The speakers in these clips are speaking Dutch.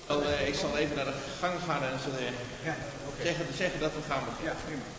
Ik zal even naar de gang gaan en zeggen dat we gaan beginnen. Ja, prima.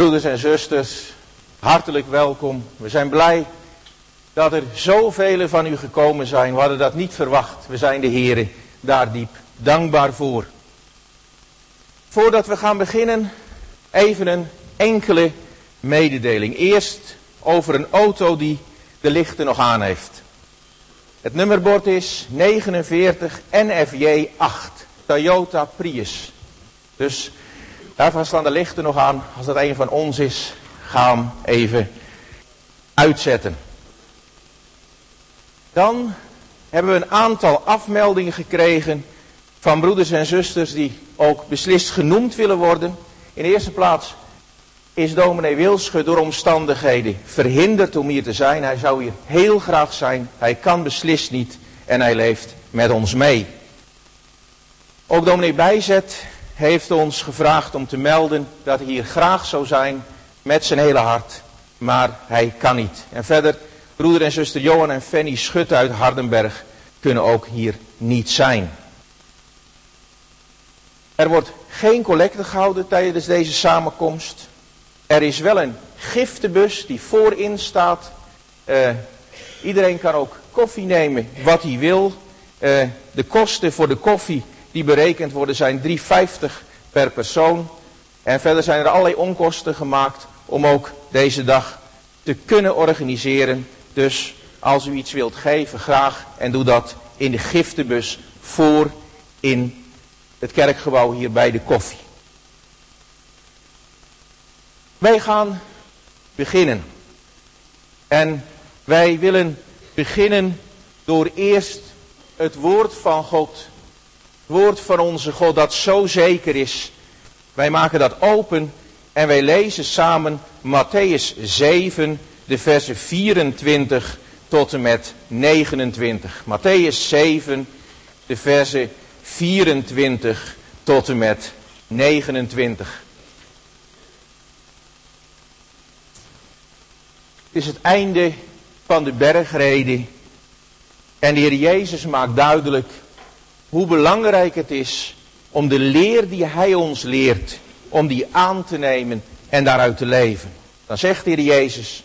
Broeders en zusters, hartelijk welkom. We zijn blij dat er zoveel van u gekomen zijn. We hadden dat niet verwacht. We zijn de Heere daar diep dankbaar voor. Voordat we gaan beginnen, even een enkele mededeling. Eerst over een auto die de lichten nog aan heeft. Het nummerbord is 49 NFJ 8, Toyota Prius. Dus daarvan staan de lichten nog aan. Als dat een van ons is, ga hem even uitzetten. Dan hebben we een aantal afmeldingen gekregen van broeders en zusters die ook beslist genoemd willen worden. In de eerste plaats is dominee Wilsche door omstandigheden verhinderd om hier te zijn. Hij zou hier heel graag zijn. Hij kan beslist niet en hij leeft met ons mee. Ook dominee Bijzet heeft ons gevraagd om te melden dat hij hier graag zou zijn met zijn hele hart. Maar hij kan niet. En verder, broeder en zuster Johan en Fanny Schut uit Hardenberg kunnen ook hier niet zijn. Er wordt geen collecte gehouden tijdens deze samenkomst. Er is wel een giftenbus die voorin staat. Iedereen kan ook koffie nemen wat hij wil. De kosten voor de koffie die berekend worden zijn €3,50 per persoon. En verder zijn er allerlei onkosten gemaakt om ook deze dag te kunnen organiseren. Dus als u iets wilt geven, graag. En doe dat in de giftenbus voor in het kerkgebouw hier bij de koffie. Wij gaan beginnen. En wij willen beginnen door eerst het woord van God. Het woord van onze God dat zo zeker is. Wij maken dat open en wij lezen samen Mattheüs 7, de versen 24 tot en met 29. Mattheüs 7, de versen 24 tot en met 29. Het is het einde van de bergrede. En de Heer Jezus maakt duidelijk hoe belangrijk het is om de leer die Hij ons leert, om die aan te nemen en daaruit te leven. Dan zegt de Heer Jezus: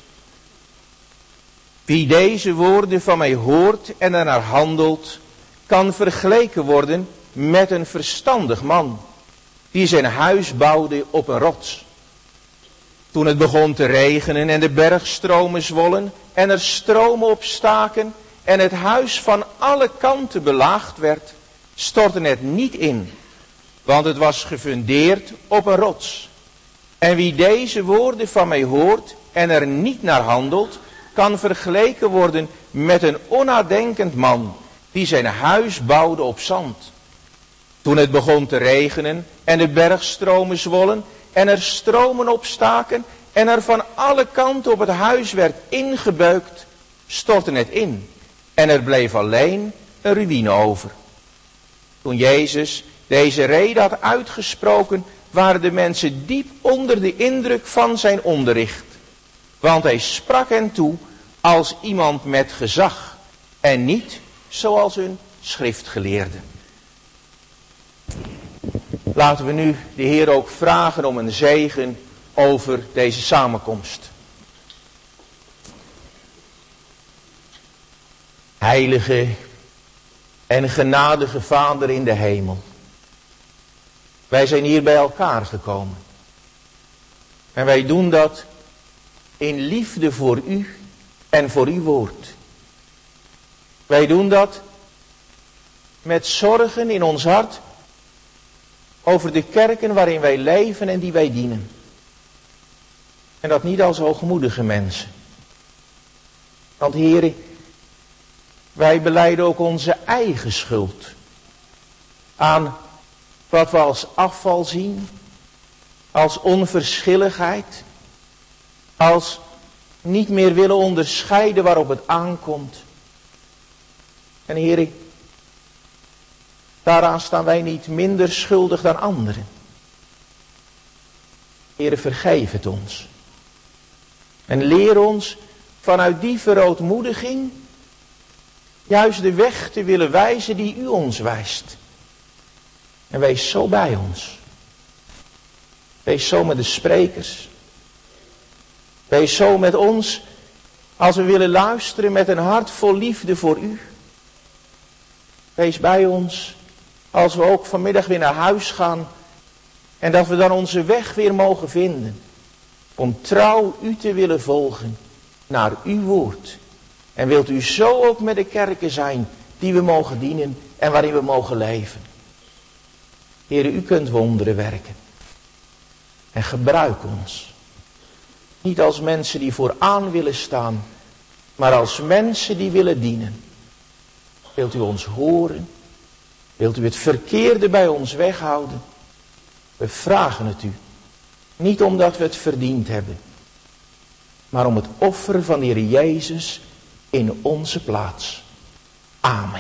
wie deze woorden van mij hoort en ernaar handelt, kan vergeleken worden met een verstandig man, die zijn huis bouwde op een rots. Toen het begon te regenen en de bergstromen zwollen en er stromen opstaken en het huis van alle kanten belaagd werd, stortte het niet in, want het was gefundeerd op een rots. En wie deze woorden van mij hoort en er niet naar handelt, kan vergeleken worden met een onnadenkend man, die zijn huis bouwde op zand. Toen het begon te regenen en de bergstromen zwollen en er stromen opstaken en er van alle kanten op het huis werd ingebeukt, stortte het in. En er bleef alleen een ruïne over. Toen Jezus deze rede had uitgesproken, waren de mensen diep onder de indruk van zijn onderricht. Want hij sprak hen toe als iemand met gezag en niet zoals hun schriftgeleerden. Laten we nu de Heer ook vragen om een zegen over deze samenkomst. Heilige en genadige Vader in de hemel. Wij zijn hier bij elkaar gekomen. En wij doen dat in liefde voor u en voor uw woord. Wij doen dat met zorgen in ons hart over de kerken waarin wij leven en die wij dienen. En dat niet als hoogmoedige mensen. Want Heere, wij belijden ook onze eigen schuld aan wat we als afval zien, als onverschilligheid, als niet meer willen onderscheiden waarop het aankomt. En Heere, daaraan staan wij niet minder schuldig dan anderen. Heere, vergeef het ons. En leer ons vanuit die verootmoediging juist de weg te willen wijzen die u ons wijst. En wees zo bij ons. Wees zo met de sprekers. Wees zo met ons als we willen luisteren met een hart vol liefde voor u. Wees bij ons als we ook vanmiddag weer naar huis gaan en dat we dan onze weg weer mogen vinden om trouw u te willen volgen naar uw woord. En wilt u zo ook met de kerken zijn die we mogen dienen en waarin we mogen leven. Heere, u kunt wonderen werken. En gebruik ons. Niet als mensen die vooraan willen staan, maar als mensen die willen dienen. Wilt u ons horen? Wilt u het verkeerde bij ons weghouden? We vragen het u. Niet omdat we het verdiend hebben, maar om het offer van de Heer Jezus in onze plaats. Amen.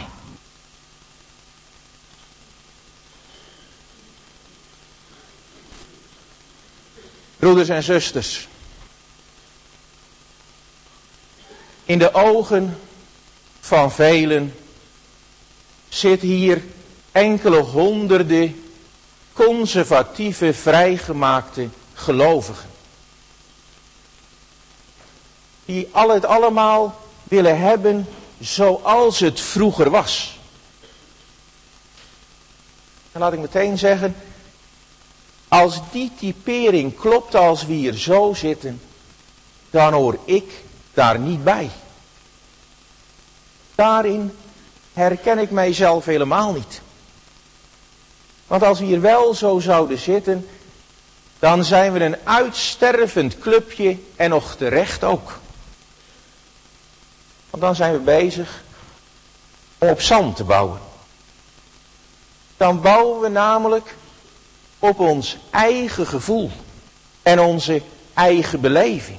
Broeders en zusters, in de ogen van velen zit hier enkele honderden conservatieve, vrijgemaakte gelovigen. Die het allemaal willen hebben zoals het vroeger was. En laat ik meteen zeggen, als die typering klopt als we hier zo zitten, dan hoor ik daar niet bij. Daarin herken ik mijzelf helemaal niet. Want als we hier wel zo zouden zitten, dan zijn we een uitstervend clubje en nog terecht ook. Want dan zijn we bezig om op zand te bouwen. Dan bouwen we namelijk op ons eigen gevoel en onze eigen beleving.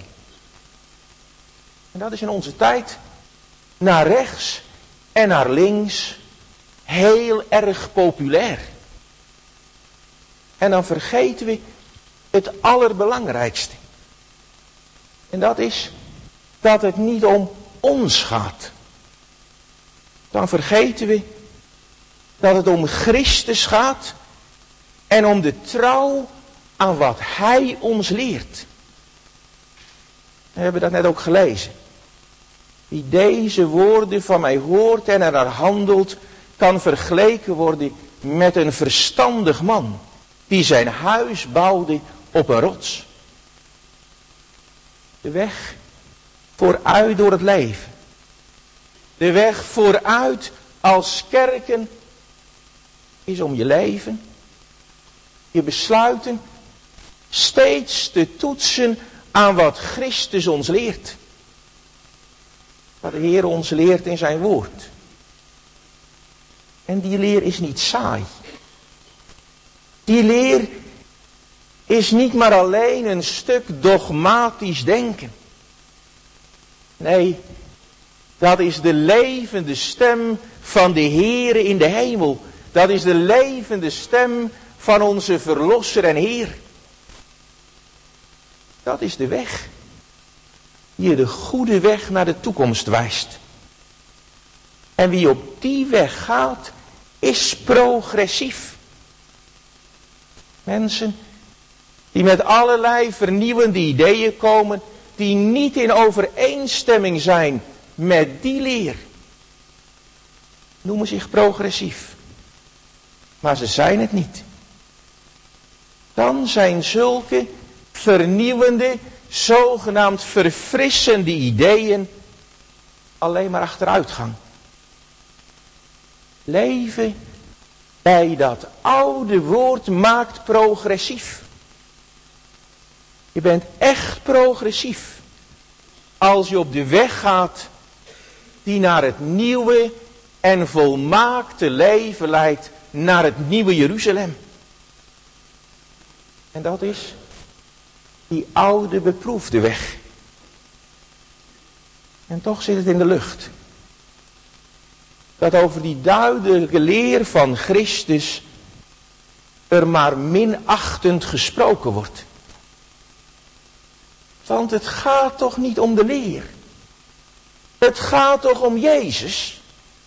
En dat is in onze tijd naar rechts en naar links heel erg populair. En dan vergeten we het allerbelangrijkste. En dat is dat het niet om ons gaat. Dan vergeten we dat het om Christus gaat en om de trouw aan wat Hij ons leert. We hebben dat net ook gelezen. Wie deze woorden van mij hoort en ernaar handelt, kan vergeleken worden met een verstandig man die zijn huis bouwde op een rots. De weg vooruit door het leven. De weg vooruit als kerken is om je leven, je besluiten, steeds te toetsen aan wat Christus ons leert. Wat de Heer ons leert in zijn woord. En die leer is niet saai. Die leer is niet maar alleen een stuk dogmatisch denken. Nee, dat is de levende stem van de Heere in de hemel. Dat is de levende stem van onze Verlosser en Heer. Dat is de weg die je de goede weg naar de toekomst wijst. En wie op die weg gaat, is progressief. Mensen die met allerlei vernieuwende ideeën komen, die niet in overeenstemming zijn met die leer, noemen zich progressief. Maar ze zijn het niet. Dan zijn zulke vernieuwende, zogenaamd verfrissende ideeën alleen maar achteruitgang. Leven bij dat oude woord maakt progressief. Je bent echt progressief als je op de weg gaat die naar het nieuwe en volmaakte leven leidt, naar het nieuwe Jeruzalem. En dat is die oude beproefde weg. En toch zit het in de lucht. Dat over die duidelijke leer van Christus er maar minachtend gesproken wordt. Want het gaat toch niet om de leer. Het gaat toch om Jezus.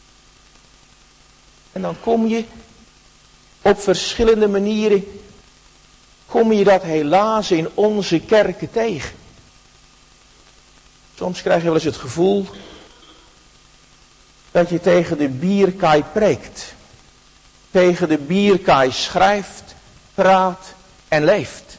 En dan kom je op verschillende manieren, kom je dat helaas in onze kerken tegen. Soms krijg je wel eens het gevoel dat je tegen de bierkaai preekt. Tegen de bierkaai schrijft, praat en leeft.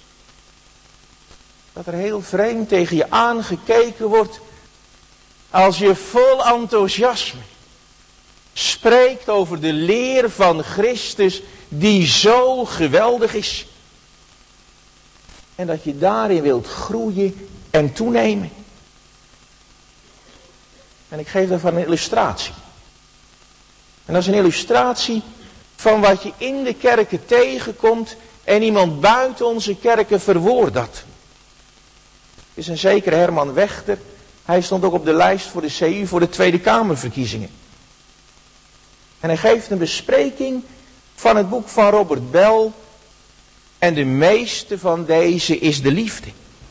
Dat er heel vreemd tegen je aangekeken wordt als je vol enthousiasme spreekt over de leer van Christus die zo geweldig is. En dat je daarin wilt groeien en toenemen. En ik geef daarvan een illustratie. En dat is een illustratie van wat je in de kerken tegenkomt en iemand buiten onze kerken verwoordt dat. Het is een zekere Herman Wechter. Hij stond ook op de lijst voor de CU voor de Tweede Kamerverkiezingen. En hij geeft een bespreking van het boek van Robert Bell. En de meeste van deze is de liefde.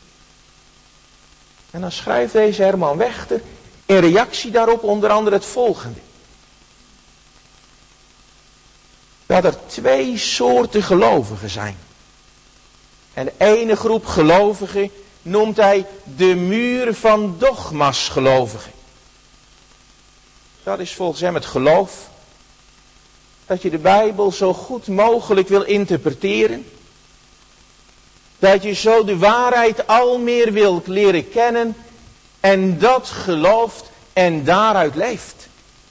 En dan schrijft deze Herman Wechter in reactie daarop onder andere het volgende. Dat er 2 soorten gelovigen zijn. En de ene groep gelovigen noemt hij de muur van dogma's gelovigen. Dat is volgens hem het geloof dat je de Bijbel zo goed mogelijk wil interpreteren. Dat je zo de waarheid al meer wilt leren kennen en dat gelooft en daaruit leeft.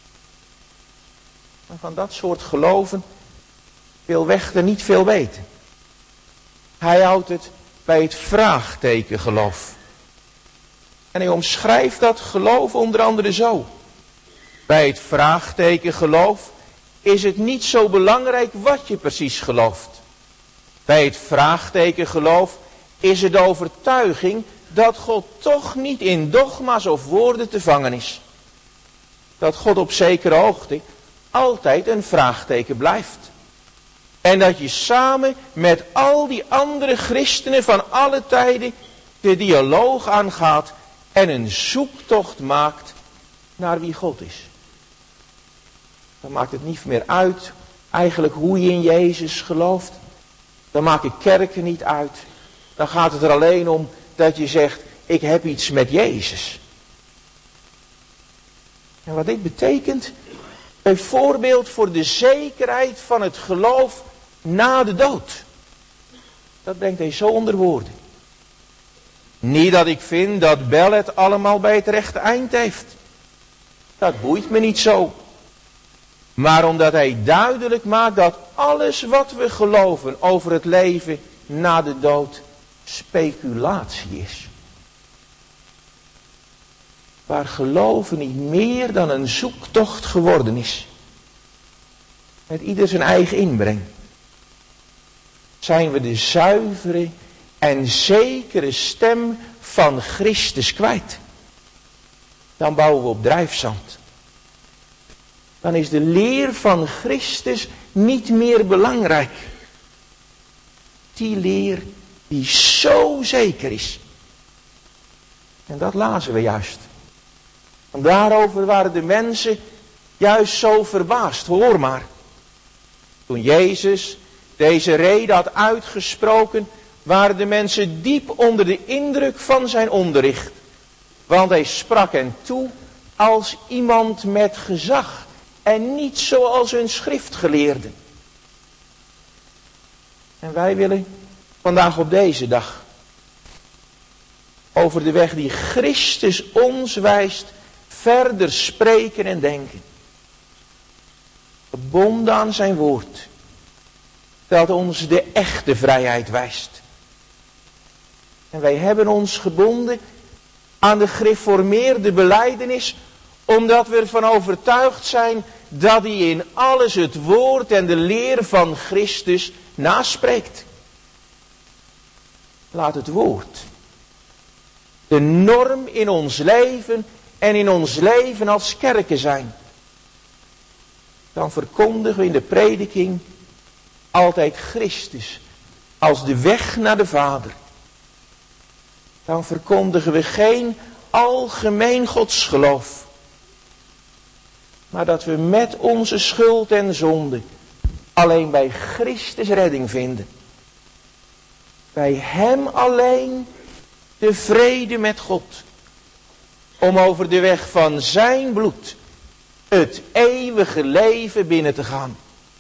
Maar van dat soort geloven wil Wechter niet veel weten. Hij houdt het bij het vraagteken geloof. En hij omschrijft dat geloof onder andere zo. Bij het vraagteken geloof is het niet zo belangrijk wat je precies gelooft. Bij het vraagteken geloof is het de overtuiging dat God toch niet in dogma's of woorden te vangen is. Dat God op zekere hoogte altijd een vraagteken blijft. En dat je samen met al die andere christenen van alle tijden de dialoog aangaat en een zoektocht maakt naar wie God is. Dan maakt het niet meer uit eigenlijk hoe je in Jezus gelooft. Dan maken kerken niet uit. Dan gaat het er alleen om dat je zegt, ik heb iets met Jezus. En wat dit betekent, bijvoorbeeld voor de zekerheid van het geloof na de dood. Dat brengt hij zo onder woorden. Niet dat ik vind dat Bell het allemaal bij het rechte eind heeft. Dat boeit me niet zo. Maar omdat hij duidelijk maakt dat alles wat we geloven over het leven na de dood speculatie is. Waar geloven niet meer dan een zoektocht geworden is. Met ieder zijn eigen inbreng. Zijn we de zuivere en zekere stem van Christus kwijt. Dan bouwen we op drijfzand. Dan is de leer van Christus niet meer belangrijk. Die leer die zo zeker is. En dat lazen we juist. En daarover waren de mensen juist zo verbaasd. Hoor maar. Toen Jezus deze rede had uitgesproken, waren de mensen diep onder de indruk van zijn onderricht. Want hij sprak hen toe als iemand met gezag. En niet zoals hun schriftgeleerden. En wij willen vandaag op deze dag over de weg die Christus ons wijst verder spreken en denken. Gebonden aan zijn woord. Dat ons de echte vrijheid wijst. En wij hebben ons gebonden aan de gereformeerde belijdenis, omdat we ervan overtuigd zijn dat hij in alles het woord en de leer van Christus naspreekt. Laat het woord de norm in ons leven en in ons leven als kerken zijn. Dan verkondigen we in de prediking altijd Christus als de weg naar de Vader. Dan verkondigen we geen algemeen godsgeloof. Maar dat we met onze schuld en zonde alleen bij Christus redding vinden. Bij hem alleen de vrede met God. om over de weg van zijn bloed het eeuwige leven binnen te gaan.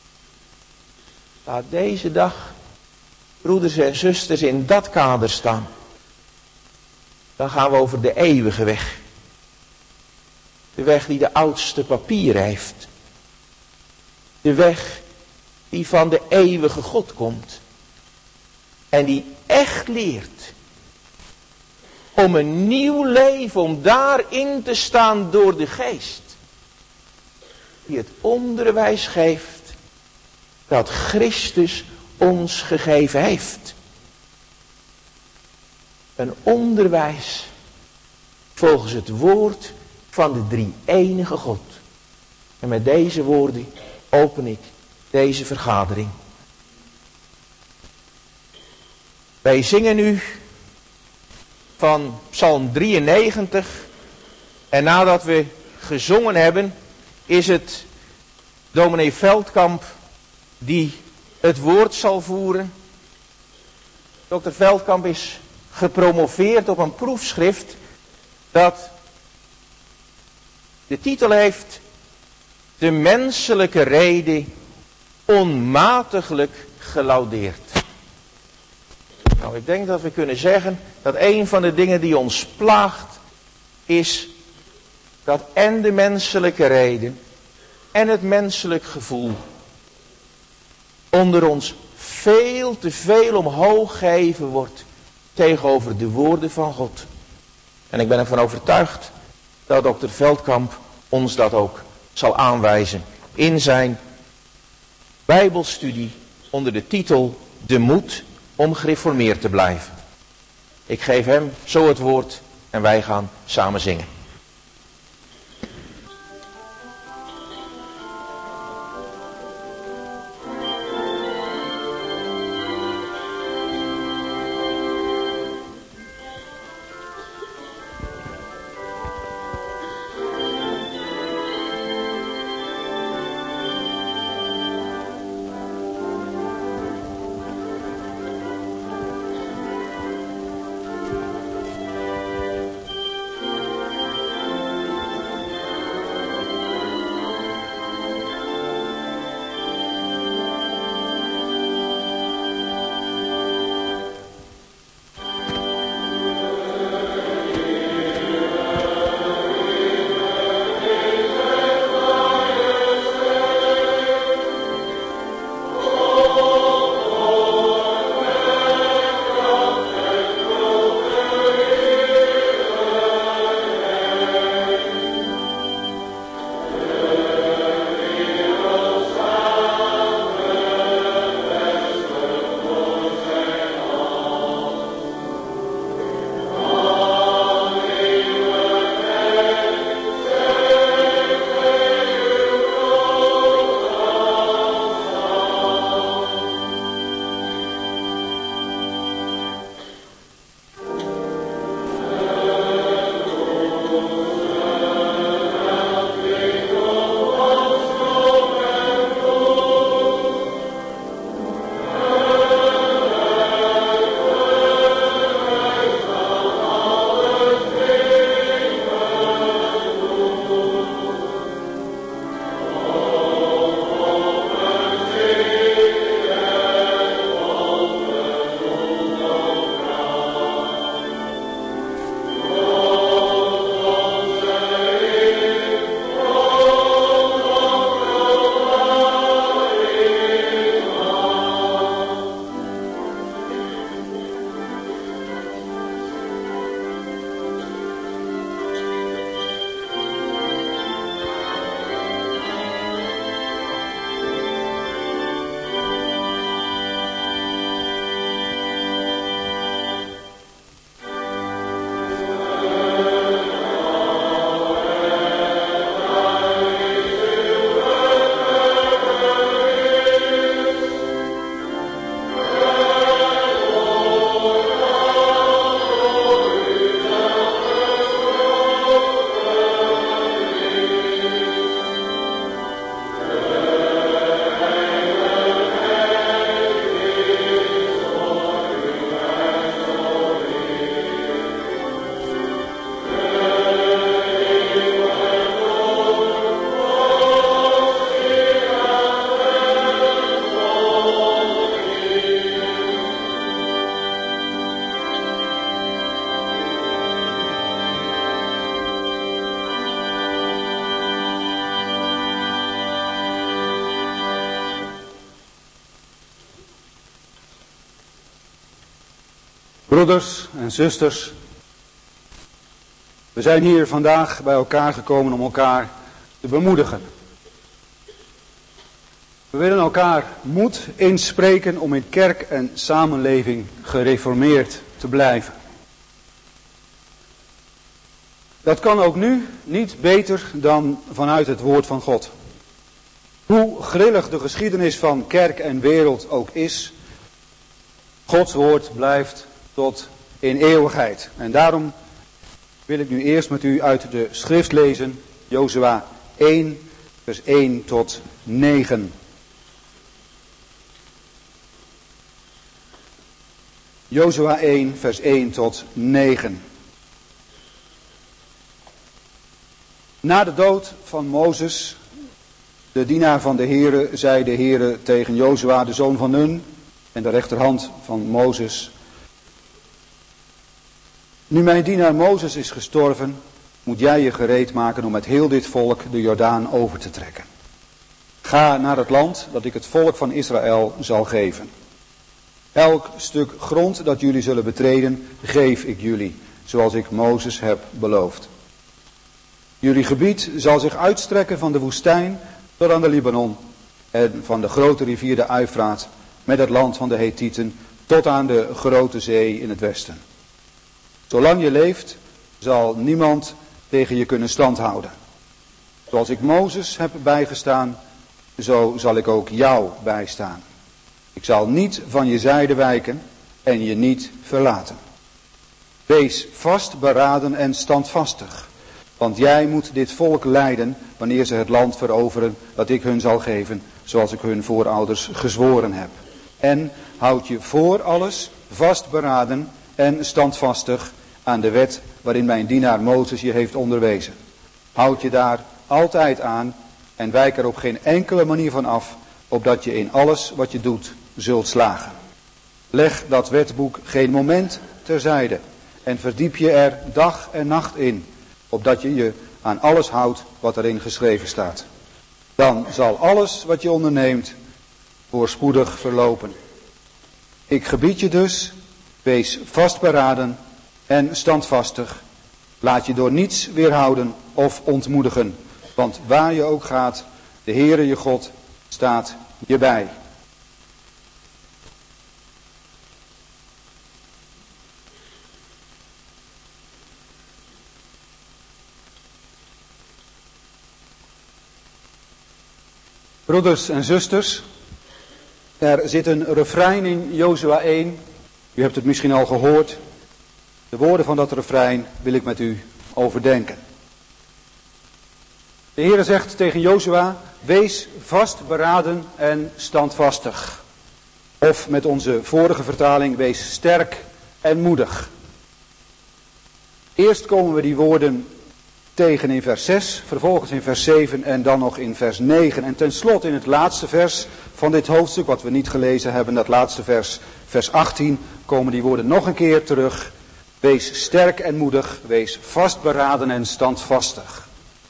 Laat deze dag, broeders en zusters, in dat kader staan. Dan gaan we over de eeuwige weg. De weg die de oudste papieren heeft. De weg die van de eeuwige God komt. En die echt leert om een nieuw leven, om daarin te staan door de geest. Die het onderwijs geeft dat Christus ons gegeven heeft. Een onderwijs volgens het woord van de drie-enige God. En met deze woorden open ik deze vergadering. Wij zingen nu van Psalm 93. En nadat we gezongen hebben, is het dominee Veldkamp die het woord zal voeren. Dr. Veldkamp is gepromoveerd op een proefschrift dat de titel heeft: De menselijke rede onmatiglijk gelaudeerd. Nou, ik denk dat we kunnen zeggen dat een van de dingen die ons plaagt is dat en de menselijke rede en het menselijk gevoel onder ons veel te veel omhoog geheven wordt tegenover de woorden van God. En ik ben ervan overtuigd dat Dr. Veldkamp ons dat ook zal aanwijzen in zijn Bijbelstudie onder de titel De moed om gereformeerd te blijven. Ik geef hem zo het woord en wij gaan samen zingen. Broeders en zusters, we zijn hier vandaag bij elkaar gekomen om elkaar te bemoedigen. We willen elkaar moed inspreken om in kerk en samenleving gereformeerd te blijven. Dat kan ook nu niet beter dan vanuit het woord van God. Hoe grillig de geschiedenis van kerk en wereld ook is, Gods woord blijft tot in eeuwigheid. En daarom wil ik nu eerst met u uit de schrift lezen, Jozua 1, vers 1 tot 9. Jozua 1, vers 1 tot 9. Na de dood van Mozes, de dienaar van de Heere, zei de Heere tegen Jozua, de zoon van Nun, en de rechterhand van Mozes: Nu mijn dienaar Mozes is gestorven, moet jij je gereed maken om met heel dit volk de Jordaan over te trekken. Ga naar het land dat ik het volk van Israël zal geven. Elk stuk grond dat jullie zullen betreden, geef ik jullie, zoals ik Mozes heb beloofd. Jullie gebied zal zich uitstrekken van de woestijn tot aan de Libanon en van de grote rivier de Uifraat met het land van de Hethieten tot aan de grote zee in het westen. Zolang je leeft, zal niemand tegen je kunnen standhouden. Zoals ik Mozes heb bijgestaan, zo zal ik ook jou bijstaan. Ik zal niet van je zijde wijken en je niet verlaten. Wees vastberaden en standvastig, want jij moet dit volk leiden wanneer ze het land veroveren dat ik hun zal geven, zoals ik hun voorouders gezworen heb. En houd je voor alles vastberaden en standvastig aan de wet waarin mijn dienaar Mozes je heeft onderwezen. Houd je daar altijd aan en wijk er op geen enkele manier van af, opdat je in alles wat je doet zult slagen. Leg dat wetboek geen moment terzijde en verdiep je er dag en nacht in, opdat je je aan alles houdt wat erin geschreven staat. Dan zal alles wat je onderneemt voorspoedig verlopen. Ik gebied je dus, wees vastberaden en standvastig. Laat je door niets weerhouden of ontmoedigen, want waar je ook gaat, de Heere je God staat je bij. Broeders en zusters, er zit een refrein in Jozua 1. U hebt het misschien al gehoord. De woorden van dat refrein wil ik met u overdenken. De Heere zegt tegen Jozua: wees vastberaden en standvastig. Of met onze vorige vertaling, wees sterk en moedig. Eerst komen we die woorden tegen in vers 6, vervolgens in vers 7 en dan nog in vers 9. En tenslotte in het laatste vers van dit hoofdstuk, wat we niet gelezen hebben, dat laatste vers, vers 18, komen die woorden nog een keer terug. Wees sterk en moedig, wees vastberaden en standvastig.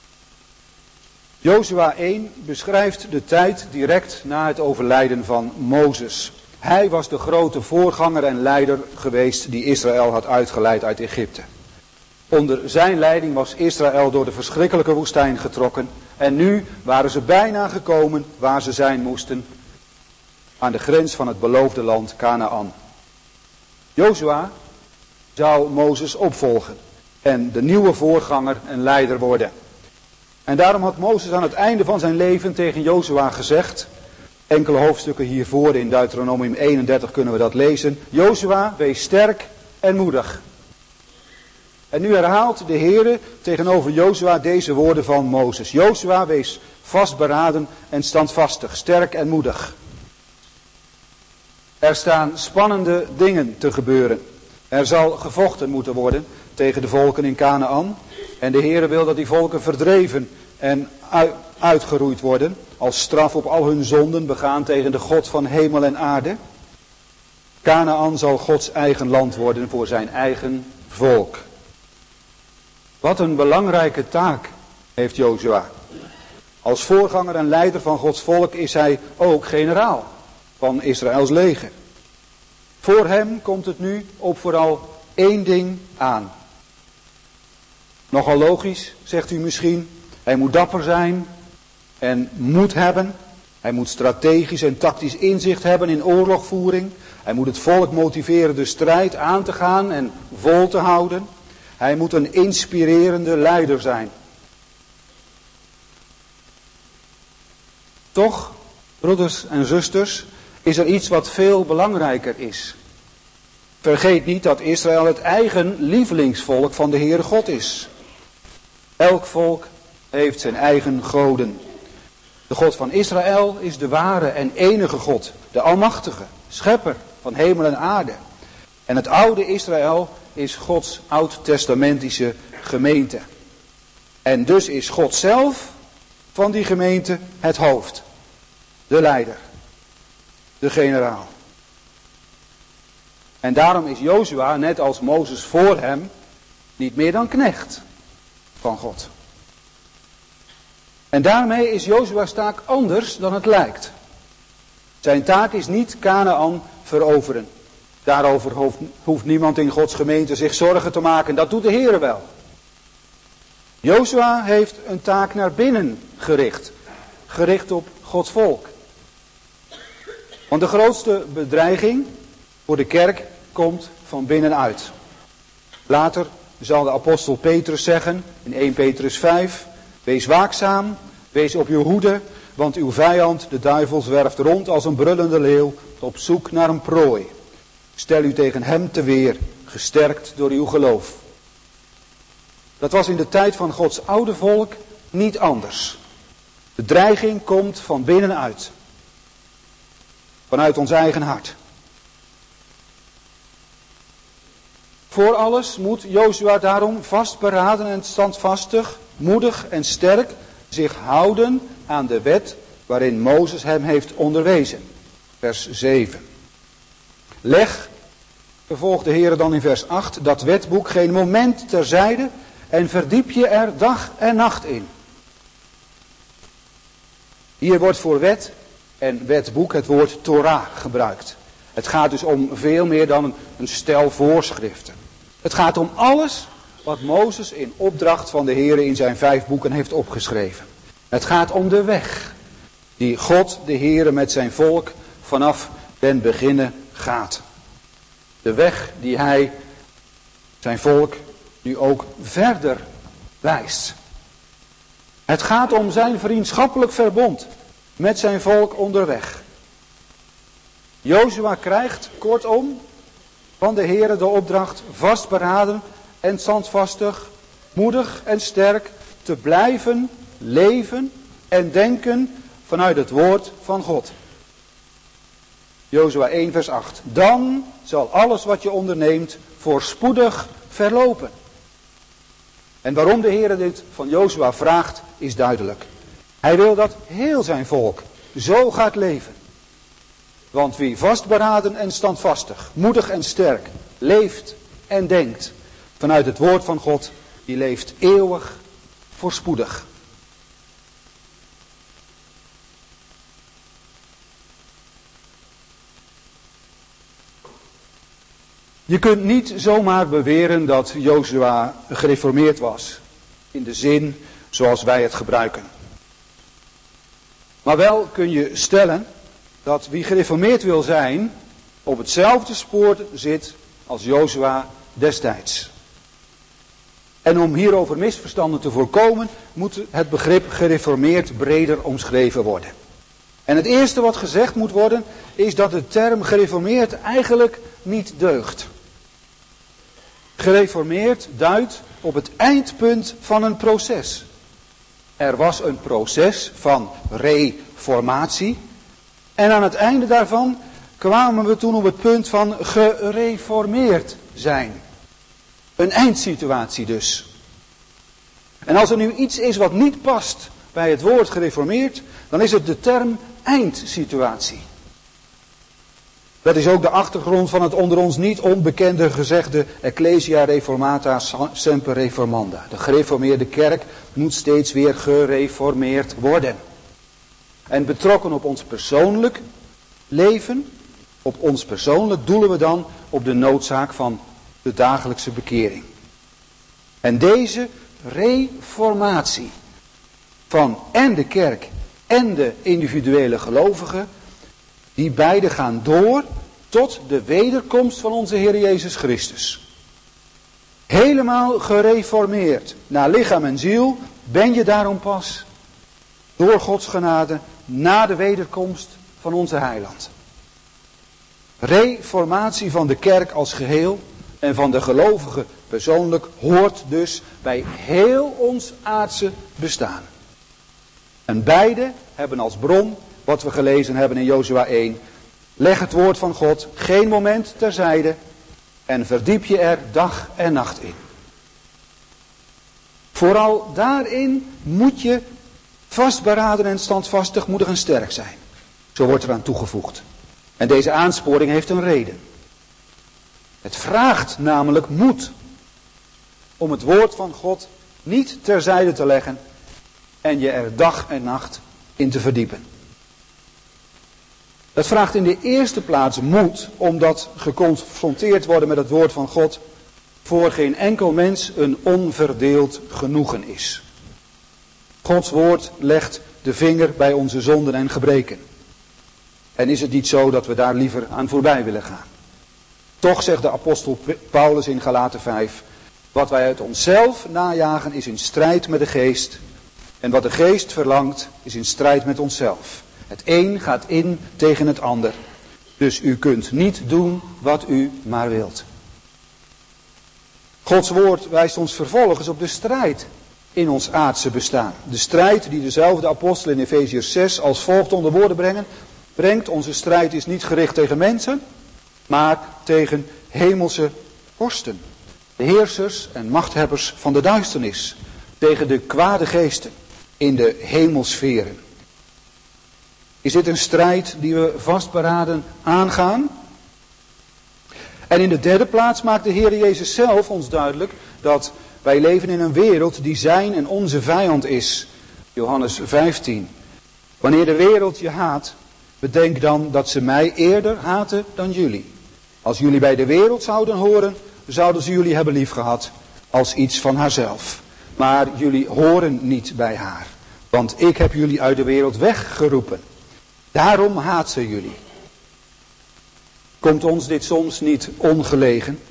Jozua 1 beschrijft de tijd direct na het overlijden van Mozes. Hij was de grote voorganger en leider geweest die Israël had uitgeleid uit Egypte. Onder zijn leiding was Israël door de verschrikkelijke woestijn getrokken. En nu waren ze bijna gekomen waar ze zijn moesten. Aan de grens van het beloofde land Kanaan. Jozua zou Mozes opvolgen. En de nieuwe voorganger en leider worden. En daarom had Mozes aan het einde van zijn leven tegen Jozua gezegd. Enkele hoofdstukken hiervoor in Deuteronomium 31 kunnen we dat lezen. Jozua, wees sterk en moedig. En nu herhaalt de Heere tegenover Jozua deze woorden van Mozes. Jozua, wees vastberaden en standvastig, sterk en moedig. Er staan spannende dingen te gebeuren. Er zal gevochten moeten worden tegen de volken in Kanaan. En de Heere wil dat die volken verdreven en uitgeroeid worden. Als straf op al hun zonden begaan tegen de God van hemel en aarde. Kanaan zal Gods eigen land worden voor zijn eigen volk. Wat een belangrijke taak heeft Jozua. Als voorganger en leider van Gods volk is hij ook generaal van Israëls leger. Voor hem komt het nu op vooral één ding aan. Nogal logisch, zegt u misschien. Hij moet dapper zijn en moed hebben. Hij moet strategisch en tactisch inzicht hebben in oorlogvoering. Hij moet het volk motiveren de strijd aan te gaan en vol te houden. Hij moet een inspirerende leider zijn. Toch, broeders en zusters, is er iets wat veel belangrijker is. Vergeet niet dat Israël het eigen lievelingsvolk van de Heere God is. Elk volk heeft zijn eigen goden. De God van Israël is de ware en enige God, de Almachtige, schepper van hemel en aarde. En het oude Israël is Gods oud-testamentische gemeente. En dus is God zelf van die gemeente het hoofd, de leider, de generaal. En daarom is Jozua, net als Mozes voor hem, niet meer dan knecht van God. En daarmee is Jozua's taak anders dan het lijkt. Zijn taak is niet Kanaän veroveren. Daarover hoeft niemand in Gods gemeente zich zorgen te maken. Dat doet de Heere wel. Jozua heeft een taak naar binnen gericht. Gericht op Gods volk. Want de grootste bedreiging voor de kerk komt van binnenuit. Later zal de apostel Petrus zeggen in 1 Petrus 5... Wees waakzaam, wees op uw hoede, want uw vijand, de duivel, zwerft rond als een brullende leeuw op zoek naar een prooi. Stel u tegen hem te weer, gesterkt door uw geloof. Dat was in de tijd van Gods oude volk niet anders. De dreiging komt van binnenuit. Vanuit ons eigen hart. Voor alles moet Jozua daarom vastberaden en standvastig, moedig en sterk zich houden aan de wet waarin Mozes hem heeft onderwezen. Vers 7. Leg, vervolgt de Heer dan in vers 8, dat wetboek geen moment terzijde en verdiep je er dag en nacht in. Hier wordt voor wet en wetboek het woord Torah gebruikt. Het gaat dus om veel meer dan een stel voorschriften. Het gaat om alles wat Mozes in opdracht van de Heer in zijn 5 boeken heeft opgeschreven. Het gaat om de weg die God, de Heer, met zijn volk vanaf den beginnen gaat. De weg die hij zijn volk nu ook verder wijst. Het gaat om zijn vriendschappelijk verbond met zijn volk onderweg. Jozua krijgt, kortom, van de Heere de opdracht vastberaden en standvastig, moedig en sterk te blijven leven en denken vanuit het woord van God. Jozua 1 vers 8. Dan zal alles wat je onderneemt voorspoedig verlopen. En waarom de Heere dit van Jozua vraagt is duidelijk. Hij wil dat heel zijn volk zo gaat leven. Want wie vastberaden en standvastig, moedig en sterk, leeft en denkt vanuit het woord van God, die leeft eeuwig voorspoedig. Je kunt niet zomaar beweren dat Jozua gereformeerd was, in de zin zoals wij het gebruiken. Maar wel kun je stellen dat wie gereformeerd wil zijn, op hetzelfde spoor zit als Jozua destijds. En om hierover misverstanden te voorkomen, moet het begrip gereformeerd breder omschreven worden. En het eerste wat gezegd moet worden, is dat de term gereformeerd eigenlijk niet deugt. Gereformeerd duidt op het eindpunt van een proces. Er was een proces van reformatie. En aan het einde daarvan kwamen we toen op het punt van gereformeerd zijn. Een eindsituatie dus. En als er nu iets is wat niet past bij het woord gereformeerd, dan is het de term eindsituatie. Dat is ook de achtergrond van het onder ons niet onbekende gezegde Ecclesia Reformata Semper Reformanda. De gereformeerde kerk moet steeds weer gereformeerd worden. En betrokken op ons persoonlijk leven, Op ons persoonlijk doelen we dan op de noodzaak van de dagelijkse bekering. En deze reformatie van en de kerk en de individuele gelovigen, die beide gaan door tot de wederkomst van onze Heer Jezus Christus. Helemaal gereformeerd naar lichaam en ziel ben je daarom pas door Gods genade na de wederkomst van onze heiland. Reformatie van de kerk als geheel en van de gelovigen persoonlijk hoort dus bij heel ons aardse bestaan. En beide hebben als bron wat we gelezen hebben in Jozua 1. Leg het woord van God geen moment terzijde en verdiep je er dag en nacht in. Vooral daarin moet je vastberaden en standvastig, moedig en sterk zijn. Zo wordt er aan toegevoegd. En deze aansporing heeft een reden. Het vraagt namelijk moed om het woord van God niet terzijde te leggen en je er dag en nacht in te verdiepen. Het vraagt in de eerste plaats moed, omdat geconfronteerd worden met het woord van God voor geen enkel mens een onverdeeld genoegen is. Gods woord legt de vinger bij onze zonden en gebreken. En is het niet zo dat we daar liever aan voorbij willen gaan? Toch zegt de apostel Paulus in Galaten 5, wat wij uit onszelf najagen is in strijd met de geest. En wat de geest verlangt is in strijd met onszelf. Het een gaat in tegen het ander. Dus u kunt niet doen wat u maar wilt. Gods woord wijst ons vervolgens op de strijd in ons aardse bestaan. De strijd die dezelfde apostel in Efeziërs 6 als volgt onder woorden brengt. Onze strijd is niet gericht tegen mensen, maar tegen hemelse vorsten. De heersers en machthebbers van de duisternis. Tegen de kwade geesten in de hemelsferen. Is dit een strijd die we vastberaden aangaan? En in de derde plaats maakt de Heer Jezus zelf ons duidelijk dat wij leven in een wereld die zijn en onze vijand is. Johannes 15. Wanneer de wereld je haat, bedenk dan dat ze mij eerder haten dan jullie. Als jullie bij de wereld zouden horen, zouden ze jullie hebben liefgehad als iets van haarzelf. Maar jullie horen niet bij haar, want ik heb jullie uit de wereld weggeroepen. Daarom haat ze jullie. Komt ons dit soms niet ongelegen?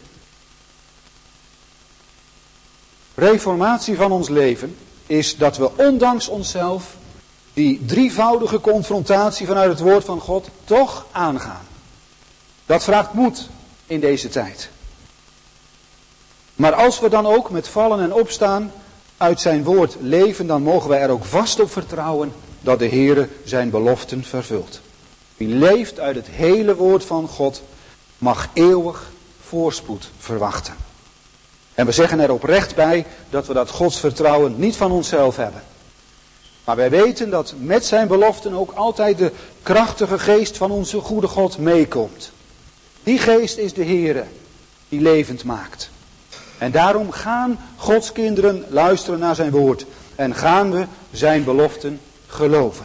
Reformatie van ons leven is dat we ondanks onszelf die drievoudige confrontatie vanuit het woord van God toch aangaan. Dat vraagt moed in deze tijd. Maar als we dan ook met vallen en opstaan uit zijn woord leven, dan mogen wij er ook vast op vertrouwen dat de Heere zijn beloften vervult. Wie leeft uit het hele woord van God mag eeuwig voorspoed verwachten. En we zeggen er oprecht bij dat we dat Gods vertrouwen niet van onszelf hebben. Maar wij weten dat met zijn beloften ook altijd de krachtige geest van onze goede God meekomt. Die geest is de Heere die levend maakt. En daarom gaan Gods kinderen luisteren naar zijn woord. En gaan we zijn beloften geloven.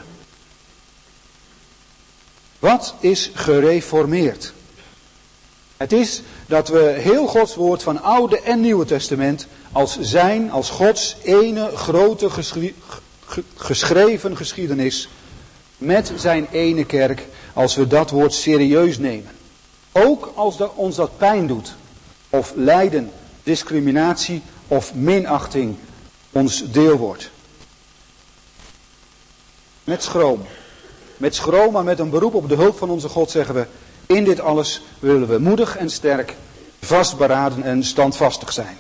Wat is gereformeerd? Het is dat we heel Gods woord van Oude en Nieuwe Testament als Gods ene grote geschreven geschiedenis met zijn ene kerk, als we dat woord serieus nemen. Ook als ons dat pijn doet, of lijden, discriminatie of minachting ons deel wordt. Met schroom, maar met een beroep op de hulp van onze God zeggen we, in dit alles willen we moedig en sterk, vastberaden en standvastig zijn.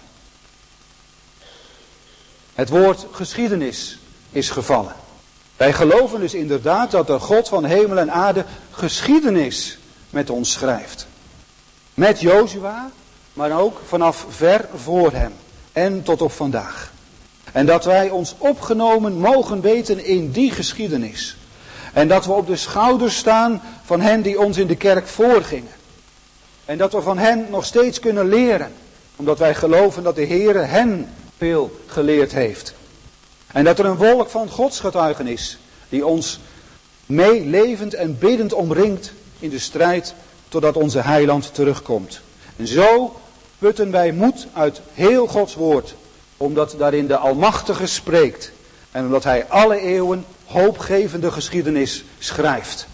Het woord geschiedenis is gevallen. Wij geloven dus inderdaad dat de God van hemel en aarde geschiedenis met ons schrijft. Met Jozua, maar ook vanaf ver voor hem en tot op vandaag. En dat wij ons opgenomen mogen weten in die geschiedenis. En dat we op de schouders staan van hen die ons in de kerk voorgingen. En dat we van hen nog steeds kunnen leren. Omdat wij geloven dat de Heere hen veel geleerd heeft. En dat er een wolk van godsgetuigen is die ons meelevend en biddend omringt in de strijd totdat onze heiland terugkomt. En zo putten wij moed uit heel Gods woord, omdat daarin de Almachtige spreekt en omdat hij alle eeuwen hoopgevende geschiedenis schrijft.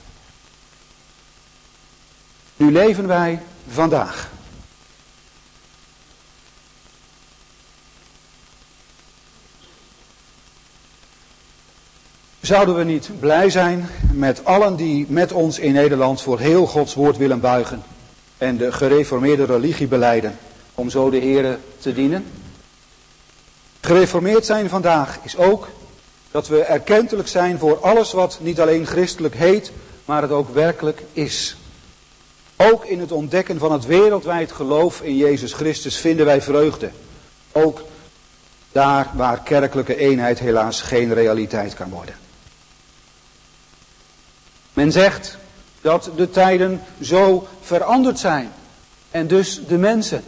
Nu leven wij vandaag. Zouden we niet blij zijn met allen die met ons in Nederland voor heel Gods woord willen buigen en de gereformeerde religie belijden, om zo de Here te dienen? Gereformeerd zijn vandaag is ook dat we erkentelijk zijn voor alles wat niet alleen christelijk heet, maar het ook werkelijk is. Ook in het ontdekken van het wereldwijd geloof in Jezus Christus vinden wij vreugde. Ook daar waar kerkelijke eenheid helaas geen realiteit kan worden. Men zegt dat de tijden zo veranderd zijn en dus de mensen.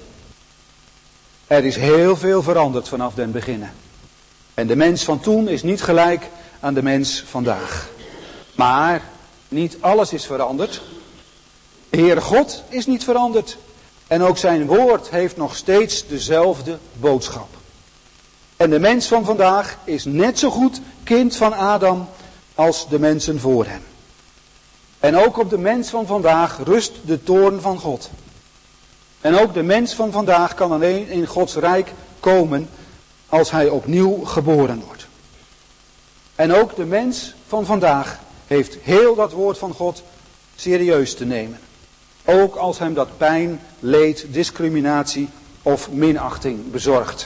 Er is heel veel veranderd vanaf den beginnen. En de mens van toen is niet gelijk aan de mens vandaag. Maar niet alles is veranderd. De Heere God is niet veranderd. En ook zijn woord heeft nog steeds dezelfde boodschap. En de mens van vandaag is net zo goed kind van Adam als de mensen voor hem. En ook op de mens van vandaag rust de toorn van God. En ook de mens van vandaag kan alleen in Gods rijk komen als hij opnieuw geboren wordt. En ook de mens van vandaag heeft heel dat woord van God serieus te nemen. Ook als hem dat pijn, leed, discriminatie of minachting bezorgt.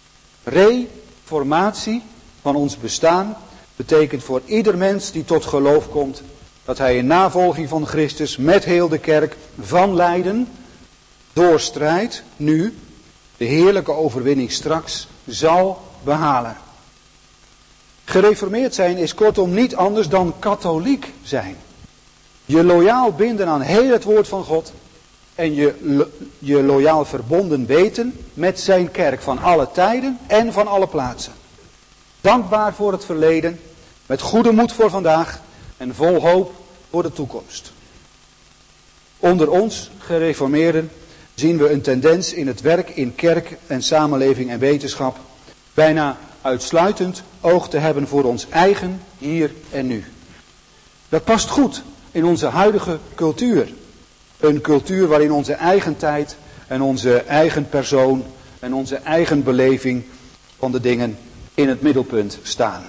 Reformatie van ons bestaan betekent voor ieder mens die tot geloof komt dat hij in navolging van Christus met heel de kerk van lijden, door strijd, nu, de heerlijke overwinning straks, zal behalen. Gereformeerd zijn is kortom niet anders dan katholiek zijn. Je loyaal binden aan heel het woord van God en je loyaal verbonden weten met zijn kerk van alle tijden en van alle plaatsen. Dankbaar voor het verleden, met goede moed voor vandaag en vol hoop voor de toekomst. Onder ons, gereformeerden, zien we een tendens in het werk in kerk en samenleving en wetenschap bijna uitsluitend oog te hebben voor ons eigen hier en nu. Dat past goed in onze huidige cultuur. Een cultuur waarin onze eigen tijd en onze eigen persoon en onze eigen beleving van de dingen in het middelpunt staan.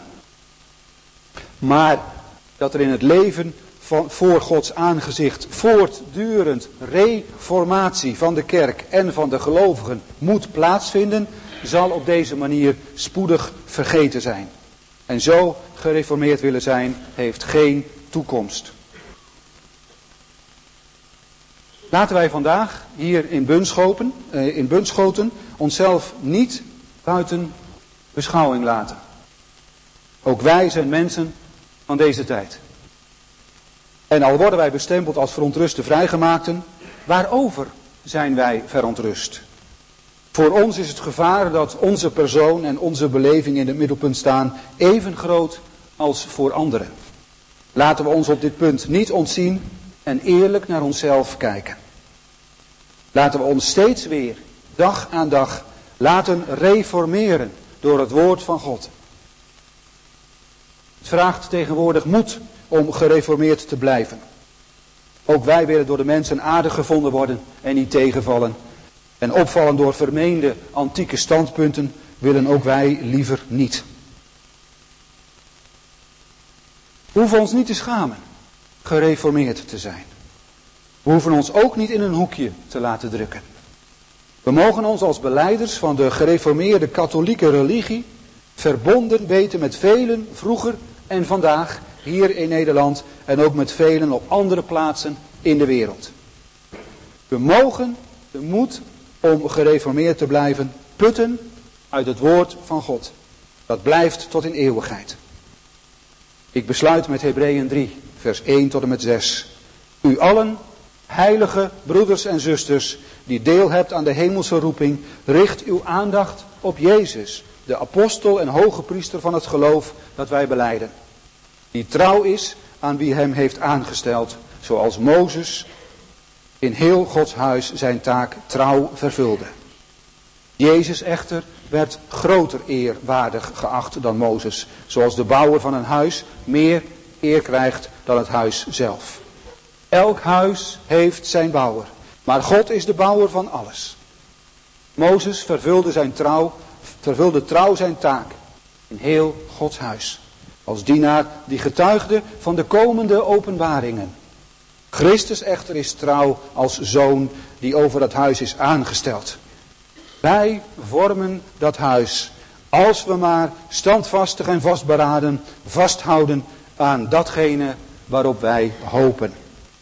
Maar dat er in het leven voor Gods aangezicht voortdurend reformatie van de kerk en van de gelovigen moet plaatsvinden, zal op deze manier spoedig vergeten zijn. En zo gereformeerd willen zijn heeft geen toekomst. Laten wij vandaag hier in Bunschoten onszelf niet buiten beschouwing laten. Ook wij zijn mensen van deze tijd. En al worden wij bestempeld als verontruste vrijgemaakten, waarover zijn wij verontrust? Voor ons is het gevaar dat onze persoon en onze beleving in het middelpunt staan even groot als voor anderen. Laten we ons op dit punt niet ontzien en eerlijk naar onszelf kijken. Laten we ons steeds weer, dag aan dag, laten reformeren door het woord van God. Het vraagt tegenwoordig moed om gereformeerd te blijven. Ook wij willen door de mensen aardig gevonden worden en niet tegenvallen. En opvallen door vermeende antieke standpunten willen ook wij liever niet. We hoeven ons niet te schamen gereformeerd te zijn. We hoeven ons ook niet in een hoekje te laten drukken. We mogen ons als belijders van de gereformeerde katholieke religie verbonden weten met velen vroeger en vandaag hier in Nederland en ook met velen op andere plaatsen in de wereld. We mogen de moed om gereformeerd te blijven putten uit het woord van God. Dat blijft tot in eeuwigheid. Ik besluit met Hebreeën 3, vers 1 tot en met 6. U allen, heilige broeders en zusters, die deel hebt aan de hemelse roeping, richt uw aandacht op Jezus, de apostel en hoge priester van het geloof dat wij belijden. Die trouw is aan wie hem heeft aangesteld, zoals Mozes in heel Gods huis zijn taak trouw vervulde. Jezus echter werd groter eer waardig geacht dan Mozes, zoals de bouwer van een huis meer eer krijgt dan het huis zelf. Elk huis heeft zijn bouwer, maar God is de bouwer van alles. Mozes vervulde trouw zijn taak in heel Gods huis, als dienaar die getuigde van de komende openbaringen. Christus echter is trouw als zoon die over dat huis is aangesteld. Wij vormen dat huis, als we maar standvastig en vastberaden vasthouden aan datgene waarop wij hopen.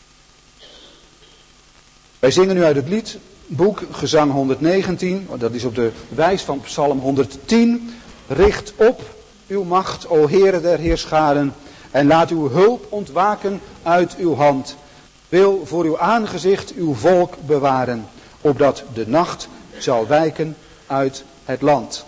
Wij zingen nu uit het liedboek Gezang 119, dat is op de wijs van Psalm 110. Richt op uw macht, o Heere der heerscharen, en laat uw hulp ontwaken uit uw hand. Wil voor uw aangezicht uw volk bewaren, opdat de nacht zal wijken uit het land.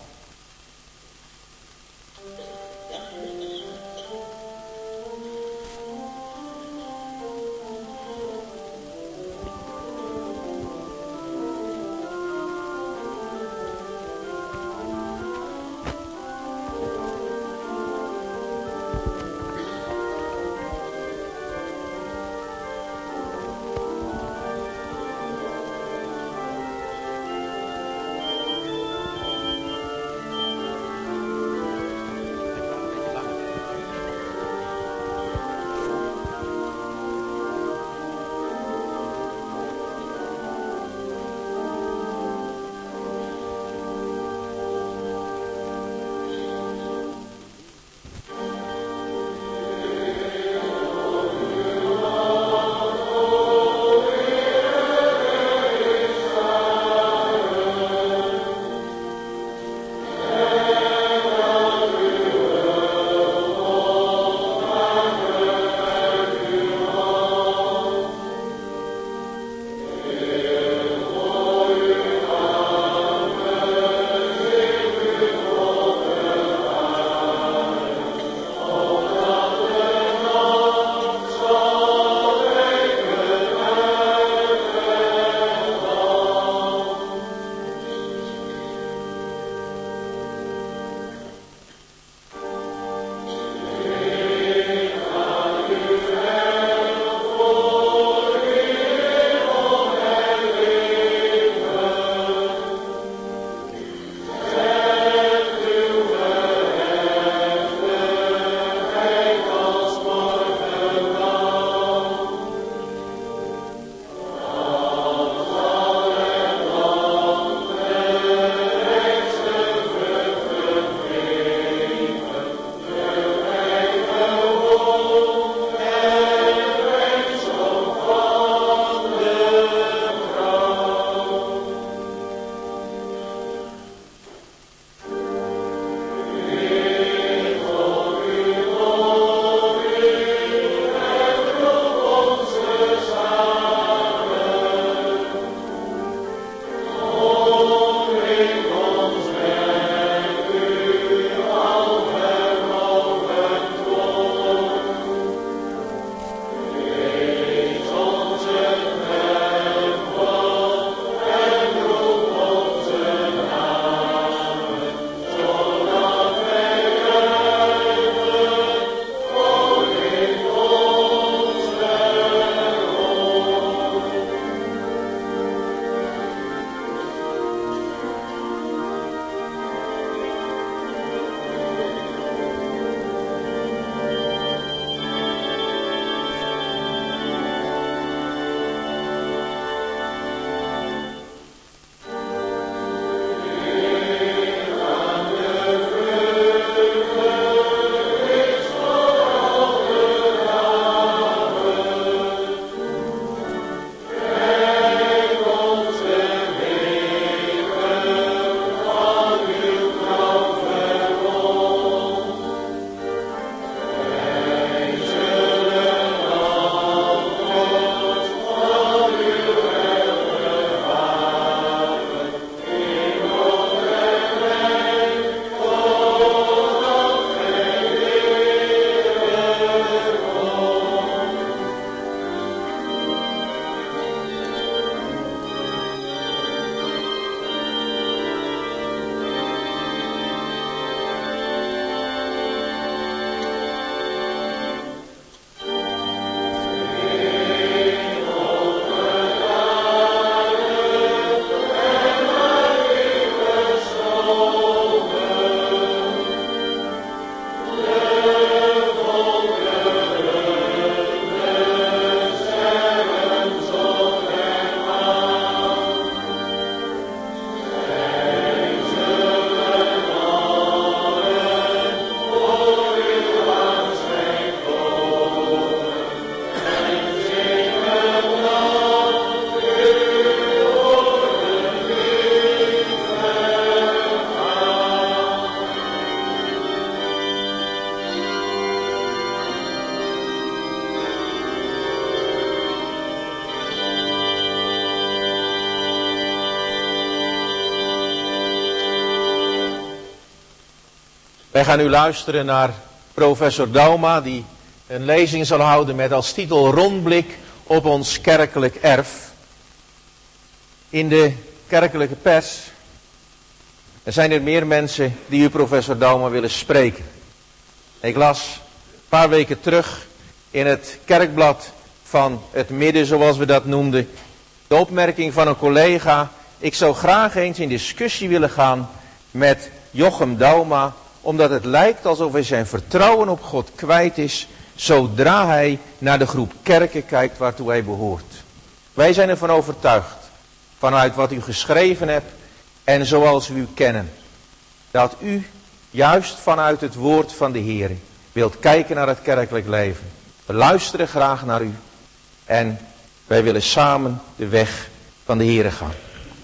Wij gaan nu luisteren naar professor Dauma, die een lezing zal houden met als titel Rondblik op ons kerkelijk erf. In de kerkelijke pers zijn er meer mensen die u professor Dauma willen spreken. Ik las een paar weken terug in het kerkblad van het midden, zoals we dat noemden, de opmerking van een collega: ik zou graag eens in discussie willen gaan met Jochem Dauma, omdat het lijkt alsof hij zijn vertrouwen op God kwijt is, zodra hij naar de groep kerken kijkt waartoe hij behoort. Wij zijn ervan overtuigd, vanuit wat u geschreven hebt en zoals we u kennen, dat u juist vanuit het woord van de Heer wilt kijken naar het kerkelijk leven. We luisteren graag naar u en wij willen samen de weg van de Heer gaan.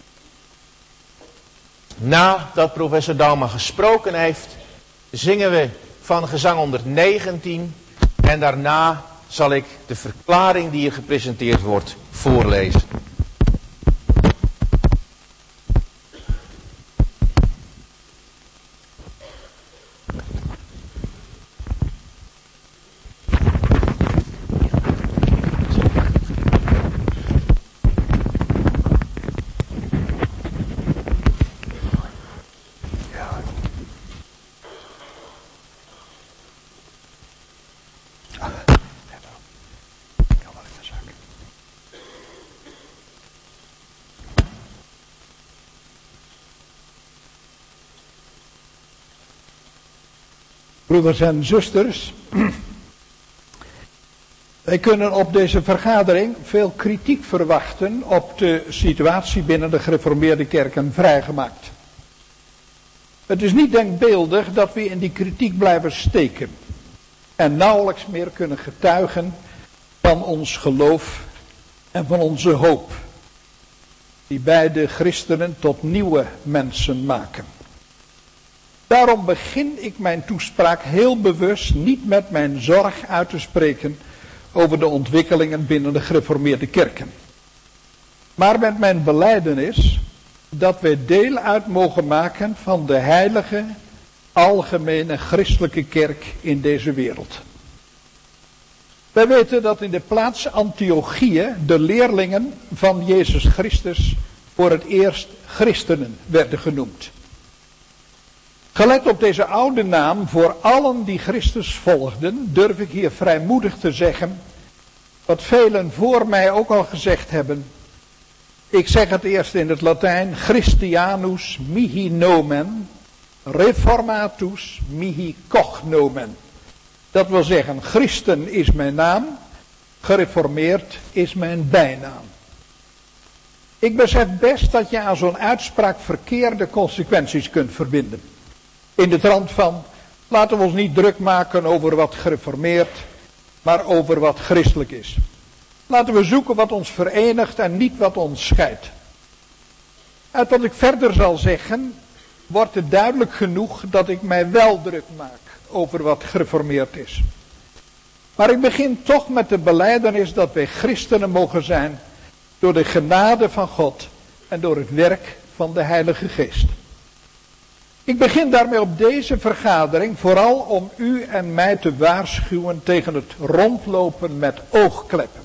Nadat professor Dauma gesproken heeft, zingen we van gezang 119 en daarna zal ik de verklaring die hier gepresenteerd wordt voorlezen. Broeders en zusters, wij kunnen op deze vergadering veel kritiek verwachten op de situatie binnen de gereformeerde kerken vrijgemaakt. Het is niet denkbeeldig dat we in die kritiek blijven steken en nauwelijks meer kunnen getuigen van ons geloof en van onze hoop, die beide christenen tot nieuwe mensen maken. Daarom begin ik mijn toespraak heel bewust niet met mijn zorg uit te spreken over de ontwikkelingen binnen de gereformeerde kerken, maar met mijn belijdenis dat wij deel uit mogen maken van de heilige, algemene christelijke kerk in deze wereld. Wij weten dat in de plaats Antiochië de leerlingen van Jezus Christus voor het eerst christenen werden genoemd. Gelet op deze oude naam voor allen die Christus volgden, durf ik hier vrijmoedig te zeggen, wat velen voor mij ook al gezegd hebben. Ik zeg het eerst in het Latijn: Christianus mihi nomen, reformatus mihi cognomen. Dat wil zeggen, christen is mijn naam, gereformeerd is mijn bijnaam. Ik besef best dat je aan zo'n uitspraak verkeerde consequenties kunt verbinden. In de trant van, laten we ons niet druk maken over wat gereformeerd, maar over wat christelijk is. Laten we zoeken wat ons verenigt en niet wat ons scheidt. Uit wat ik verder zal zeggen, wordt het duidelijk genoeg dat ik mij wel druk maak over wat gereformeerd is. Maar ik begin toch met de belijdenis dat wij christenen mogen zijn door de genade van God en door het werk van de Heilige Geest. Ik begin daarmee op deze vergadering vooral om u en mij te waarschuwen tegen het rondlopen met oogkleppen.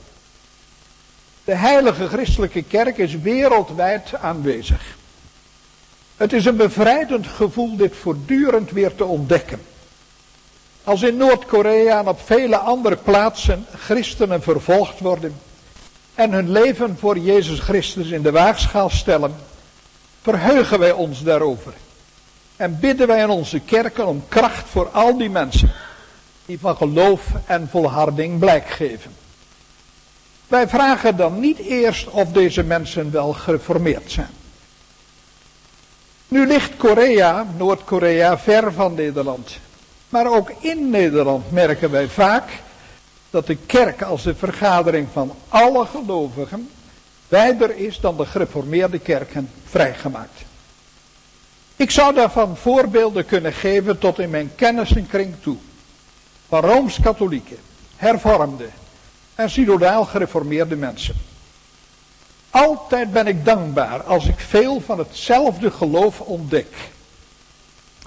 De heilige christelijke kerk is wereldwijd aanwezig. Het is een bevrijdend gevoel dit voortdurend weer te ontdekken. Als in Noord-Korea en op vele andere plaatsen christenen vervolgd worden en hun leven voor Jezus Christus in de waagschaal stellen, verheugen wij ons daarover. En bidden wij in onze kerken om kracht voor al die mensen die van geloof en volharding blijk geven. Wij vragen dan niet eerst of deze mensen wel gereformeerd zijn. Nu ligt Noord-Korea, ver van Nederland. Maar ook in Nederland merken wij vaak dat de kerk als de vergadering van alle gelovigen wijder is dan de gereformeerde kerken vrijgemaakt. Ik zou daarvan voorbeelden kunnen geven tot in mijn kennissenkring toe. Van Rooms-katholieken, hervormden en synodaal gereformeerde mensen. Altijd ben ik dankbaar als ik veel van hetzelfde geloof ontdek.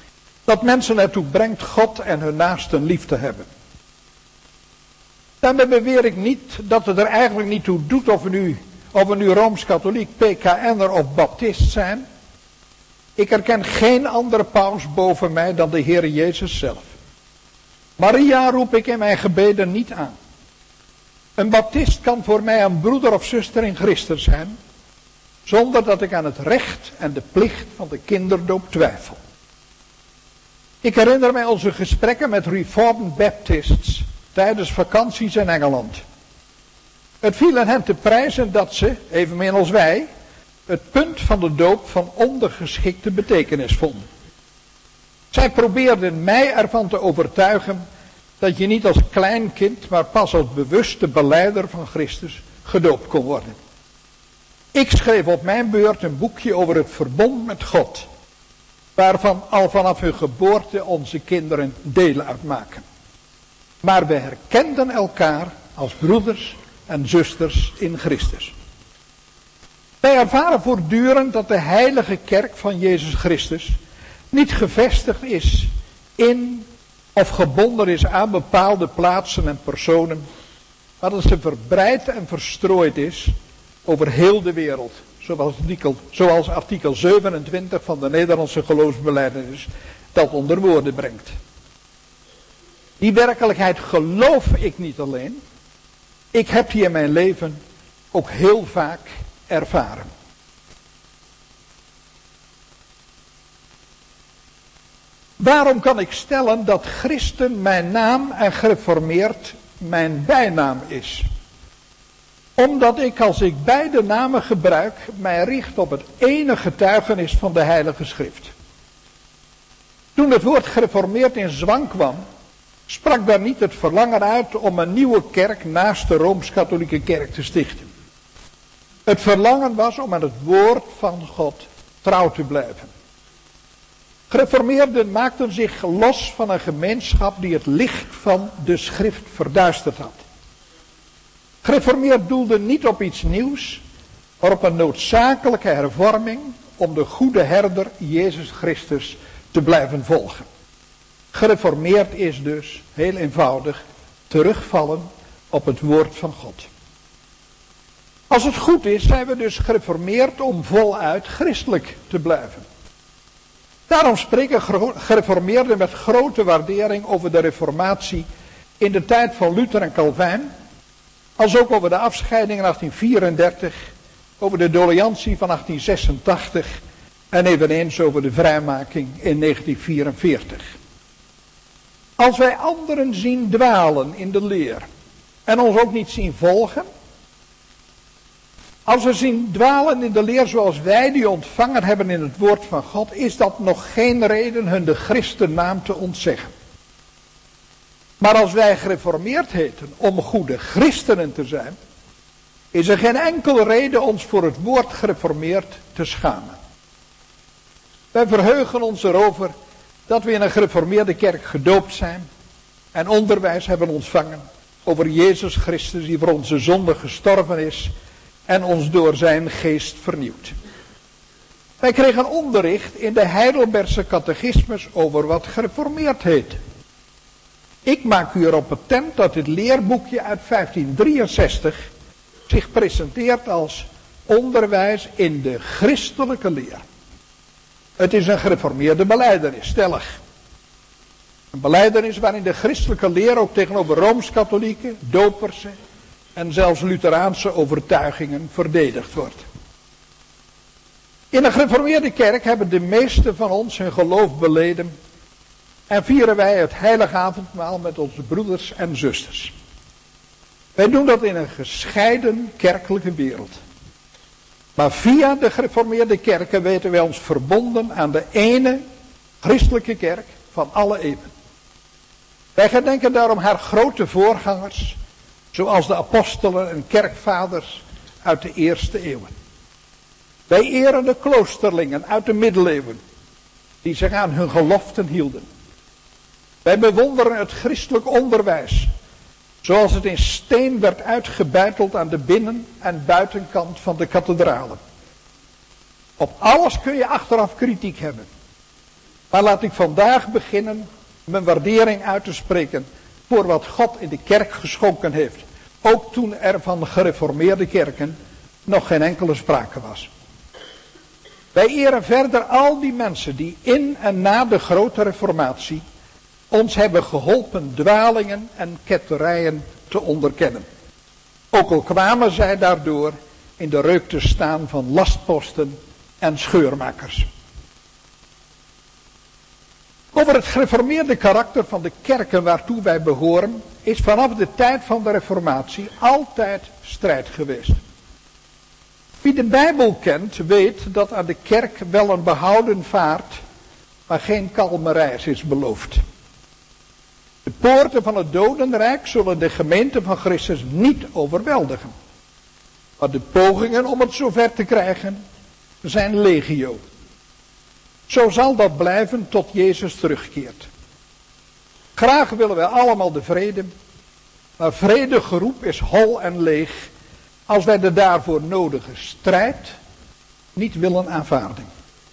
dat mensen ertoe brengt God en hun naasten lief te hebben. Daarmee beweer ik niet dat het er eigenlijk niet toe doet of we nu Rooms-Katholiek, PKN'er of Baptist zijn. Ik herken geen andere paus boven mij dan de Heer Jezus zelf. Maria roep ik in mijn gebeden niet aan. Een Baptist kan voor mij een broeder of zuster in Christus zijn, zonder dat ik aan het recht en de plicht van de kinderdoop twijfel. Ik herinner mij onze gesprekken met Reformed Baptists tijdens vakanties in Engeland. Het viel aan hen te prijzen dat ze, evenmin als wij, het punt van de doop van ondergeschikte betekenis vonden. Zij probeerden mij ervan te overtuigen dat je niet als kleinkind, maar pas als bewuste belijder van Christus gedoopt kon worden. Ik schreef op mijn beurt een boekje over het verbond met God, waarvan al vanaf hun geboorte onze kinderen deel uitmaken. Maar we herkenden elkaar als broeders en zusters in Christus. Wij ervaren voortdurend dat de heilige kerk van Jezus Christus niet gevestigd is in of gebonden is aan bepaalde plaatsen en personen, maar dat ze verbreid en verstrooid is over heel de wereld, zoals artikel 27 van de Nederlandse geloofsbelijdenis dat onder woorden brengt. Die werkelijkheid geloof ik niet alleen, ik heb die in mijn leven ook heel vaak ervaren. Waarom kan ik stellen dat christen mijn naam en gereformeerd mijn bijnaam is? Omdat ik, als ik beide namen gebruik, mij richt op het ene getuigenis van de Heilige Schrift. Toen het woord gereformeerd in zwang kwam, sprak daar niet het verlangen uit om een nieuwe kerk naast de Rooms-Katholieke kerk te stichten. Het verlangen was om aan het woord van God trouw te blijven. Gereformeerden maakten zich los van een gemeenschap die het licht van de schrift verduisterd had. Gereformeerd doelde niet op iets nieuws, maar op een noodzakelijke hervorming om de goede herder Jezus Christus te blijven volgen. Gereformeerd is dus, heel eenvoudig, terugvallen op het woord van God. Als het goed is, zijn we dus gereformeerd om voluit christelijk te blijven. Daarom spreken gereformeerden met grote waardering over de reformatie in de tijd van Luther en Calvijn, als ook over de afscheiding in 1834, over de doleantie van 1886 en eveneens over de vrijmaking in 1944. Als wij anderen zien dwalen in de leer en ons ook niet zien volgen, als we zien dwalen in de leer zoals wij die ontvangen hebben in het woord van God, is dat nog geen reden hun de christennaam te ontzeggen. Maar als wij gereformeerd heten om goede christenen te zijn, is er geen enkele reden ons voor het woord gereformeerd te schamen. Wij verheugen ons erover dat we in een gereformeerde kerk gedoopt zijn en onderwijs hebben ontvangen over Jezus Christus die voor onze zonde gestorven is en ons door zijn geest vernieuwt. Wij kregen onderricht in de Heidelbergse catechismus over wat gereformeerd heet. Ik maak u erop attent dat dit leerboekje uit 1563 zich presenteert als onderwijs in de christelijke leer. Het is een gereformeerde belijdenis, stellig. Een belijdenis waarin de christelijke leer ook tegenover Rooms-Katholieke, Doperse en zelfs Lutheraanse overtuigingen verdedigd wordt. In een gereformeerde kerk hebben de meesten van ons hun geloof beleden en vieren wij het heilige avondmaal met onze broeders en zusters. Wij doen dat in een gescheiden kerkelijke wereld. Maar via de gereformeerde kerken weten wij ons verbonden aan de ene christelijke kerk van alle eeuwen. Wij gedenken daarom haar grote voorgangers, zoals de apostelen en kerkvaders uit de eerste eeuwen. Wij eren de kloosterlingen uit de middeleeuwen, die zich aan hun geloften hielden. Wij bewonderen het christelijk onderwijs, zoals het in steen werd uitgebeiteld aan de binnen- en buitenkant van de kathedralen. Op alles kun je achteraf kritiek hebben. Maar laat ik vandaag beginnen mijn waardering uit te spreken voor wat God in de kerk geschonken heeft. Ook toen er van gereformeerde kerken nog geen enkele sprake was. Wij eren verder al die mensen die in en na de grote reformatie ons hebben geholpen dwalingen en ketterijen te onderkennen. Ook al kwamen zij daardoor in de reuk te staan van lastposten en scheurmakers. Over het gereformeerde karakter van de kerken waartoe wij behoren is vanaf de tijd van de reformatie altijd strijd geweest. Wie de Bijbel kent weet dat aan de kerk wel een behouden vaart, maar geen kalme reis is beloofd. De poorten van het dodenrijk zullen de gemeente van Christus niet overweldigen. Maar de pogingen om het zover te krijgen zijn legio. Zo zal dat blijven tot Jezus terugkeert. Graag willen wij allemaal de vrede, maar vredegeroep is hol en leeg als wij de daarvoor nodige strijd niet willen aanvaarden.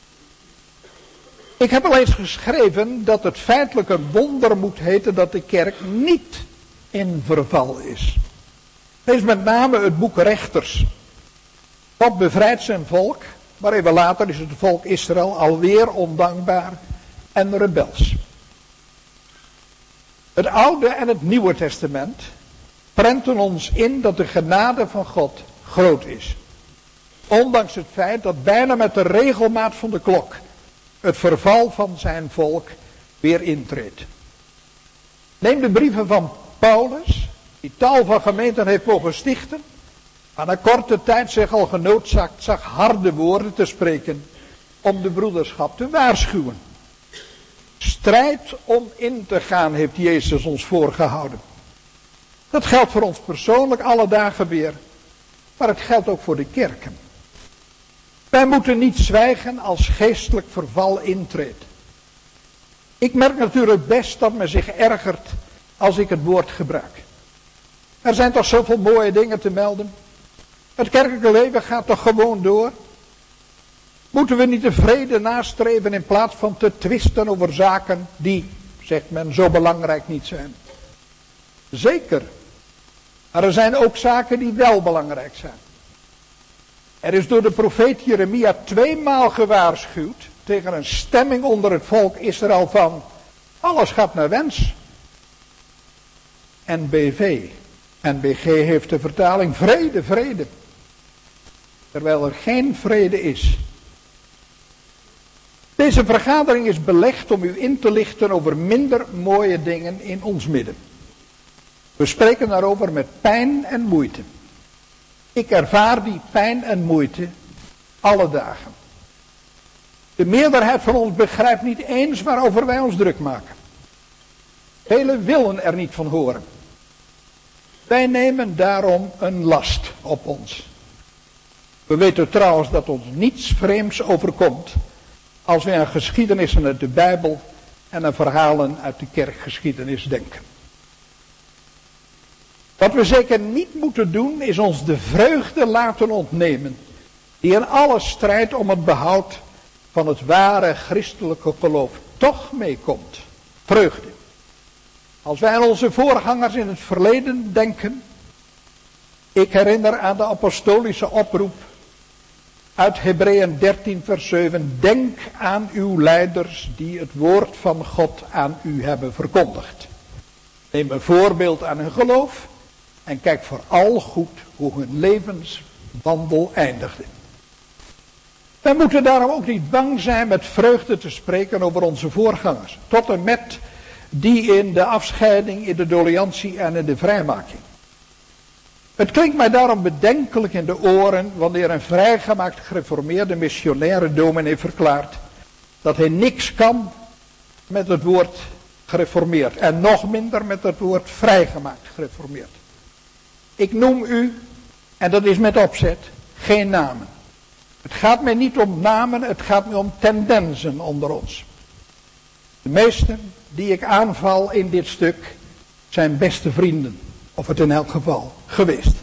Ik heb al eens geschreven dat het feitelijk een wonder moet heten dat de kerk niet in verval is. Lees met name het boek Rechters. God bevrijdt zijn volk, maar even later is het volk Israël alweer ondankbaar en rebels. Het Oude en het Nieuwe Testament prenten ons in dat de genade van God groot is. Ondanks het feit dat bijna met de regelmaat van de klok het verval van zijn volk weer intreedt. Neem de brieven van Paulus, die tal van gemeenten heeft mogen stichten, maar na korte tijd zich al genoodzaakt zag harde woorden te spreken om de broederschap te waarschuwen. Strijd om in te gaan heeft Jezus ons voorgehouden. Dat geldt voor ons persoonlijk alle dagen weer, maar het geldt ook voor de kerken. Wij moeten niet zwijgen als geestelijk verval intreedt. Ik merk natuurlijk best dat men zich ergert als ik het woord gebruik. Er zijn toch zoveel mooie dingen te melden. Het kerkelijke leven gaat toch gewoon door. Moeten we niet de vrede nastreven in plaats van te twisten over zaken die, zegt men, zo belangrijk niet zijn? Zeker. Maar er zijn ook zaken die wel belangrijk zijn. Er is door de profeet Jeremia 2 maal gewaarschuwd tegen een stemming onder het volk Israël van alles gaat naar wens. NBG heeft de vertaling vrede, vrede. Terwijl er geen vrede is. Deze vergadering is belegd om u in te lichten over minder mooie dingen in ons midden. We spreken daarover met pijn en moeite. Ik ervaar die pijn en moeite alle dagen. De meerderheid van ons begrijpt niet eens waarover wij ons druk maken. Velen willen er niet van horen. Wij nemen daarom een last op ons. We weten trouwens dat ons niets vreemds overkomt als we aan geschiedenissen uit de Bijbel en aan verhalen uit de kerkgeschiedenis denken. Wat we zeker niet moeten doen is ons de vreugde laten ontnemen die in alle strijd om het behoud van het ware christelijke geloof toch meekomt. Vreugde. Als wij aan onze voorgangers in het verleden denken, ik herinner aan de apostolische oproep uit Hebreeën 13 vers 7. Denk aan uw leiders die het woord van God aan u hebben verkondigd. Neem een voorbeeld aan hun geloof en kijk vooral goed hoe hun levenswandel eindigde. Wij moeten daarom ook niet bang zijn met vreugde te spreken over onze voorgangers. Tot en met die in de afscheiding, in de doliantie en in de vrijmaking. Het klinkt mij daarom bedenkelijk in de oren wanneer een vrijgemaakt gereformeerde missionaire dominee verklaart dat hij niks kan met het woord gereformeerd en nog minder met het woord vrijgemaakt gereformeerd. Ik noem u, en dat is met opzet, geen namen. Het gaat mij niet om namen, het gaat mij om tendensen onder ons. De meesten die ik aanval in dit stuk zijn beste vrienden, of het in elk geval geweest.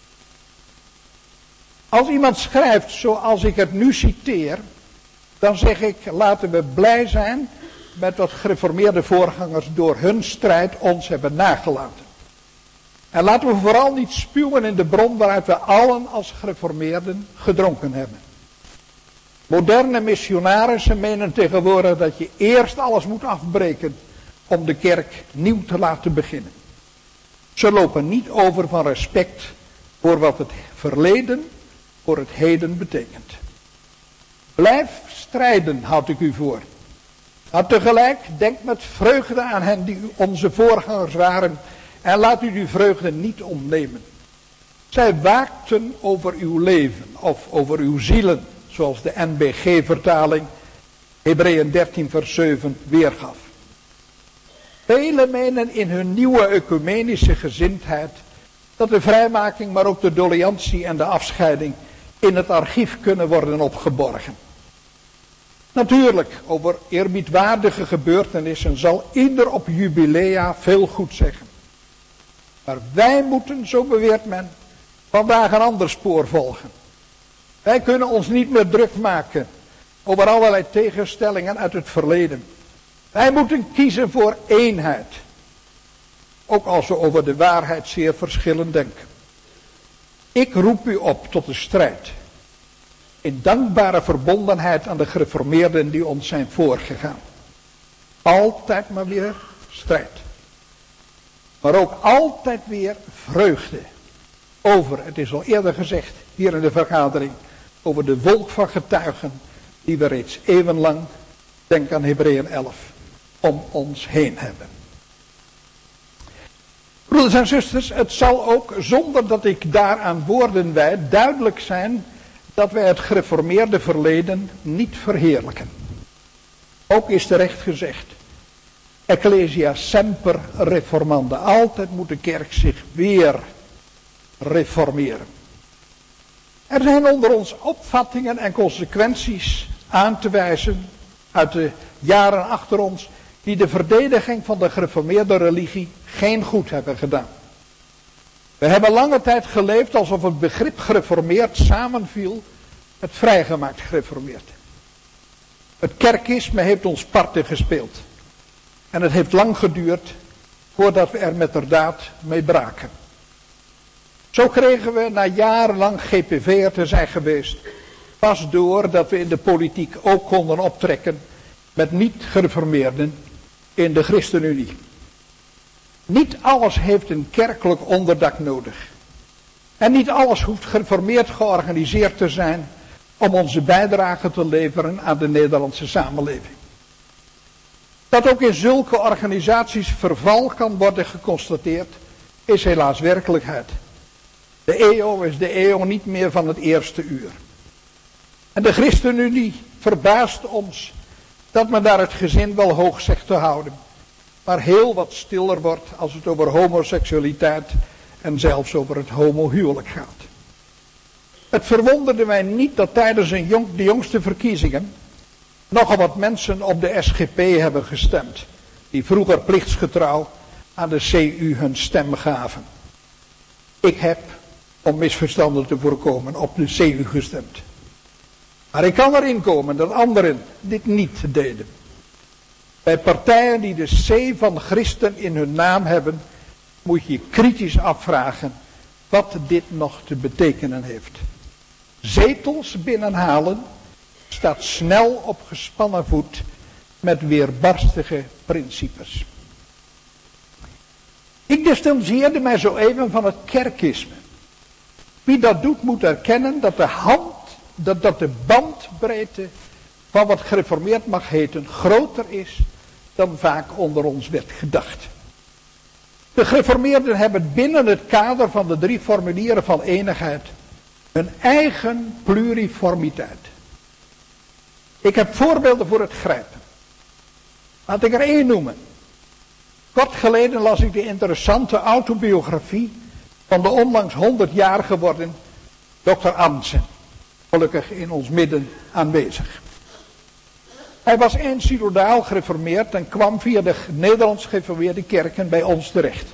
Als iemand schrijft zoals ik het nu citeer, dan zeg ik laten we blij zijn met wat gereformeerde voorgangers door hun strijd ons hebben nagelaten. En laten we vooral niet spuwen in de bron waaruit we allen als gereformeerden gedronken hebben. Moderne missionarissen menen tegenwoordig dat je eerst alles moet afbreken om de kerk nieuw te laten beginnen. Ze lopen niet over van respect voor wat het verleden voor het heden betekent. Blijf strijden, houd ik u voor. Maar tegelijk denk met vreugde aan hen die onze voorgangers waren en laat u die vreugde niet ontnemen. Zij waakten over uw leven of over uw zielen, zoals de NBG-vertaling Hebreeën 13 vers 7 weergaf. Velen menen in hun nieuwe ecumenische gezindheid dat de vrijmaking, maar ook de doliantie en de afscheiding in het archief kunnen worden opgeborgen. Natuurlijk, over eerbiedwaardige gebeurtenissen zal ieder op jubilea veel goed zeggen. Maar wij moeten, zo beweert men, vandaag een ander spoor volgen. Wij kunnen ons niet meer druk maken over allerlei tegenstellingen uit het verleden. Wij moeten kiezen voor eenheid. Ook als we over de waarheid zeer verschillend denken. Ik roep u op tot de strijd. In dankbare verbondenheid aan de gereformeerden die ons zijn voorgegaan. Altijd maar weer strijd. Maar ook altijd weer vreugde. Over, het is al eerder gezegd hier in de vergadering, over de wolk van getuigen die we reeds eeuwenlang, denk aan Hebreeën 11, om ons heen hebben. Broeders en zusters, het zal ook, zonder dat ik daaraan woorden wijd, duidelijk zijn dat wij het gereformeerde verleden niet verheerlijken. Ook is terecht gezegd, Ecclesia semper reformanda. Altijd moet de kerk zich weer reformeren. Er zijn onder ons opvattingen en consequenties aan te wijzen uit de jaren achter ons die de verdediging van de gereformeerde religie geen goed hebben gedaan. We hebben lange tijd geleefd alsof het begrip gereformeerd samenviel met vrijgemaakt gereformeerd. Het kerkisme heeft ons parten gespeeld. En het heeft lang geduurd voordat we er met de daad mee braken. Zo kregen we na jarenlang GPV'er te zijn geweest, pas door dat we in de politiek ook konden optrekken met niet-gereformeerden in de ChristenUnie. Niet alles heeft een kerkelijk onderdak nodig. En niet alles hoeft gereformeerd georganiseerd te zijn om onze bijdrage te leveren aan de Nederlandse samenleving. Dat ook in zulke organisaties verval kan worden geconstateerd, is helaas werkelijkheid. De EO is de EO niet meer van het eerste uur. En de ChristenUnie verbaast ons dat men daar het gezin wel hoog zegt te houden, maar heel wat stiller wordt als het over homoseksualiteit en zelfs over het homohuwelijk gaat. Het verwonderde mij niet dat tijdens de jongste verkiezingen nogal wat mensen op de SGP hebben gestemd, die vroeger plichtsgetrouw aan de CU hun stem gaven. Ik heb, om misverstanden te voorkomen, op de CU gestemd. Maar ik kan erin komen dat anderen dit niet deden. Bij partijen die de C van christen in hun naam hebben, moet je kritisch afvragen wat dit nog te betekenen heeft. Zetels binnenhalen staat snel op gespannen voet met weerbarstige principes. Ik distancieerde mij zo even van het kerkisme. Wie dat doet moet erkennen dat de bandbreedte van wat gereformeerd mag heten groter is dan vaak onder ons werd gedacht. De gereformeerden hebben binnen het kader van de 3 formulieren van eenigheid hun eigen pluriformiteit. Ik heb voorbeelden voor het grijpen. Laat ik er 1 noemen. Kort geleden las ik de interessante autobiografie van de onlangs 100 jaar geworden Dr. Arntzen. Gelukkig in ons midden aanwezig. Hij was eens synodaal gereformeerd en kwam via de Nederlands gereformeerde kerken bij ons terecht.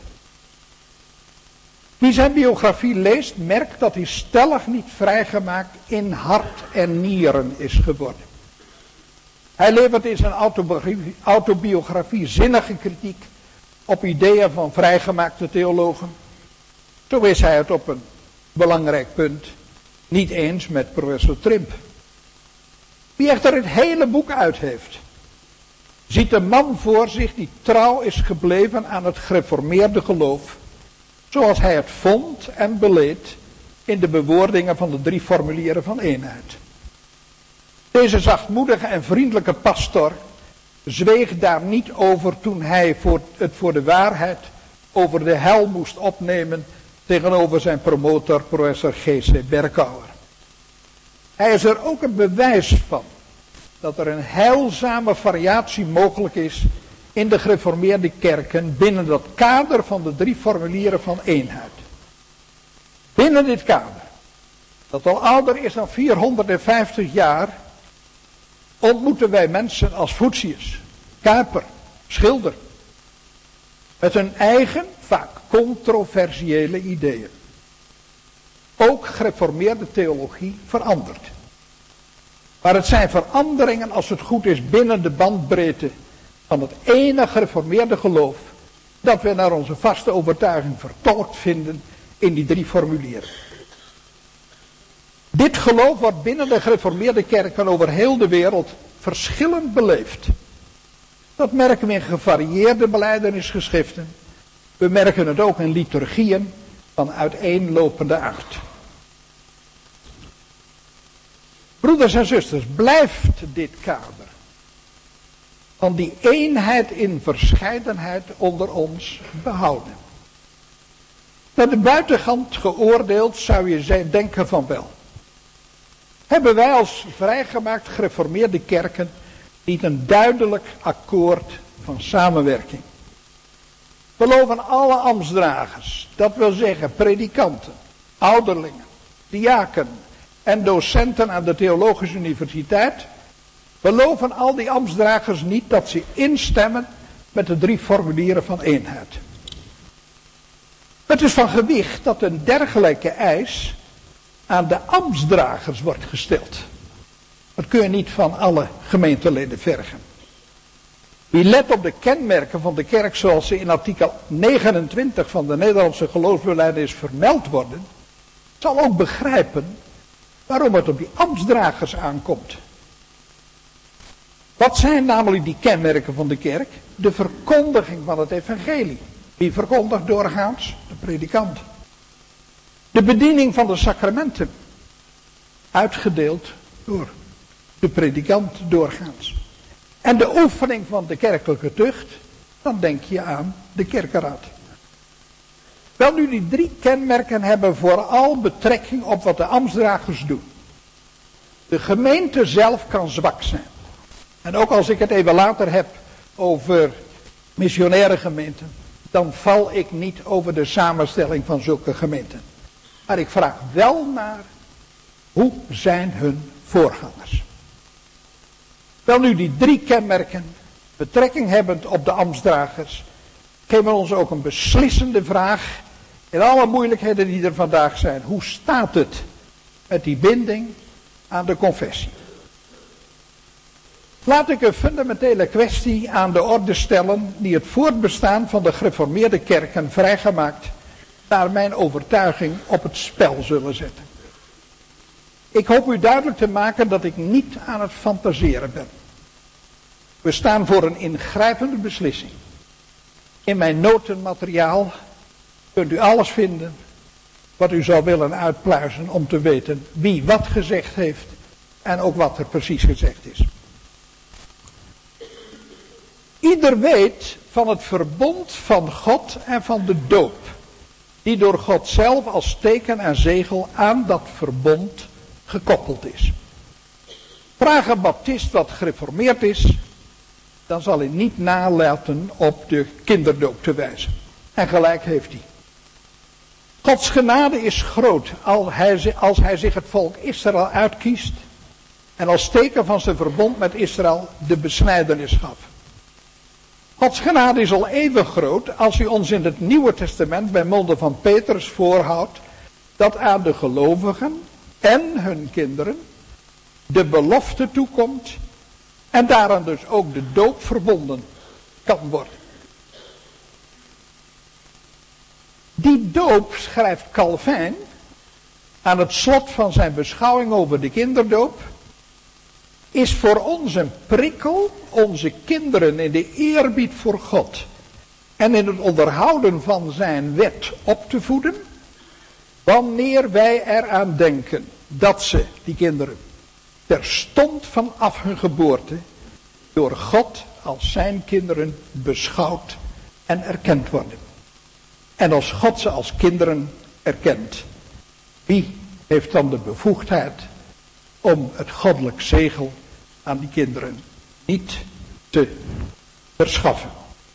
Wie zijn biografie leest, merkt dat hij stellig niet vrijgemaakt in hart en nieren is geworden. Hij levert in zijn autobiografie zinnige kritiek op ideeën van vrijgemaakte theologen. Toch is hij het op een belangrijk punt niet eens met professor Trimp. Wie echter het hele boek uit heeft, ziet een man voor zich die trouw is gebleven aan het gereformeerde geloof, zoals hij het vond en beleed in de bewoordingen van de 3 formulieren van eenheid. Deze zachtmoedige en vriendelijke pastor zweeg daar niet over toen hij het voor de waarheid over de hel moest opnemen tegenover zijn promotor professor G.C. Berkouwer. Hij is er ook een bewijs van dat er een heilzame variatie mogelijk is in de gereformeerde kerken binnen dat kader van de 3 formulieren van eenheid. Binnen dit kader, dat al ouder is dan 450 jaar, ontmoeten wij mensen als Voetius, Kuyper, Schilder, met hun eigen, vaak controversiële ideeën. Ook gereformeerde theologie verandert. Maar het zijn veranderingen, als het goed is, binnen de bandbreedte van het ene gereformeerde geloof dat we naar onze vaste overtuiging vertolkt vinden in die 3 formulieren. Dit geloof wordt binnen de gereformeerde kerken over heel de wereld verschillend beleefd. Dat merken we in gevarieerde belijdenisgeschriften. We merken het ook in liturgieën van uiteenlopende aard. Broeders en zusters, blijft dit kader van die eenheid in verscheidenheid onder ons behouden? Naar de buitenkant geoordeeld zou je denken van wel. Hebben wij als vrijgemaakt gereformeerde kerken niet een duidelijk akkoord van samenwerking? We loven alle ambtsdragers, dat wil zeggen predikanten, ouderlingen, diakenen en docenten aan de Theologische Universiteit. We loven al die ambtsdragers niet dat ze instemmen met de 3 formulieren van eenheid. Het is van gewicht dat een dergelijke eis aan de ambtsdragers wordt gesteld. Dat kun je niet van alle gemeenteleden vergen. Wie let op de kenmerken van de kerk zoals ze in artikel 29 van de Nederlandse geloofsbelijdenis vermeld worden, zal ook begrijpen waarom het op die ambtsdragers aankomt. Wat zijn namelijk die kenmerken van de kerk? De verkondiging van het evangelie. Wie verkondigt doorgaans? De predikant. De bediening van de sacramenten. Uitgedeeld door de predikant doorgaans. En de oefening van de kerkelijke tucht, dan denk je aan de kerkenraad. Wel nu, die 3 kenmerken hebben vooral betrekking op wat de ambtsdragers doen. De gemeente zelf kan zwak zijn. En ook als ik het even later heb over missionaire gemeenten, dan val ik niet over de samenstelling van zulke gemeenten. Maar ik vraag wel naar, hoe zijn hun voorgangers? Wel nu, die 3 kenmerken, betrekking hebbend op de ambtsdragers, geven ons ook een beslissende vraag in alle moeilijkheden die er vandaag zijn. Hoe staat het met die binding aan de confessie? Laat ik een fundamentele kwestie aan de orde stellen die het voortbestaan van de gereformeerde kerken vrijgemaakt naar mijn overtuiging op het spel zullen zetten. Ik hoop u duidelijk te maken dat ik niet aan het fantaseren ben. We staan voor een ingrijpende beslissing. In mijn notenmateriaal kunt u alles vinden wat u zou willen uitpluizen om te weten wie wat gezegd heeft en ook wat er precies gezegd is. Ieder weet van het verbond van God en van de doop, die door God zelf als teken en zegel aan dat verbond gekoppeld is. Vraag een baptist wat gereformeerd is, dan zal hij niet nalaten op de kinderdoop te wijzen. En gelijk heeft hij. Gods genade is groot als hij zich het volk Israël uitkiest en als teken van zijn verbond met Israël de besnijdenis gaf. Gods genade is al even groot als hij ons in het Nieuwe Testament bij monden van Petrus voorhoudt dat aan de gelovigen en hun kinderen de belofte toekomt En daaraan dus ook de doop verbonden kan worden. Die doop, schrijft Calvijn aan het slot van zijn beschouwing over de kinderdoop, is voor ons een prikkel onze kinderen in de eerbied voor God en in het onderhouden van zijn wet op te voeden, wanneer wij eraan denken dat ze, die kinderen, terstond vanaf hun geboorte door God als zijn kinderen beschouwd en erkend worden. En als God ze als kinderen erkent, wie heeft dan de bevoegdheid om het goddelijk zegel aan die kinderen niet te verschaffen?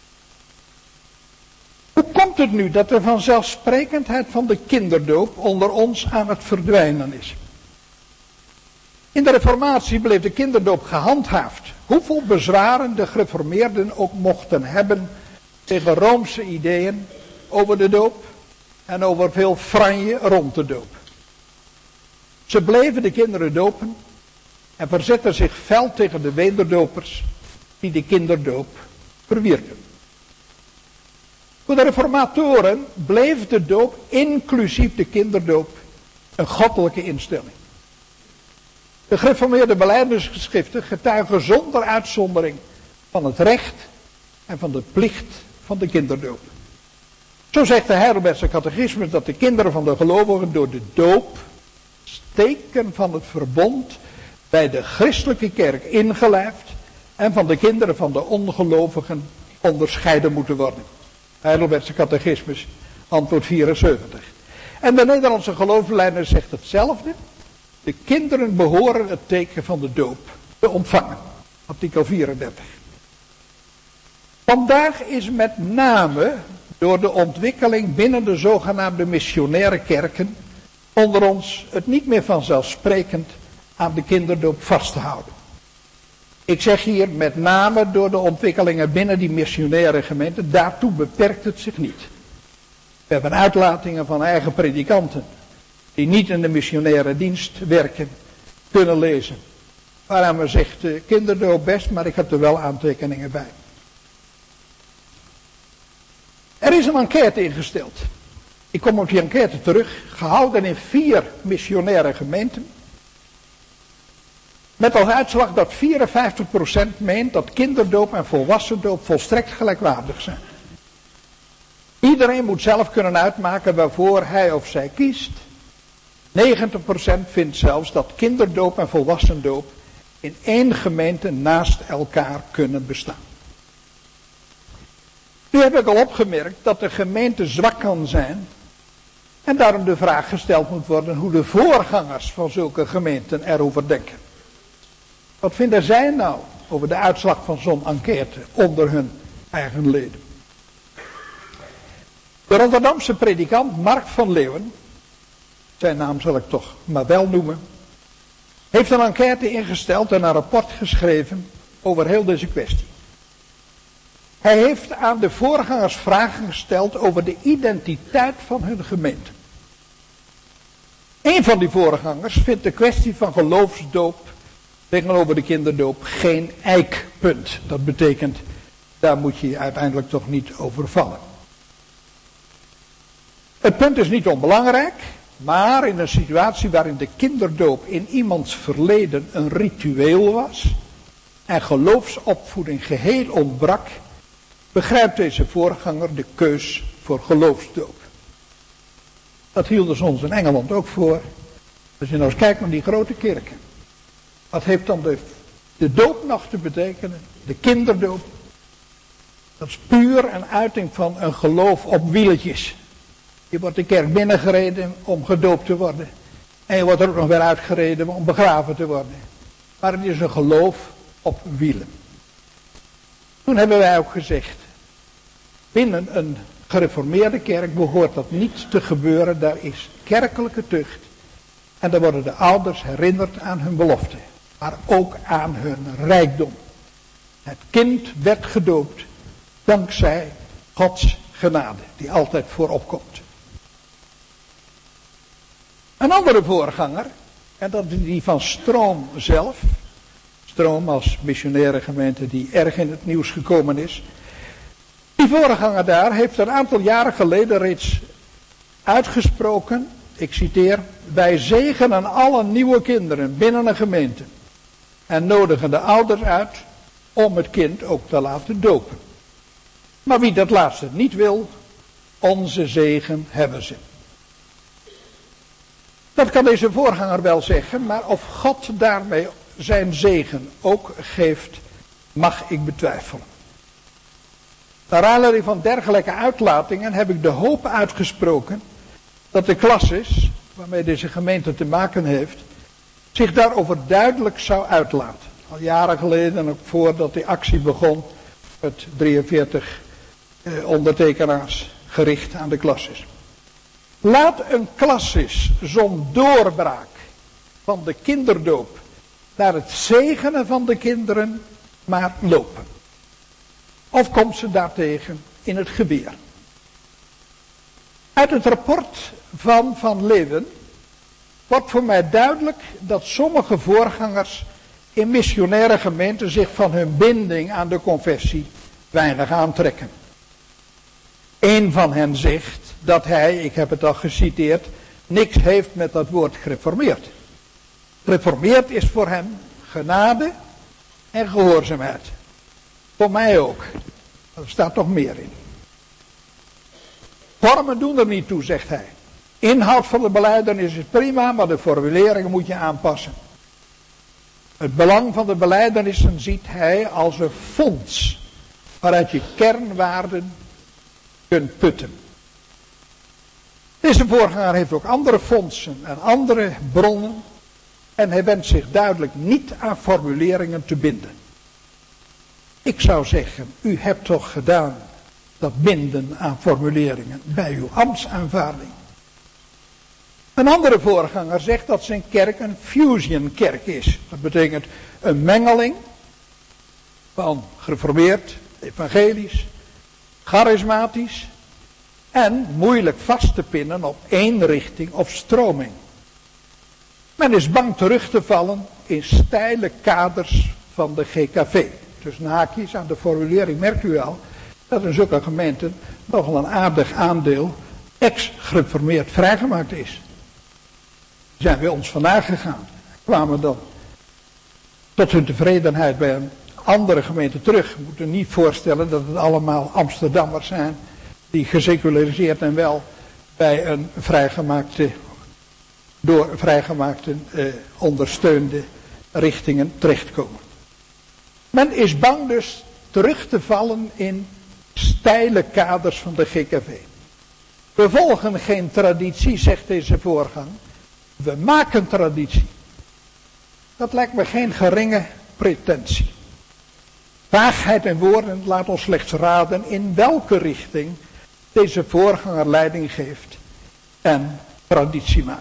Hoe komt het nu dat de vanzelfsprekendheid van de kinderdoop onder ons aan het verdwijnen is? In de Reformatie bleef de kinderdoop gehandhaafd. Hoeveel bezwaren de gereformeerden ook mochten hebben tegen Roomse ideeën over de doop en over veel franje rond de doop. Ze bleven de kinderen dopen en verzetten zich fel tegen de wederdopers die de kinderdoop verwierpen. Voor de reformatoren bleef de doop, inclusief de kinderdoop, een goddelijke instelling. De gereformeerde belijdenisgeschriften getuigen zonder uitzondering van het recht en van de plicht van de kinderdoop. Zo zegt de Heidelbergse catechismus dat de kinderen van de gelovigen door de doop, teken van het verbond, bij de christelijke kerk ingelijfd en van de kinderen van de ongelovigen onderscheiden moeten worden. Heidelbergse catechismus, antwoord 74. En de Nederlandse geloofsbelijdenis zegt hetzelfde. De kinderen behoren het teken van de doop te ontvangen. Artikel 34. Vandaag is met name door de ontwikkeling binnen de zogenaamde missionaire kerken onder ons het niet meer vanzelfsprekend aan de kinderdoop vast te houden. Ik zeg hier met name door de ontwikkelingen binnen die missionaire gemeenten, daartoe beperkt het zich niet. We hebben uitlatingen van eigen predikanten die niet in de missionaire dienst werken, kunnen lezen. Waaraan men zegt, kinderdoop best, maar ik heb er wel aantekeningen bij. Er is een enquête ingesteld. Ik kom op die enquête terug, gehouden in 4 missionaire gemeenten. Met als uitslag dat 54% meent dat kinderdoop en volwassendoop volstrekt gelijkwaardig zijn. Iedereen moet zelf kunnen uitmaken waarvoor hij of zij kiest. 90% vindt zelfs dat kinderdoop en volwassendoop in één gemeente naast elkaar kunnen bestaan. Nu heb ik al opgemerkt dat de gemeente zwak kan zijn en daarom de vraag gesteld moet worden hoe de voorgangers van zulke gemeenten erover denken. Wat vinden zij nou over de uitslag van zo'n enquête onder hun eigen leden? De Rotterdamse predikant Mark van Leeuwen, zijn naam zal ik toch maar wel noemen, heeft een enquête ingesteld en een rapport geschreven over heel deze kwestie. Hij heeft aan de voorgangers vragen gesteld over de identiteit van hun gemeente. Een van die voorgangers vindt de kwestie van geloofsdoop tegenover de kinderdoop geen eikpunt. Dat betekent, daar moet je uiteindelijk toch niet over vallen. Het punt is niet onbelangrijk, maar in een situatie waarin de kinderdoop in iemands verleden een ritueel was en geloofsopvoeding geheel ontbrak, begrijpt deze voorganger de keus voor geloofsdoop. Dat hielden ze ons in Engeland ook voor. Als je nou eens kijkt naar die grote kerken. Wat heeft dan de doop nog te betekenen? De kinderdoop. Dat is puur een uiting van een geloof op wieletjes. Je wordt de kerk binnengereden om gedoopt te worden. En je wordt er ook nog weer uitgereden om begraven te worden. Maar het is een geloof op wielen. Toen hebben wij ook gezegd, binnen een gereformeerde kerk behoort dat niet te gebeuren. Daar is kerkelijke tucht. En daar worden de ouders herinnerd aan hun belofte. Maar ook aan hun rijkdom. Het kind werd gedoopt dankzij Gods genade, die altijd voorop komt. Een andere voorganger, en dat is die van Stroom zelf. Stroom als missionaire gemeente die erg in het nieuws gekomen is. Die voorganger daar heeft een aantal jaren geleden reeds uitgesproken, ik citeer, wij zegenen alle nieuwe kinderen binnen een gemeente en nodigen de ouders uit om het kind ook te laten dopen. Maar wie dat laatste niet wil, onze zegen hebben ze. Dat kan deze voorganger wel zeggen, maar of God daarmee zijn zegen ook geeft, mag ik betwijfelen. Naar aanleiding van dergelijke uitlatingen heb ik de hoop uitgesproken dat de klasses, waarmee deze gemeente te maken heeft, zich daarover duidelijk zou uitlaten. Al jaren geleden, ook voordat die actie begon, met 43 ondertekenaars gericht aan de klasses. Laat een klasses zo'n doorbraak van de kinderdoop naar het zegenen van de kinderen maar lopen. Of komt ze daartegen in het geweer? Uit het rapport van Van Leeuwen wordt voor mij duidelijk dat sommige voorgangers in missionaire gemeenten zich van hun binding aan de confessie weinig aantrekken. Eén van hen zegt dat hij, ik heb het al geciteerd, niks heeft met dat woord gereformeerd. Gereformeerd is voor hem genade en gehoorzaamheid. Voor mij ook. Er staat nog meer in. Vormen doen er niet toe, zegt hij. Inhoud van de belijdenis is prima, maar de formuleringen moet je aanpassen. Het belang van de belijdenissen ziet hij als een fonds waaruit je kernwaarden kunt putten. Deze voorganger heeft ook andere fondsen en andere bronnen en hij wenst zich duidelijk niet aan formuleringen te binden. Ik zou zeggen, u hebt toch gedaan dat binden aan formuleringen bij uw ambtsaanvaarding. Een andere voorganger zegt dat zijn kerk een fusionkerk is. Dat betekent een mengeling van gereformeerd, evangelisch, charismatisch en moeilijk vast te pinnen op één richting of stroming. Men is bang terug te vallen in steile kaders van de GKV. Tussen haakjes aan de formulering merkt u al dat in zulke gemeenten nogal een aardig aandeel ex-gereformeerd vrijgemaakt is. Zijn bij ons vandaag gegaan. Kwamen dan tot hun tevredenheid bij een andere gemeente terug. We moeten niet voorstellen dat het allemaal Amsterdammers zijn die geseculariseerd en wel bij een door vrijgemaakte ondersteunde richtingen terechtkomen. Men is bang dus terug te vallen in steile kaders van de GKV. We volgen geen traditie, zegt deze voorgang. We maken traditie. Dat lijkt me geen geringe pretentie. Vaagheid in woorden laat ons slechts raden in welke richting deze voorganger leiding geeft en traditie maakt.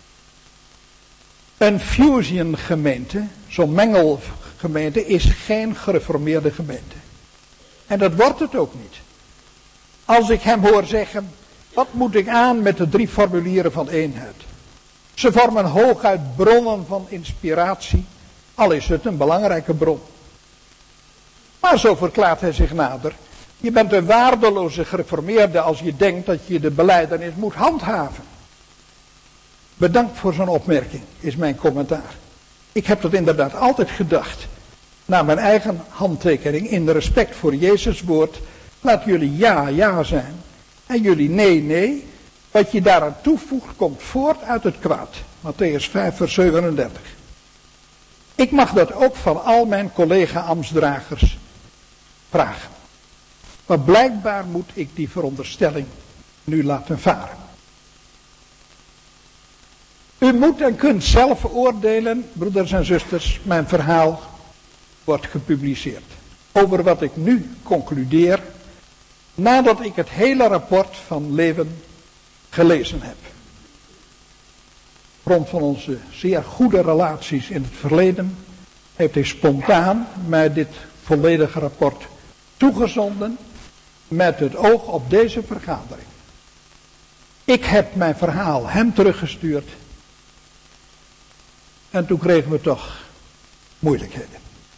Een fusion gemeente, zo'n mengelgemeente, is geen gereformeerde gemeente. En dat wordt het ook niet. Als ik hem hoor zeggen, wat moet ik aan met de 3 formulieren van eenheid? Ze vormen hooguit bronnen van inspiratie, al is het een belangrijke bron. Maar zo verklaart hij zich nader. Je bent een waardeloze gereformeerde als je denkt dat je de belijdenis moet handhaven. Bedankt voor zo'n opmerking, is mijn commentaar. Ik heb dat inderdaad altijd gedacht. Na mijn eigen handtekening in respect voor Jezus' woord. Laat jullie ja, ja zijn. En jullie nee, nee. Wat je daaraan toevoegt komt voort uit het kwaad. Mattheüs 5 vers 37. Ik mag dat ook van al mijn collega-ambtsdragers vragen. Maar blijkbaar moet ik die veronderstelling nu laten varen. U moet en kunt zelf oordelen, broeders en zusters, mijn verhaal wordt gepubliceerd. Over wat ik nu concludeer, nadat ik het hele rapport van Leeuwen gelezen heb. Op grond van onze zeer goede relaties in het verleden heeft hij spontaan mij dit volledige rapport toegezonden met het oog op deze vergadering. Ik heb mijn verhaal hem teruggestuurd en toen kregen we toch moeilijkheden.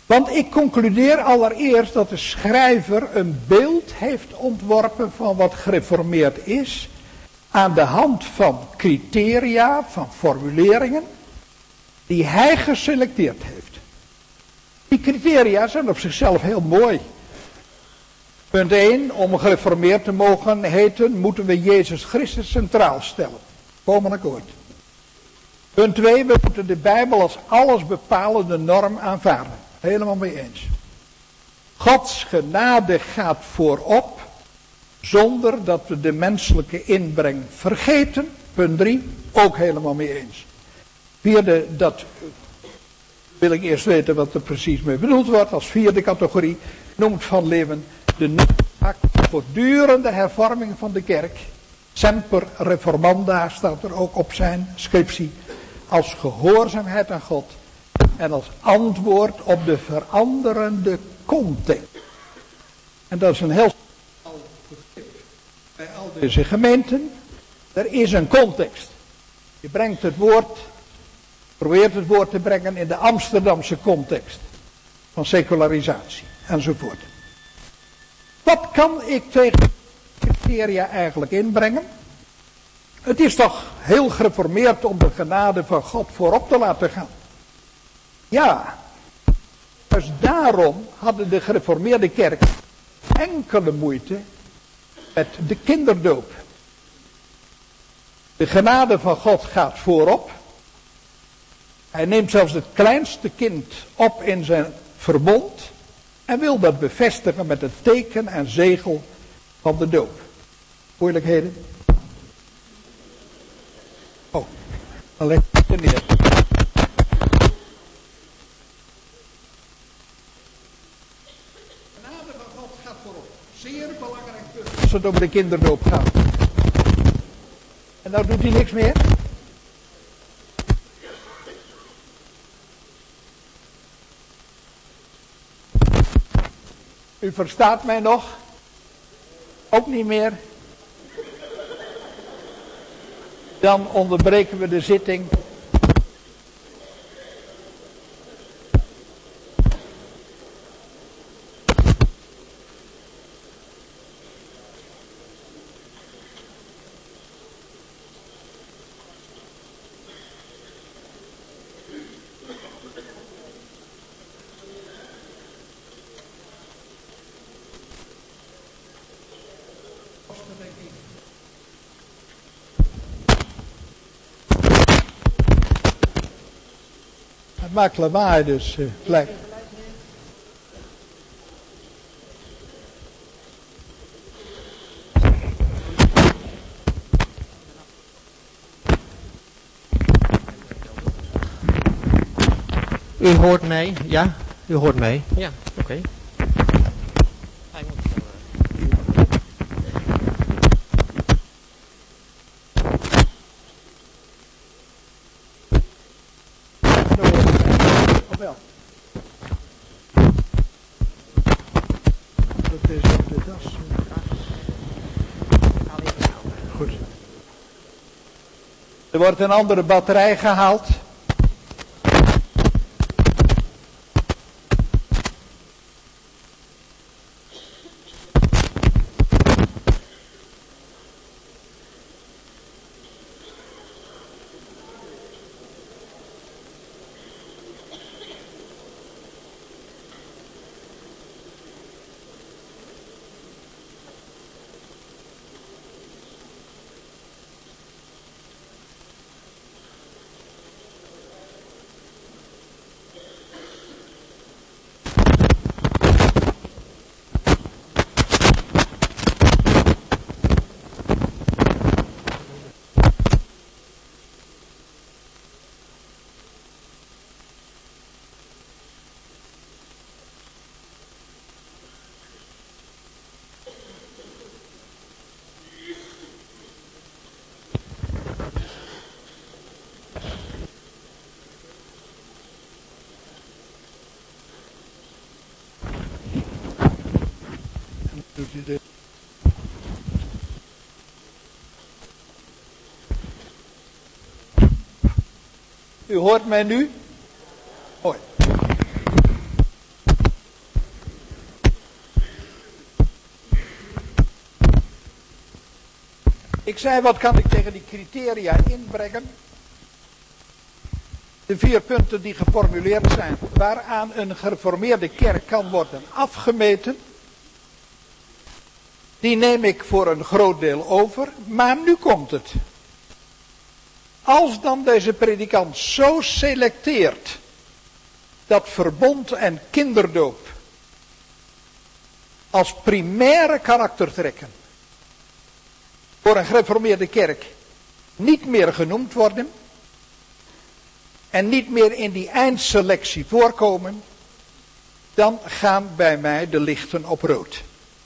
Want ik concludeer allereerst dat de schrijver een beeld heeft ontworpen van wat gereformeerd is, aan de hand van criteria, van formuleringen, die hij geselecteerd heeft. Die criteria zijn op zichzelf heel mooi. Punt 1, om gereformeerd te mogen heten, moeten we Jezus Christus centraal stellen. Komen akkoord. Punt 2, we moeten de Bijbel als alles bepalende norm aanvaarden. Helemaal mee eens. Gods genade gaat voorop, zonder dat we de menselijke inbreng vergeten. Punt 3, ook helemaal mee eens. Vierde, dat wil ik eerst weten wat er precies mee bedoeld wordt. Als vierde categorie noemt Van Leeuwen de noodzaak voortdurende hervorming van de kerk. Semper reformanda staat er ook op zijn scriptie. Als gehoorzaamheid aan God en als antwoord op de veranderende context. En dat is een heel begrip bij al deze gemeenten. Er is een context. Je brengt het woord, probeert het woord te brengen in de Amsterdamse context van secularisatie enzovoort. Wat kan ik tegen criteria eigenlijk inbrengen? Het is toch heel gereformeerd om de genade van God voorop te laten gaan. Ja, dus daarom hadden de gereformeerde kerk enkele moeite met de kinderdoop. De genade van God gaat voorop. Hij neemt zelfs het kleinste kind op in zijn verbond en wil dat bevestigen met het teken en zegel van de doop. Moeilijkheden? Oh, dan leg ik het neer. De genade van God gaat voorop. Zeer belangrijk punt als het over de kinderdoop gaat. En nou doet hij niks meer. U verstaat mij nog? Ook niet meer? Dan onderbreken we de zitting. Het maakt lawaai, dus blijf. U hoort mij? Ja? U hoort mij? Ja, oké. Dat is op de das. Goed. Er wordt een andere batterij gehaald. U hoort mij nu? Mooi. Ik zei, wat kan ik tegen die criteria inbrengen? De 4 punten die geformuleerd zijn, waaraan een gereformeerde kerk kan worden afgemeten, die neem ik voor een groot deel over, maar nu komt het. Als dan deze predikant zo selecteert dat verbond en kinderdoop als primaire karaktertrekken voor een gereformeerde kerk niet meer genoemd worden en niet meer in die eindselectie voorkomen, dan gaan bij mij de lichten op rood.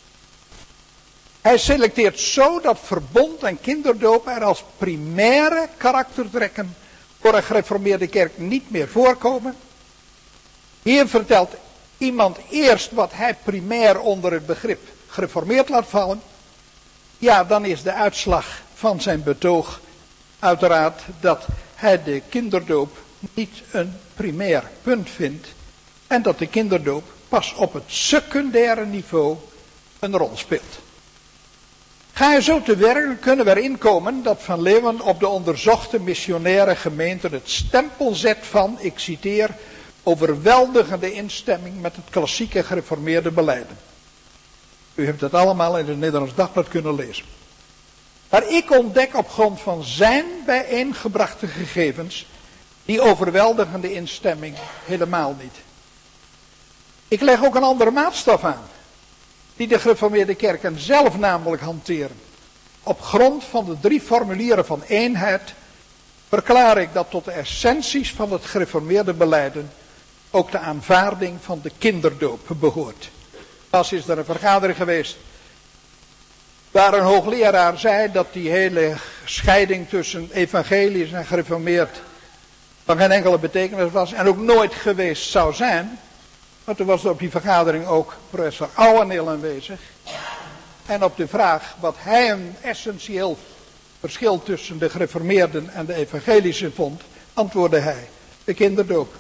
Hij selecteert zo dat verbond en kinderdoop er als primaire karaktertrekken voor een gereformeerde kerk niet meer voorkomen. Hier vertelt iemand eerst wat hij primair onder het begrip gereformeerd laat vallen. Ja, dan is de uitslag van zijn betoog uiteraard dat hij de kinderdoop niet een primair punt vindt. En dat de kinderdoop pas op het secundaire niveau een rol speelt. Ga je zo te werk, kunnen we erin komen dat Van Leeuwen op de onderzochte missionaire gemeenten het stempel zet van, ik citeer, overweldigende instemming met het klassieke gereformeerde belijden. U hebt het allemaal in het Nederlands Dagblad kunnen lezen. Maar ik ontdek op grond van zijn bijeengebrachte gegevens die overweldigende instemming helemaal niet. Ik leg ook een andere maatstaf aan, die de gereformeerde kerken zelf namelijk hanteren. Op grond van de 3 formulieren van eenheid verklaar ik dat tot de essenties van het gereformeerde belijden ook de aanvaarding van de kinderdoop behoort. Pas is er een vergadering geweest waar een hoogleraar zei dat die hele scheiding tussen evangelisch en gereformeerd van geen enkele betekenis was en ook nooit geweest zou zijn. Maar toen was er op die vergadering ook professor Ouweneel aanwezig. En op de vraag wat hij een essentieel verschil tussen de gereformeerden en de evangelischen vond, antwoordde hij: de kinderdoop.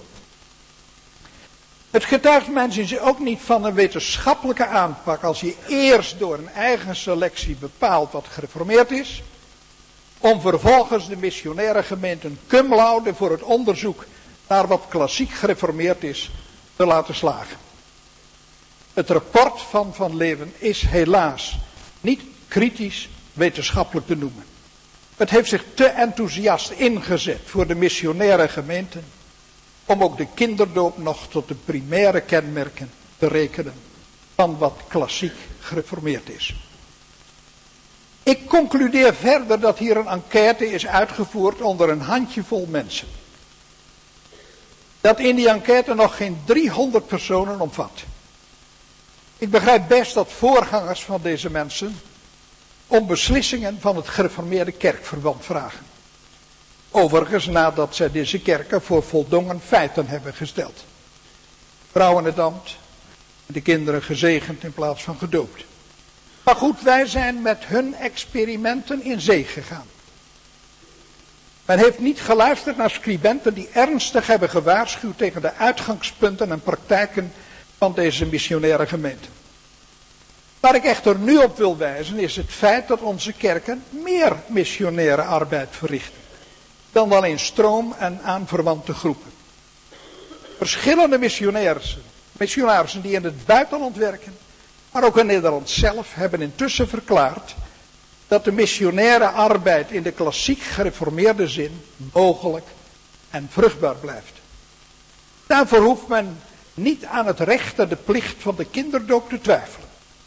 Het getuigt mensen ook niet van een wetenschappelijke aanpak als je eerst door een eigen selectie bepaalt wat gereformeerd is, om vervolgens de missionaire gemeenten cum laude voor het onderzoek naar wat klassiek gereformeerd is te laten slagen. Het rapport van Van Leeuwen is helaas niet kritisch wetenschappelijk te noemen. Het heeft zich te enthousiast ingezet voor de missionaire gemeenten om ook de kinderdoop nog tot de primaire kenmerken te rekenen van wat klassiek gereformeerd is. Ik concludeer verder dat hier een enquête is uitgevoerd onder een handjevol mensen. Dat in die enquête nog geen 300 personen omvat. Ik begrijp best dat voorgangers van deze mensen om beslissingen van het gereformeerde kerkverband vragen. Overigens nadat zij deze kerken voor voldongen feiten hebben gesteld. Vrouwen het ambt, de kinderen gezegend in plaats van gedoopt. Maar goed, wij zijn met hun experimenten in zee gegaan. Men heeft niet geluisterd naar scribenten die ernstig hebben gewaarschuwd tegen de uitgangspunten en praktijken van deze missionaire gemeenten. Waar ik echter nu op wil wijzen is het feit dat onze kerken meer missionaire arbeid verrichten dan alleen stroom en aanverwante groepen. Verschillende missionarissen die in het buitenland werken, maar ook in Nederland zelf, hebben intussen verklaard dat de missionaire arbeid in de klassiek gereformeerde zin mogelijk en vruchtbaar blijft. Daarvoor hoeft men niet aan het recht en de plicht van de kinderdoop te twijfelen.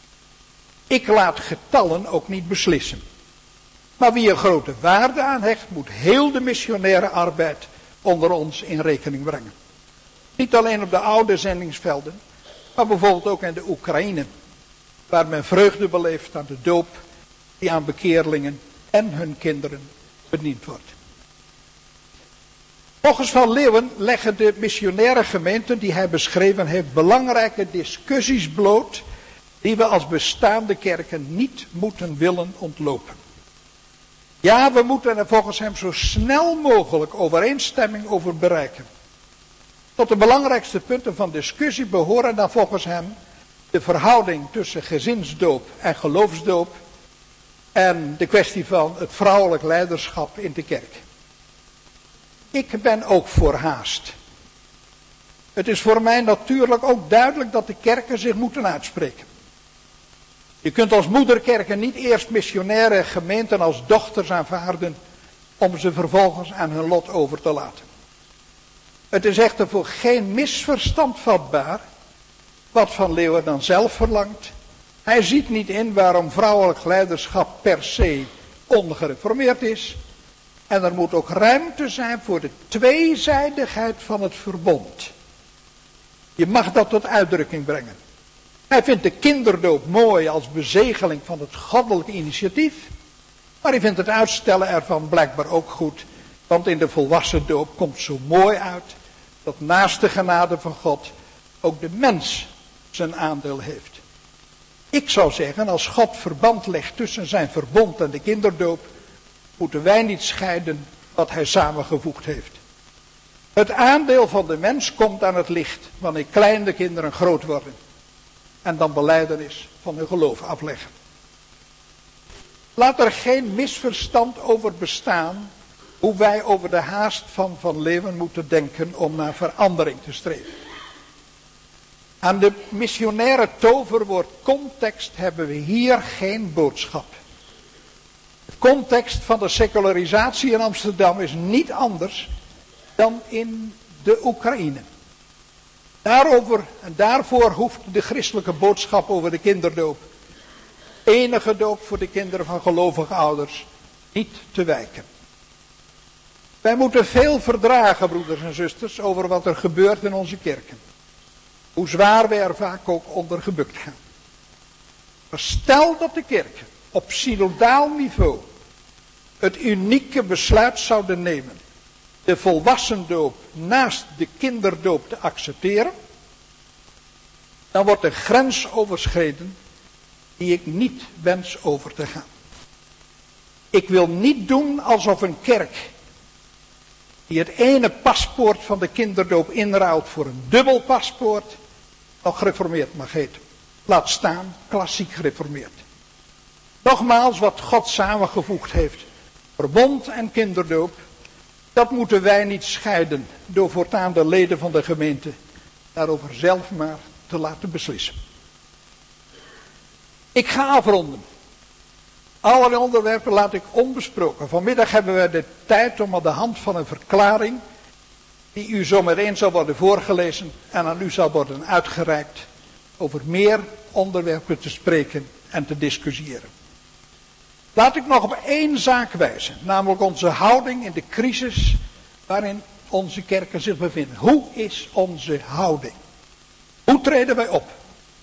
Ik laat getallen ook niet beslissen. Maar wie er grote waarde aan hecht, moet heel de missionaire arbeid onder ons in rekening brengen. Niet alleen op de oude zendingsvelden, maar bijvoorbeeld ook in de Oekraïne, waar men vreugde beleeft aan de doop die aan bekeerlingen en hun kinderen bediend wordt. Volgens Van Leeuwen leggen de missionaire gemeenten die hij beschreven heeft belangrijke discussies bloot die we als bestaande kerken niet moeten willen ontlopen. Ja, we moeten er volgens hem zo snel mogelijk overeenstemming over bereiken. Tot de belangrijkste punten van discussie behoren dan volgens hem de verhouding tussen gezinsdoop en geloofsdoop, en de kwestie van het vrouwelijk leiderschap in de kerk. Ik ben ook voor haast. Het is voor mij natuurlijk ook duidelijk dat de kerken zich moeten uitspreken. Je kunt als moederkerken niet eerst missionaire gemeenten als dochters aanvaarden om ze vervolgens aan hun lot over te laten. Het is echter voor geen misverstand vatbaar wat Van Leeuwen dan zelf verlangt. Hij ziet niet in waarom vrouwelijk leiderschap per se ongereformeerd is. En er moet ook ruimte zijn voor de tweezijdigheid van het verbond. Je mag dat tot uitdrukking brengen. Hij vindt de kinderdoop mooi als bezegeling van het goddelijke initiatief. Maar hij vindt het uitstellen ervan blijkbaar ook goed. Want in de volwassen doop komt zo mooi uit dat naast de genade van God ook de mens zijn aandeel heeft. Ik zou zeggen, als God verband legt tussen zijn verbond en de kinderdoop, moeten wij niet scheiden wat hij samengevoegd heeft. Het aandeel van de mens komt aan het licht wanneer kleine kinderen groot worden en dan belijdenis van hun geloof afleggen. Laat er geen misverstand over bestaan hoe wij over de haast van Leeuwen moeten denken om naar verandering te streven. Aan de missionaire toverwoord context hebben we hier geen boodschap. De context van de secularisatie in Amsterdam is niet anders dan in de Oekraïne. Daarover en daarvoor hoeft de christelijke boodschap over de kinderdoop, enige doop voor de kinderen van gelovige ouders, niet te wijken. Wij moeten veel verdragen, broeders en zusters, over wat er gebeurt in onze kerken. Hoe zwaar wij er vaak ook onder gebukt gaan. Maar stel dat de kerken op synodaal niveau het unieke besluit zouden nemen de volwassendoop naast de kinderdoop te accepteren, dan wordt de grens overschreden die ik niet wens over te gaan. Ik wil niet doen alsof een kerk die het ene paspoort van de kinderdoop inruilt voor een dubbel paspoort nog gereformeerd mag heten. Laat staan klassiek gereformeerd. Nogmaals, wat God samengevoegd heeft, verbond en kinderdoop, dat moeten wij niet scheiden door voortaan de leden van de gemeente daarover zelf maar te laten beslissen. Ik ga afronden. Alle onderwerpen laat ik onbesproken. Vanmiddag hebben we de tijd om aan de hand van een verklaring, die u zo meteen zal worden voorgelezen en aan u zal worden uitgereikt, over meer onderwerpen te spreken en te discussiëren. Laat ik nog op één zaak wijzen, namelijk onze houding in de crisis waarin onze kerken zich bevinden. Hoe is onze houding? Hoe treden wij op?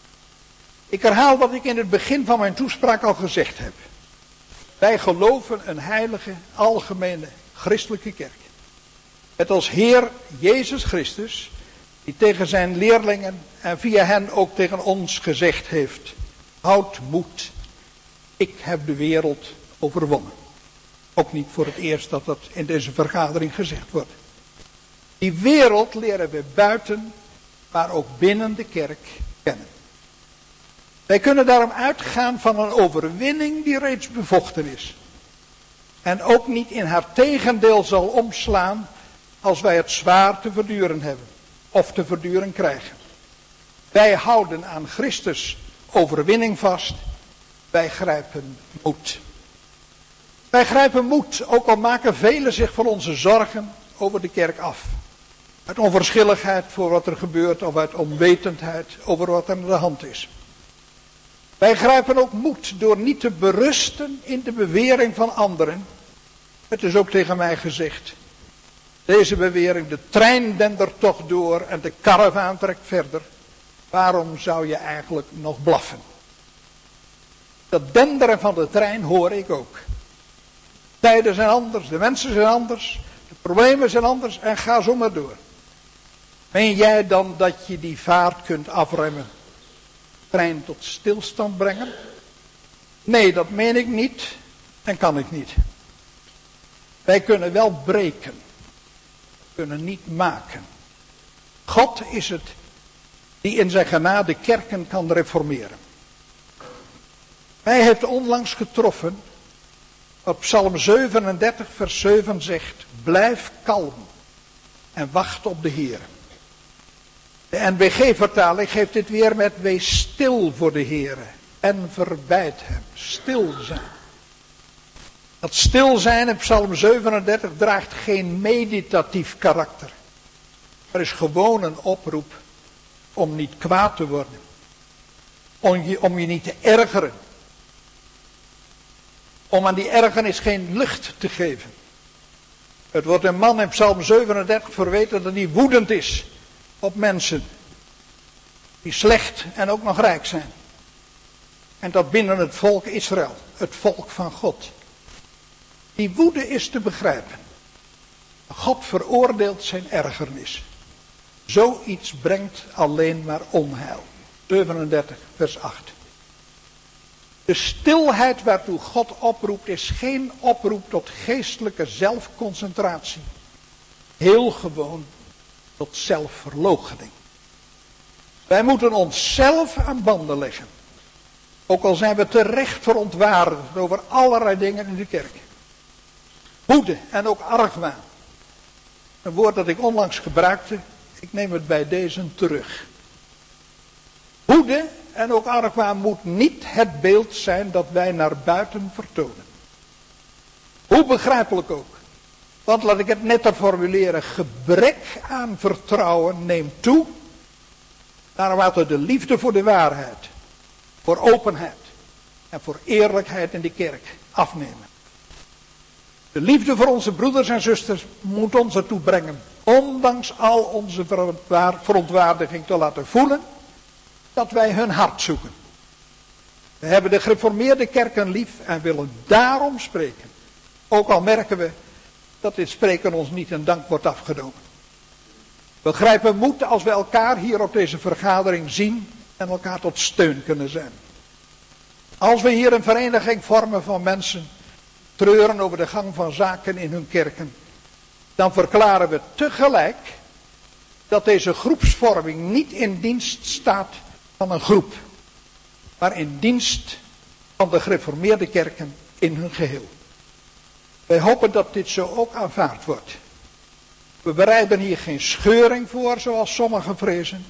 Ik herhaal wat ik in het begin van mijn toespraak al gezegd heb. Wij geloven een heilige, algemene, christelijke kerk. Met als Heer Jezus Christus, die tegen zijn leerlingen en via hen ook tegen ons gezegd heeft: houd moed, ik heb de wereld overwonnen. Ook niet voor het eerst dat dat in deze vergadering gezegd wordt. Die wereld leren we buiten, maar ook binnen de kerk kennen. Wij kunnen daarom uitgaan van een overwinning die reeds bevochten is. En ook niet in haar tegendeel zal omslaan als wij het zwaar te verduren hebben. Of te verduren krijgen. Wij houden aan Christus overwinning vast. Wij grijpen moed. Wij grijpen moed, ook al maken velen zich van onze zorgen over de kerk af. Uit onverschilligheid voor wat er gebeurt of uit onwetendheid over wat er aan de hand is. Wij grijpen ook moed door niet te berusten in de bewering van anderen. Het is ook tegen mij gezegd. Deze bewering, de trein dendert toch door en de karavaan trekt verder. Waarom zou je eigenlijk nog blaffen? Dat denderen van de trein hoor ik ook. Tijden zijn anders, de mensen zijn anders, de problemen zijn anders en ga zo maar door. Meen jij dan dat je die vaart kunt afremmen? Trein tot stilstand brengen? Nee, dat meen ik niet en kan ik niet. Wij kunnen wel breken, kunnen niet maken. God is het die in zijn genade kerken kan reformeren. Mij heeft onlangs getroffen Wat Psalm 37 vers 7 zegt, blijf kalm en wacht op de Heer. De NBG-vertaling geeft dit weer met wees stil voor de Heer en verbeid hem. Stil zijn. Dat stil zijn in Psalm 37 draagt geen meditatief karakter. Er is gewoon een oproep om niet kwaad te worden. Om je niet te ergeren. Om aan die ergernis geen lucht te geven. Het wordt een man in Psalm 37 verweten dat hij woedend is op mensen die slecht en ook nog rijk zijn. En dat binnen het volk Israël, het volk van God. Die woede is te begrijpen. God veroordeelt zijn ergernis. Zoiets brengt alleen maar onheil. 37 vers 8. De stilheid waartoe God oproept is geen oproep tot geestelijke zelfconcentratie. Heel gewoon tot zelfverloochening. Wij moeten onszelf aan banden leggen. Ook al zijn we terecht verontwaardigd over allerlei dingen in de kerk. Woede en ook argwaan. Een woord dat ik onlangs gebruikte, ik neem het bij deze terug. Woede en ook argwaan moet niet het beeld zijn dat wij naar buiten vertonen. Hoe begrijpelijk ook. Want laat ik het netter formuleren, gebrek aan vertrouwen neemt toe. Naarmate de liefde voor de waarheid, voor openheid en voor eerlijkheid in de kerk afnemen. De liefde voor onze broeders en zusters moet ons ertoe brengen, ondanks al onze verontwaardiging te laten voelen, dat wij hun hart zoeken. We hebben de gereformeerde kerken lief en willen daarom spreken. Ook al merken we dat dit spreken ons niet in dank wordt afgenomen. We grijpen moed als we elkaar hier op deze vergadering zien en elkaar tot steun kunnen zijn. Als we hier een vereniging vormen van mensen, treuren over de gang van zaken in hun kerken, dan verklaren we tegelijk dat deze groepsvorming niet in dienst staat van een groep, maar in dienst van de gereformeerde kerken in hun geheel. Wij hopen dat dit zo ook aanvaard wordt. We bereiden hier geen scheuring voor, zoals sommigen vrezen.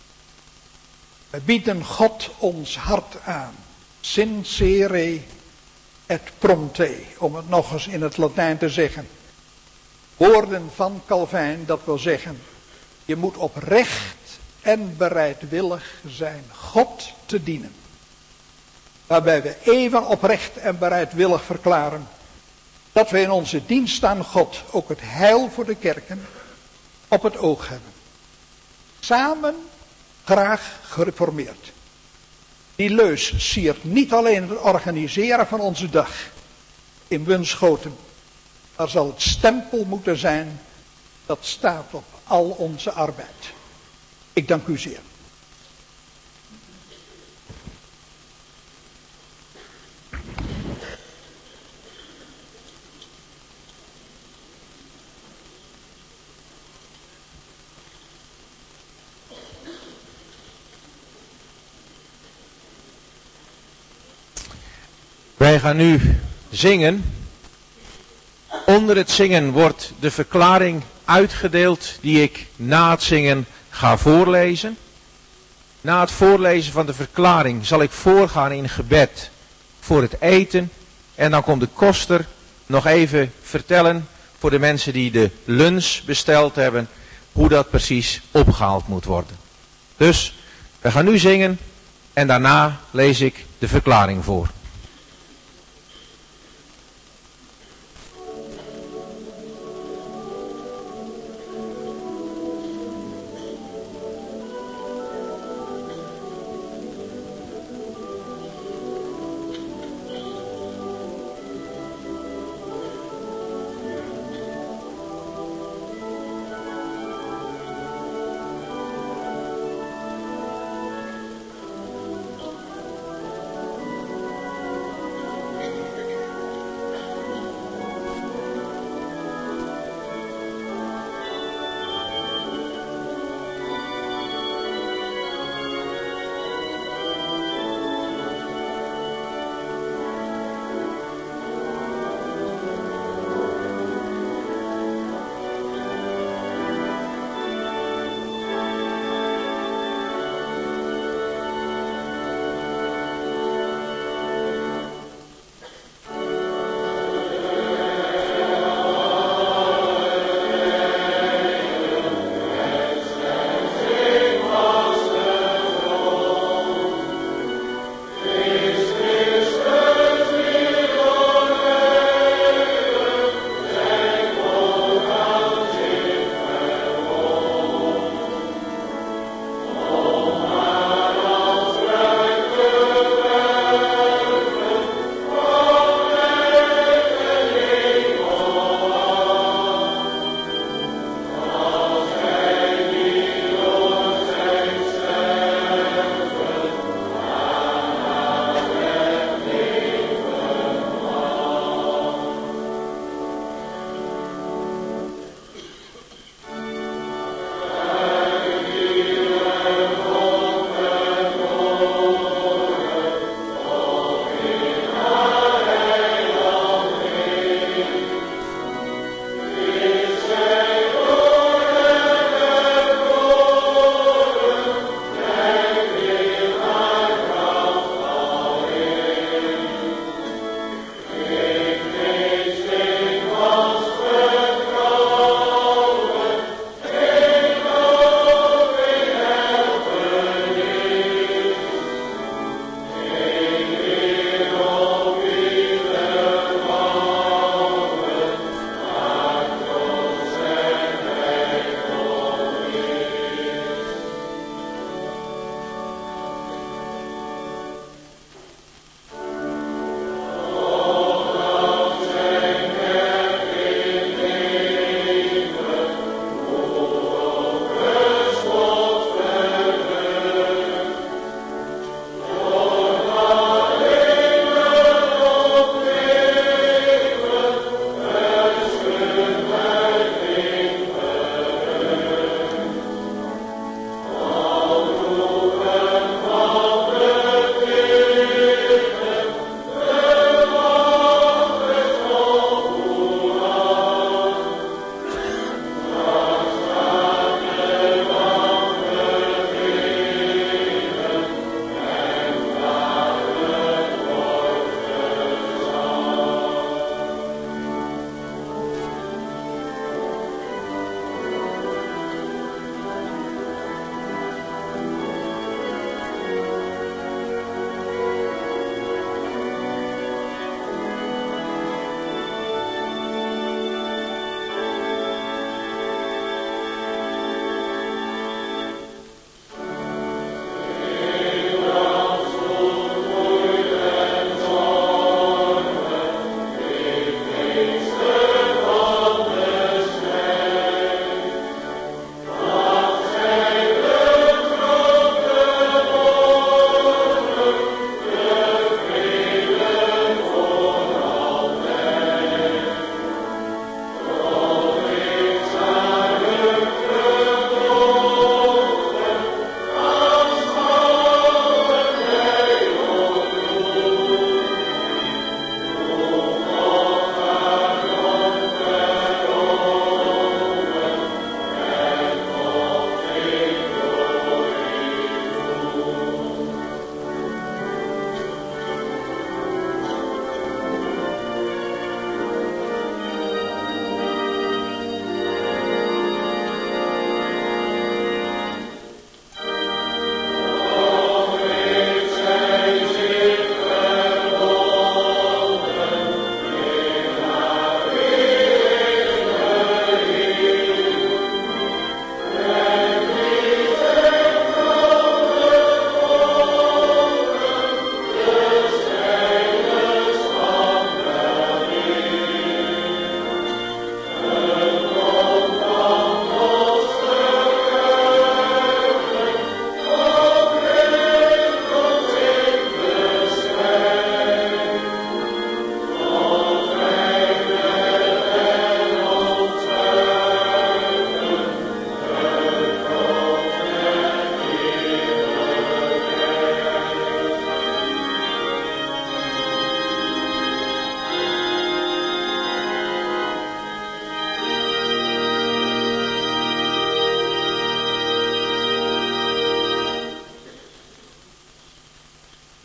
We bieden God ons hart aan. Sincere et prompte, om het nog eens in het Latijn te zeggen. Woorden van Calvijn, dat wil zeggen, je moet oprecht en bereidwillig zijn God te dienen. Waarbij we even oprecht en bereidwillig verklaren dat we in onze dienst aan God ook het heil voor de kerken op het oog hebben. Samen graag gereformeerd. Die leus siert niet alleen het organiseren van onze dag in Bunschoten, maar zal het stempel moeten zijn dat staat op al onze arbeid. Ik dank u zeer. Wij gaan nu zingen. Onder het zingen wordt de verklaring uitgedeeld die ik na het zingen ga voorlezen. Na het voorlezen van de verklaring zal ik voorgaan in gebed voor het eten. En dan komt de koster nog even vertellen voor de mensen die de lunch besteld hebben, hoe dat precies opgehaald moet worden. Dus we gaan nu zingen en daarna lees ik de verklaring voor.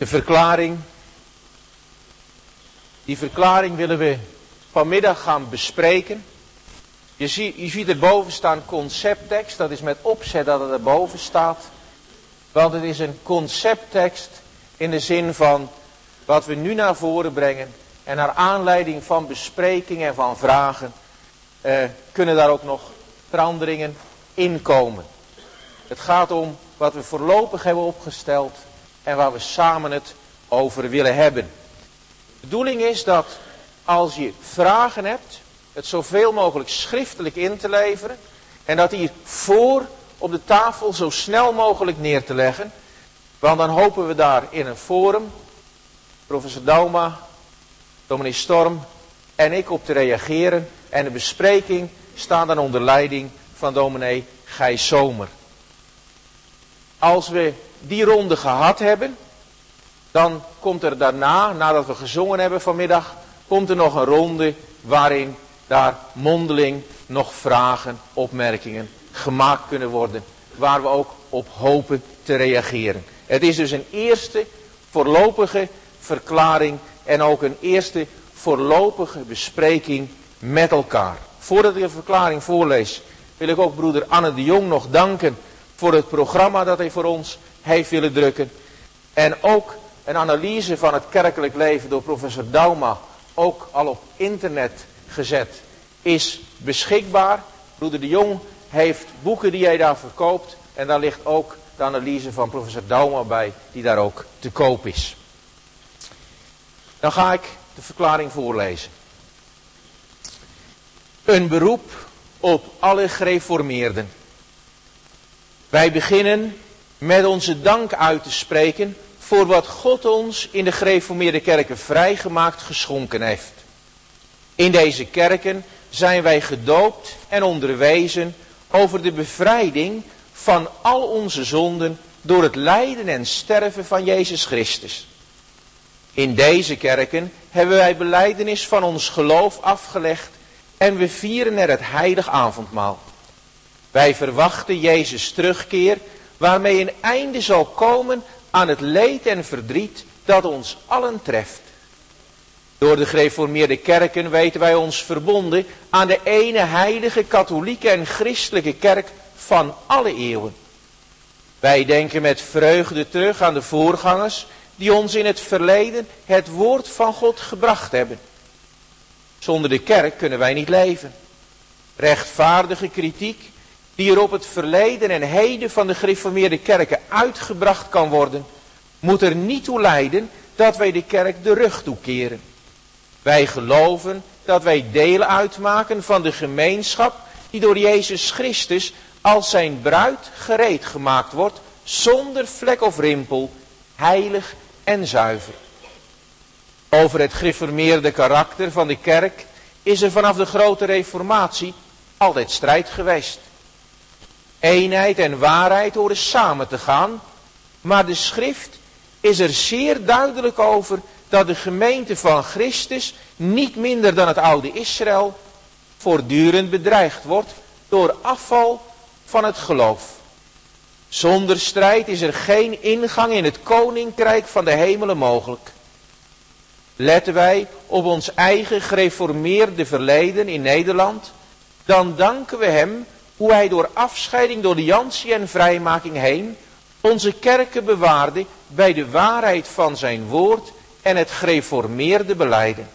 De verklaring. Die verklaring willen we vanmiddag gaan bespreken. Je ziet erboven staan concepttekst. Dat is met opzet dat het erboven staat. Want het is een concepttekst in de zin van wat we nu naar voren brengen. En naar aanleiding van besprekingen en van vragen kunnen daar ook nog veranderingen in komen. Het gaat om wat we voorlopig hebben opgesteld en waar we samen het over willen hebben. De bedoeling is dat als je vragen hebt, het zoveel mogelijk schriftelijk in te leveren en dat hier voor op de tafel zo snel mogelijk neer te leggen. Want dan hopen we daar in een forum, professor Dauma, dominee Storm en ik op te reageren. En de bespreking staat dan onder leiding van dominee Gijs Zomer. Als we die ronde gehad hebben, dan komt er daarna, nadat we gezongen hebben vanmiddag, komt er nog een ronde waarin daar mondeling nog vragen, opmerkingen gemaakt kunnen worden. Waar we ook op hopen te reageren. Het is dus een eerste voorlopige verklaring en ook een eerste voorlopige bespreking met elkaar. Voordat ik de verklaring voorlees, wil ik ook broeder Anne de Jong nog danken voor het programma dat hij voor ons heeft willen drukken. En ook een analyse van het kerkelijk leven door professor Dauma, ook al op internet gezet, is beschikbaar. Broeder de Jong heeft boeken die hij daar verkoopt en daar ligt ook de analyse van professor Dauma bij, die daar ook te koop is. Dan ga ik de verklaring voorlezen. Een beroep op alle gereformeerden. Wij beginnen met onze dank uit te spreken voor wat God ons in de gereformeerde kerken vrijgemaakt geschonken heeft. In deze kerken zijn wij gedoopt en onderwezen over de bevrijding van al onze zonden door het lijden en sterven van Jezus Christus. In deze kerken hebben wij belijdenis van ons geloof afgelegd en we vieren er het heilig avondmaal. Wij verwachten Jezus terugkeer, waarmee een einde zal komen aan het leed en verdriet dat ons allen treft. Door de gereformeerde kerken weten wij ons verbonden aan de ene heilige katholieke en christelijke kerk van alle eeuwen. Wij denken met vreugde terug aan de voorgangers die ons in het verleden het woord van God gebracht hebben. Zonder de kerk kunnen wij niet leven. Rechtvaardige kritiek die er op het verleden en heden van de gereformeerde kerken uitgebracht kan worden, moet er niet toe leiden dat wij de kerk de rug toekeren. Wij geloven dat wij deel uitmaken van de gemeenschap die door Jezus Christus als zijn bruid gereed gemaakt wordt, zonder vlek of rimpel, heilig en zuiver. Over het gereformeerde karakter van de kerk is er vanaf de grote reformatie altijd strijd geweest. Eenheid en waarheid horen samen te gaan, maar de schrift is er zeer duidelijk over dat de gemeente van Christus niet minder dan het oude Israël voortdurend bedreigd wordt door afval van het geloof. Zonder strijd is er geen ingang in het koninkrijk van de hemelen mogelijk. Letten wij op ons eigen gereformeerde verleden in Nederland, dan danken we hem hoe hij door afscheiding door de Jansie en vrijmaking heen onze kerken bewaarde bij de waarheid van zijn woord en het gereformeerde belijden.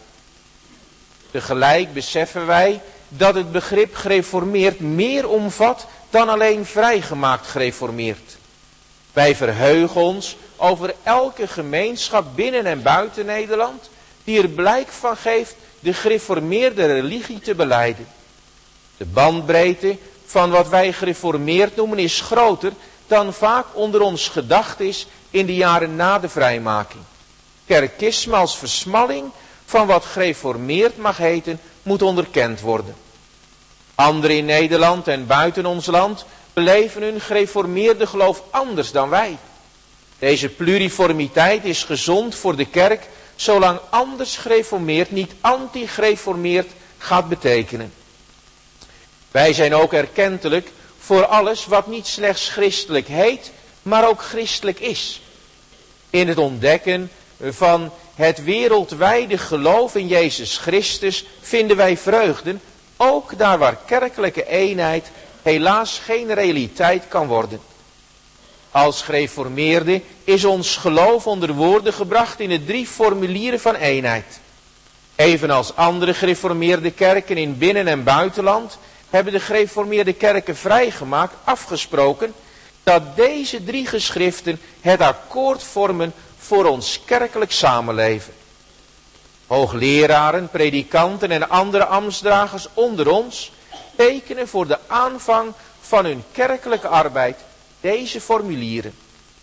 Tegelijk beseffen wij dat het begrip gereformeerd meer omvat dan alleen vrijgemaakt gereformeerd. Wij verheugen ons over elke gemeenschap binnen en buiten Nederland die er blijk van geeft de gereformeerde religie te belijden. De bandbreedte van wat wij gereformeerd noemen is groter dan vaak onder ons gedacht is in de jaren na de vrijmaking. Kerkisme als versmalling van wat gereformeerd mag heten moet onderkend worden. Anderen in Nederland en buiten ons land beleven hun gereformeerde geloof anders dan wij. Deze pluriformiteit is gezond voor de kerk, zolang anders gereformeerd niet anti-gereformeerd gaat betekenen. Wij zijn ook erkentelijk voor alles wat niet slechts christelijk heet, maar ook christelijk is. In het ontdekken van het wereldwijde geloof in Jezus Christus vinden wij vreugden, ook daar waar kerkelijke eenheid helaas geen realiteit kan worden. Als gereformeerde is ons geloof onder woorden gebracht in de 3 formulieren van eenheid. Evenals andere gereformeerde kerken in binnen- en buitenland hebben de gereformeerde kerken vrijgemaakt, afgesproken, dat deze 3 geschriften het akkoord vormen voor ons kerkelijk samenleven. Hoogleraren, predikanten en andere ambtsdragers onder ons tekenen voor de aanvang van hun kerkelijke arbeid deze formulieren.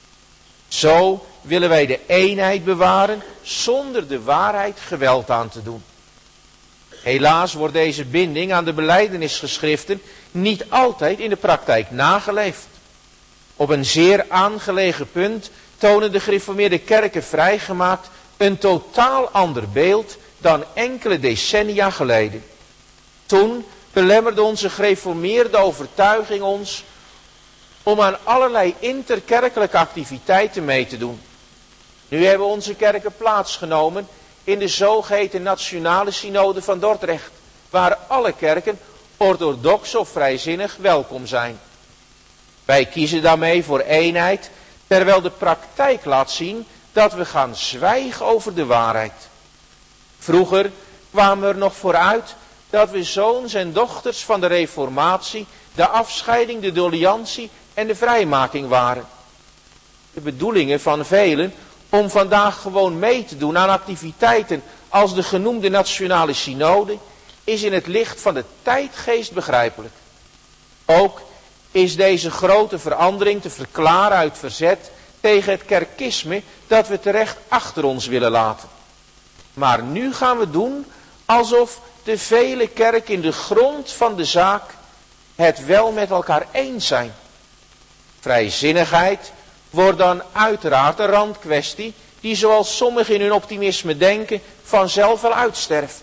Zo willen wij de eenheid bewaren zonder de waarheid geweld aan te doen. Helaas wordt deze binding aan de belijdenisgeschriften niet altijd in de praktijk nageleefd. Op een zeer aangelegen punt tonen de gereformeerde kerken vrijgemaakt een totaal ander beeld dan enkele decennia geleden. Toen belemmerde onze gereformeerde overtuiging ons om aan allerlei interkerkelijke activiteiten mee te doen. Nu hebben onze kerken plaatsgenomen in de zogeheten Nationale Synode van Dordrecht, waar alle kerken, orthodox of vrijzinnig, welkom zijn. Wij kiezen daarmee voor eenheid, terwijl de praktijk laat zien dat we gaan zwijgen over de waarheid. Vroeger kwamen we er nog vooruit dat we zoons en dochters van de reformatie, de afscheiding, de doliantie en de vrijmaking waren. De bedoelingen van velen om vandaag gewoon mee te doen aan activiteiten als de genoemde Nationale Synode is in het licht van de tijdgeest begrijpelijk. Ook is deze grote verandering te verklaren uit verzet tegen het kerkisme dat we terecht achter ons willen laten. Maar nu gaan we doen alsof de vele kerken in de grond van de zaak het wel met elkaar eens zijn. Vrijzinnigheid wordt dan uiteraard een randkwestie die, zoals sommigen in hun optimisme denken, vanzelf wel uitsterft.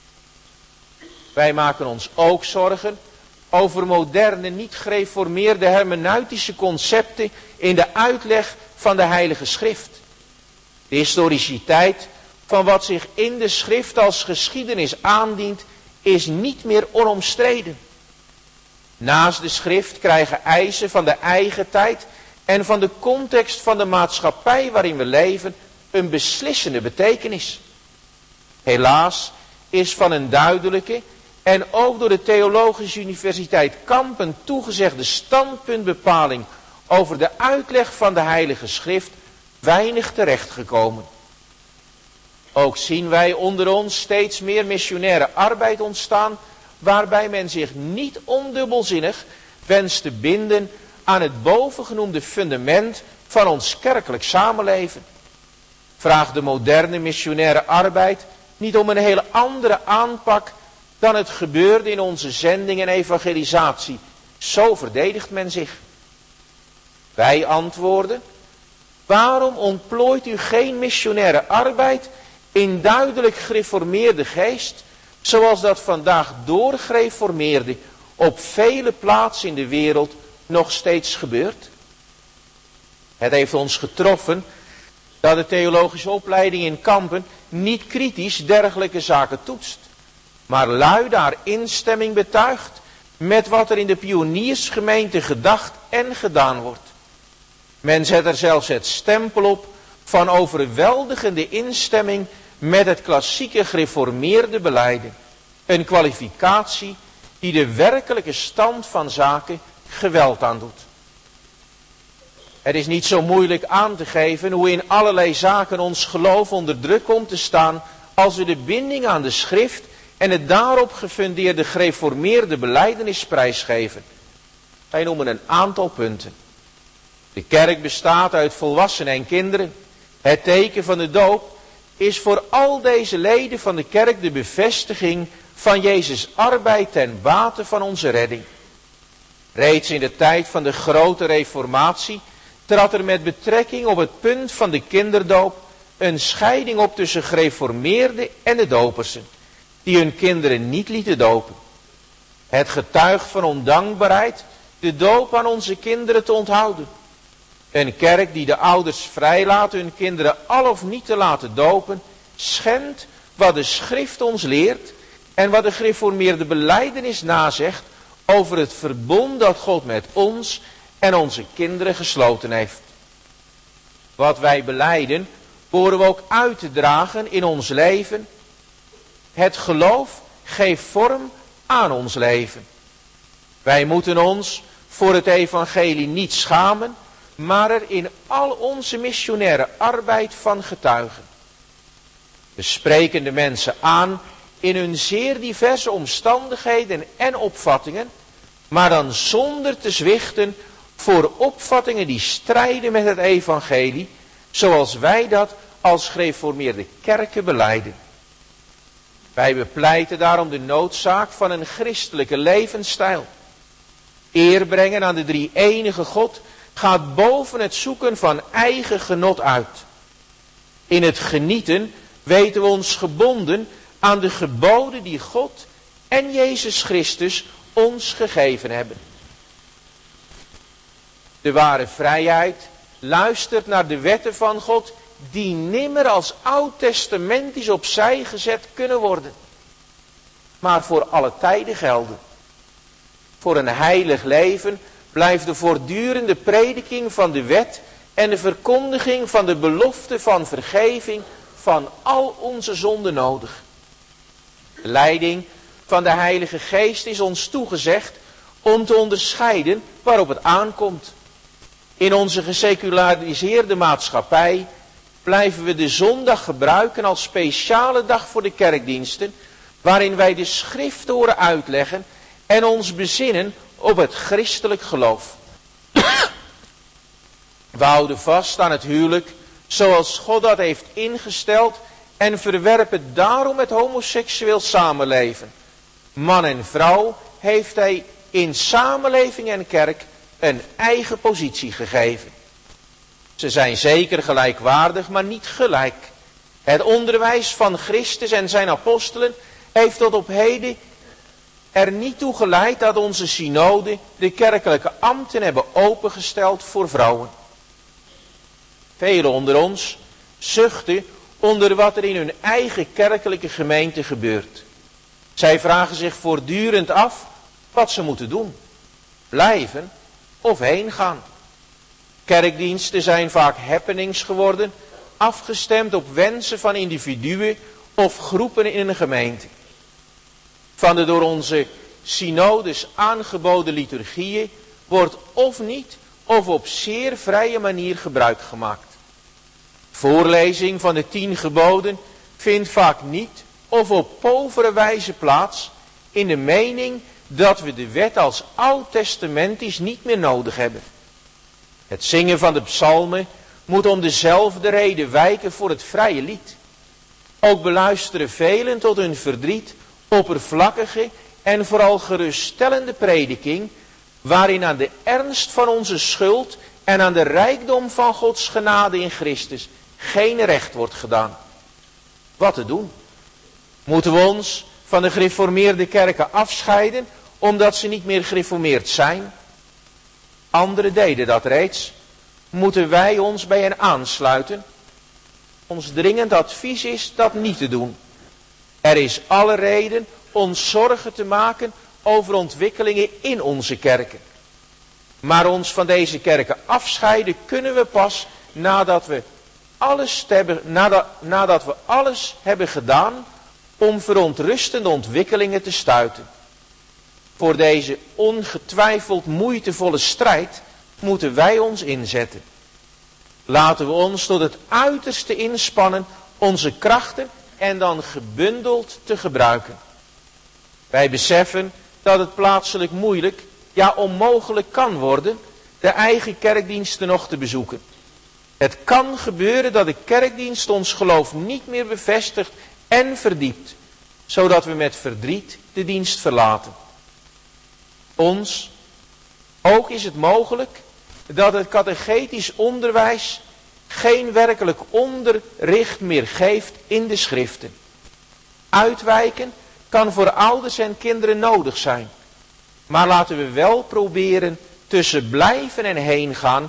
Wij maken ons ook zorgen over moderne, niet gereformeerde hermeneutische concepten in de uitleg van de Heilige Schrift. De historiciteit van wat zich in de Schrift als geschiedenis aandient is niet meer onomstreden. Naast de Schrift krijgen eisen van de eigen tijd en van de context van de maatschappij waarin we leven een beslissende betekenis. Helaas is van een duidelijke en ook door de Theologische Universiteit Kampen toegezegde standpuntbepaling over de uitleg van de Heilige Schrift weinig terechtgekomen. Ook zien wij onder ons steeds meer missionaire arbeid ontstaan, waarbij men zich niet ondubbelzinnig wenst te binden aan het bovengenoemde fundament van ons kerkelijk samenleven. Vraagt de moderne missionaire arbeid niet om een hele andere aanpak dan het gebeurde in onze zending en evangelisatie. Zo verdedigt men zich. Wij antwoorden: waarom ontplooit u geen missionaire arbeid in duidelijk gereformeerde geest, zoals dat vandaag door gereformeerden op vele plaatsen in de wereld nog steeds gebeurt? Het heeft ons getroffen dat de theologische opleiding in Kampen niet kritisch dergelijke zaken toetst, maar luid haar instemming betuigt met wat er in de pioniersgemeente gedacht en gedaan wordt. Men zet er zelfs het stempel op van overweldigende instemming met het klassieke gereformeerde belijden. Een kwalificatie die de werkelijke stand van zaken geweld aandoet. Het is niet zo moeilijk aan te geven hoe in allerlei zaken ons geloof onder druk komt te staan als we de binding aan de Schrift en het daarop gefundeerde gereformeerde belijdenis prijsgeven. Wij noemen een aantal punten. De kerk bestaat uit volwassenen en kinderen. Het teken van de doop is voor al deze leden van de kerk de bevestiging van Jezus' arbeid ten bate van onze redding. Reeds in de tijd van de grote reformatie trad er met betrekking op het punt van de kinderdoop een scheiding op tussen gereformeerden en de dopersen, die hun kinderen niet lieten dopen. Het getuigt van ondankbaarheid de doop aan onze kinderen te onthouden. Een kerk die de ouders vrijlaat hun kinderen al of niet te laten dopen, schendt wat de schrift ons leert en wat de gereformeerde belijdenis nazegt over het verbond dat God met ons en onze kinderen gesloten heeft. Wat wij belijden, behoren we ook uit te dragen in ons leven. Het geloof geeft vorm aan ons leven. Wij moeten ons voor het evangelie niet schamen, maar er in al onze missionaire arbeid van getuigen. We spreken de mensen aan in hun zeer diverse omstandigheden en opvattingen, maar dan zonder te zwichten voor opvattingen die strijden met het evangelie, zoals wij dat als gereformeerde kerken belijden. Wij bepleiten daarom de noodzaak van een christelijke levensstijl. Eer brengen aan de drie-enige God gaat boven het zoeken van eigen genot uit. In het genieten weten we ons gebonden aan de geboden die God en Jezus Christus ons gegeven hebben. De ware vrijheid luistert naar de wetten van God die nimmer als oud-testamentisch opzij gezet kunnen worden, maar voor alle tijden gelden. Voor een heilig leven blijft de voortdurende prediking van de wet en de verkondiging van de belofte van vergeving van al onze zonden nodig. De leiding van de Heilige Geest is ons toegezegd om te onderscheiden waarop het aankomt. In onze geseculariseerde maatschappij blijven we de zondag gebruiken als speciale dag voor de kerkdiensten, waarin wij de schrift horen uitleggen en ons bezinnen op het christelijk geloof. We houden vast aan het huwelijk zoals God dat heeft ingesteld en verwerpen daarom het homoseksueel samenleven. Man en vrouw heeft hij in samenleving en kerk een eigen positie gegeven. Ze zijn zeker gelijkwaardig, maar niet gelijk. Het onderwijs van Christus en zijn apostelen heeft tot op heden er niet toe geleid dat onze synode de kerkelijke ambten hebben opengesteld voor vrouwen. Velen onder ons zuchten onder wat er in hun eigen kerkelijke gemeente gebeurt. Zij vragen zich voortdurend af wat ze moeten doen. Blijven of heen gaan. Kerkdiensten zijn vaak happenings geworden, afgestemd op wensen van individuen of groepen in een gemeente. Van de door onze synodes aangeboden liturgieën wordt of niet of op zeer vrije manier gebruik gemaakt. Voorlezing van de 10 geboden vindt vaak niet of op povere wijze plaats in de mening dat we de wet als oud-testamentisch niet meer nodig hebben. Het zingen van de psalmen moet om dezelfde reden wijken voor het vrije lied. Ook beluisteren velen tot hun verdriet oppervlakkige en vooral geruststellende prediking, waarin aan de ernst van onze schuld en aan de rijkdom van Gods genade in Christus geen recht wordt gedaan. Wat te doen? Moeten we ons van de gereformeerde kerken afscheiden, omdat ze niet meer gereformeerd zijn? Anderen deden dat reeds. Moeten wij ons bij hen aansluiten? Ons dringend advies is dat niet te doen. Er is alle reden ons zorgen te maken over ontwikkelingen in onze kerken. Maar ons van deze kerken afscheiden kunnen we pas nadat we alles hebben gedaan om verontrustende ontwikkelingen te stuiten. Voor deze ongetwijfeld moeitevolle strijd moeten wij ons inzetten. Laten we ons tot het uiterste inspannen onze krachten en dan gebundeld te gebruiken. Wij beseffen dat het plaatselijk moeilijk, ja onmogelijk kan worden de eigen kerkdiensten nog te bezoeken. Het kan gebeuren dat de kerkdienst ons geloof niet meer bevestigt en verdiept, zodat we met verdriet de dienst verlaten. Ons ook is het mogelijk dat het catechetisch onderwijs geen werkelijk onderricht meer geeft in de schriften. Uitwijken kan voor ouders en kinderen nodig zijn. Maar laten we wel proberen tussen blijven en heen gaan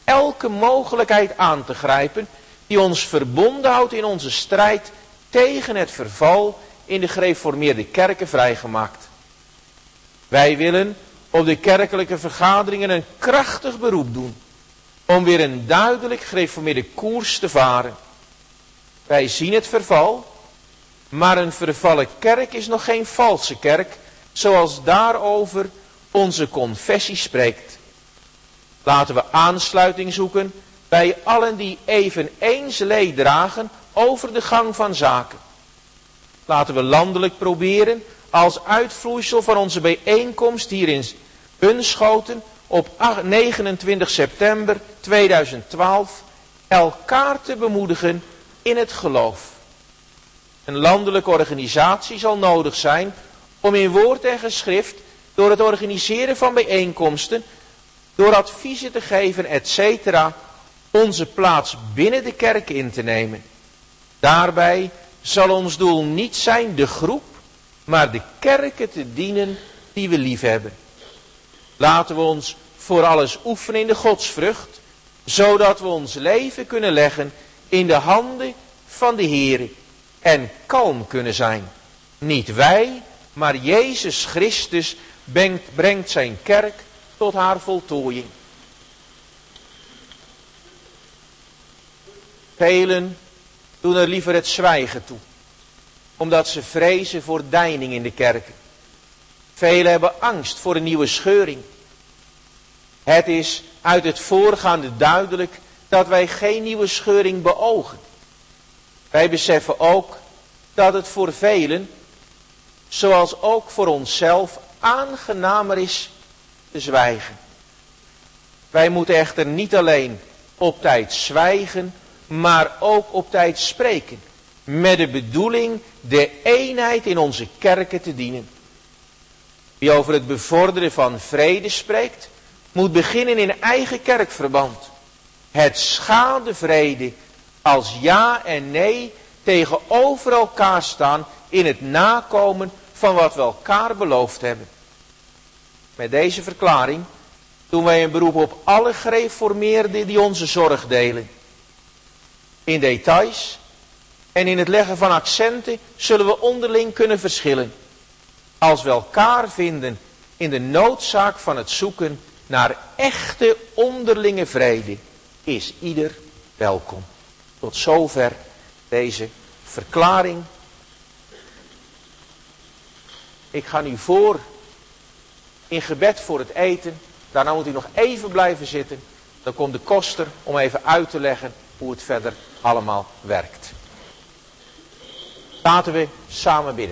elke mogelijkheid aan te grijpen die ons verbonden houdt in onze strijd tegen het verval in de gereformeerde kerken vrijgemaakt. Wij willen op de kerkelijke vergaderingen een krachtig beroep doen om weer een duidelijk gereformeerde koers te varen. Wij zien het verval, maar een vervallen kerk is nog geen valse kerk, zoals daarover onze confessie spreekt. Laten we aansluiting zoeken bij allen die eveneens leed dragen over de gang van zaken. Laten we landelijk proberen als uitvloeisel van onze bijeenkomst hier in Bunschoten op 29 september 2012 elkaar te bemoedigen in het geloof. Een landelijke organisatie zal nodig zijn om in woord en geschrift door het organiseren van bijeenkomsten, door adviezen te geven, etc., onze plaats binnen de kerk in te nemen. Daarbij zal ons doel niet zijn de groep, maar de kerken te dienen die we lief hebben. Laten we ons voor alles oefenen in de godsvrucht, zodat we ons leven kunnen leggen in de handen van de Heer en kalm kunnen zijn. Niet wij, maar Jezus Christus brengt zijn kerk tot haar voltooiing. Velen doen er liever het zwijgen toe, omdat ze vrezen voor deining in de kerken. Velen hebben angst voor een nieuwe scheuring. Het is uit het voorgaande duidelijk dat wij geen nieuwe scheuring beogen. Wij beseffen ook dat het voor velen, zoals ook voor onszelf, aangenamer is te zwijgen. Wij moeten echter niet alleen op tijd zwijgen, maar ook op tijd spreken. Met de bedoeling de eenheid in onze kerken te dienen. Wie over het bevorderen van vrede spreekt, moet beginnen in eigen kerkverband. Het schade vrede als ja en nee tegenover elkaar staan in het nakomen van wat we elkaar beloofd hebben. Met deze verklaring doen wij een beroep op alle gereformeerden die onze zorg delen. In details en in het leggen van accenten zullen we onderling kunnen verschillen. Als we elkaar vinden in de noodzaak van het zoeken naar echte onderlinge vrede, is ieder welkom. Tot zover deze verklaring. Ik ga nu voor in gebed voor het eten. Daarna moet u nog even blijven zitten. Dan komt de koster om even uit te leggen hoe het verder allemaal werkt. Laten we samen bidden.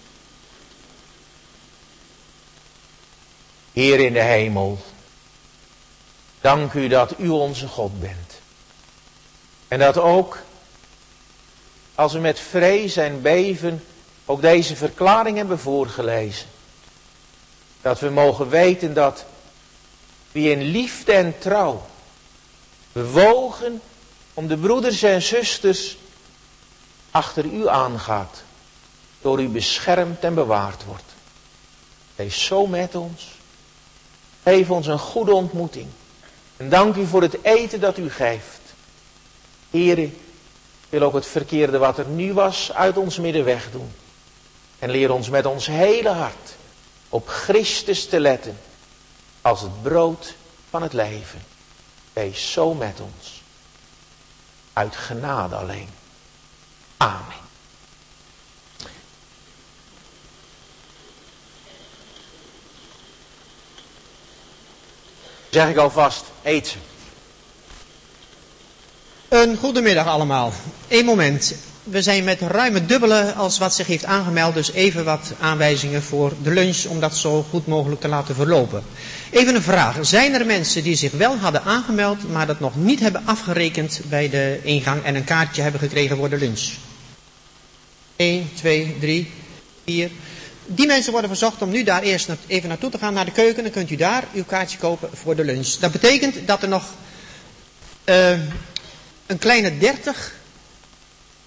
Heer in de hemel, dank u dat u onze God bent. En dat ook, als we met vrees en beven ook deze verklaring hebben voorgelezen, dat we mogen weten dat wie in liefde en trouw bewogen om de broeders en zusters achter u aangaat, door u beschermd en bewaard wordt. Wees zo met ons. Geef ons een goede ontmoeting. En dank u voor het eten dat u geeft. Heere, wil ook het verkeerde wat er nu was uit ons midden wegdoen. En leer ons met ons hele hart op Christus te letten als het brood van het leven. Wees zo met ons. Uit genade alleen. Amen. Zeg ik alvast, eet ze. Een goedemiddag allemaal. Eén moment. We zijn met ruim het dubbele als wat zich heeft aangemeld. Dus even wat aanwijzingen voor de lunch om dat zo goed mogelijk te laten verlopen. Even een vraag. Zijn er mensen die zich wel hadden aangemeld, maar dat nog niet hebben afgerekend bij de ingang en een kaartje hebben gekregen voor de lunch? 1, 2, 3, 4. Die mensen worden verzocht om nu daar eerst even naartoe te gaan, naar de keuken. Dan kunt u daar uw kaartje kopen voor de lunch. Dat betekent dat er nog een kleine 30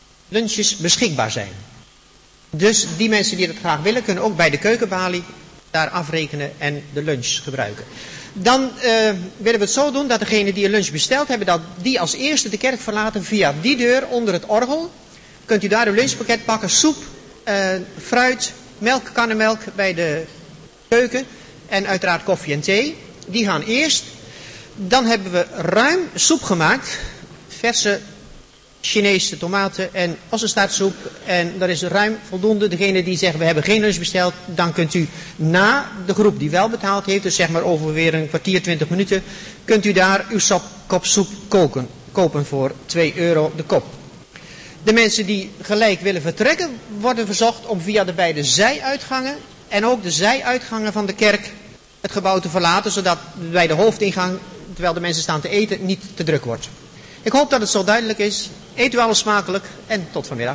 lunches beschikbaar zijn. Dus die mensen die dat graag willen, kunnen ook bij de keukenbalie daar afrekenen en de lunch gebruiken. Dan willen we het zo doen dat degene die een lunch besteld hebben, dat die als eerste de kerk verlaten via die deur onder het orgel. Kunt u daar uw lunchpakket pakken, soep, fruit, melk, kannenmelk bij de keuken en uiteraard koffie en thee. Die gaan eerst. Dan hebben we ruim soep gemaakt, verse Chinese tomaten en ossenstaartsoep. En dat is ruim voldoende. Degene die zeggen we hebben geen lunch besteld, dan kunt u na de groep die wel betaald heeft, dus zeg maar over weer een kwartier, 20 minuten, kunt u daar uw kop soep kopen voor €2 de kop. De mensen die gelijk willen vertrekken, worden verzocht om via de beide zijuitgangen en ook de zijuitgangen van de kerk het gebouw te verlaten, zodat bij de hoofdingang, terwijl de mensen staan te eten, niet te druk wordt. Ik hoop dat het zo duidelijk is. Eet u alles smakelijk en tot vanmiddag.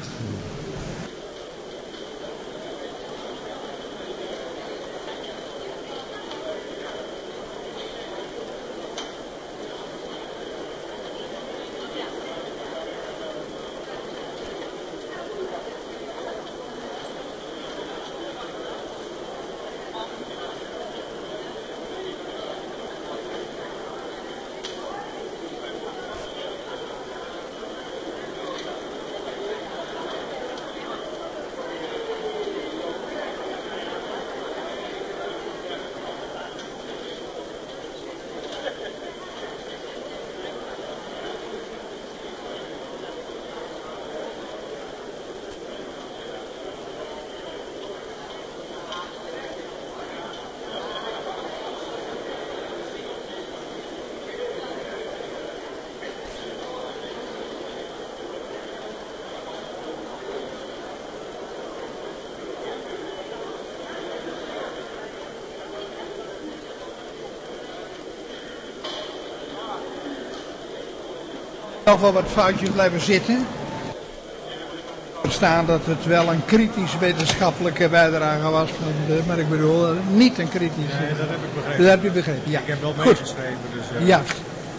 Nog wel wat foutjes blijven zitten. Er staat dat het wel een kritisch wetenschappelijke bijdrage was, maar ik bedoel niet een kritische. Nee, dat heb ik begrepen. Dat heb je begrepen, ja. Ik heb wel Goed. meegeschreven. Dus, Ja.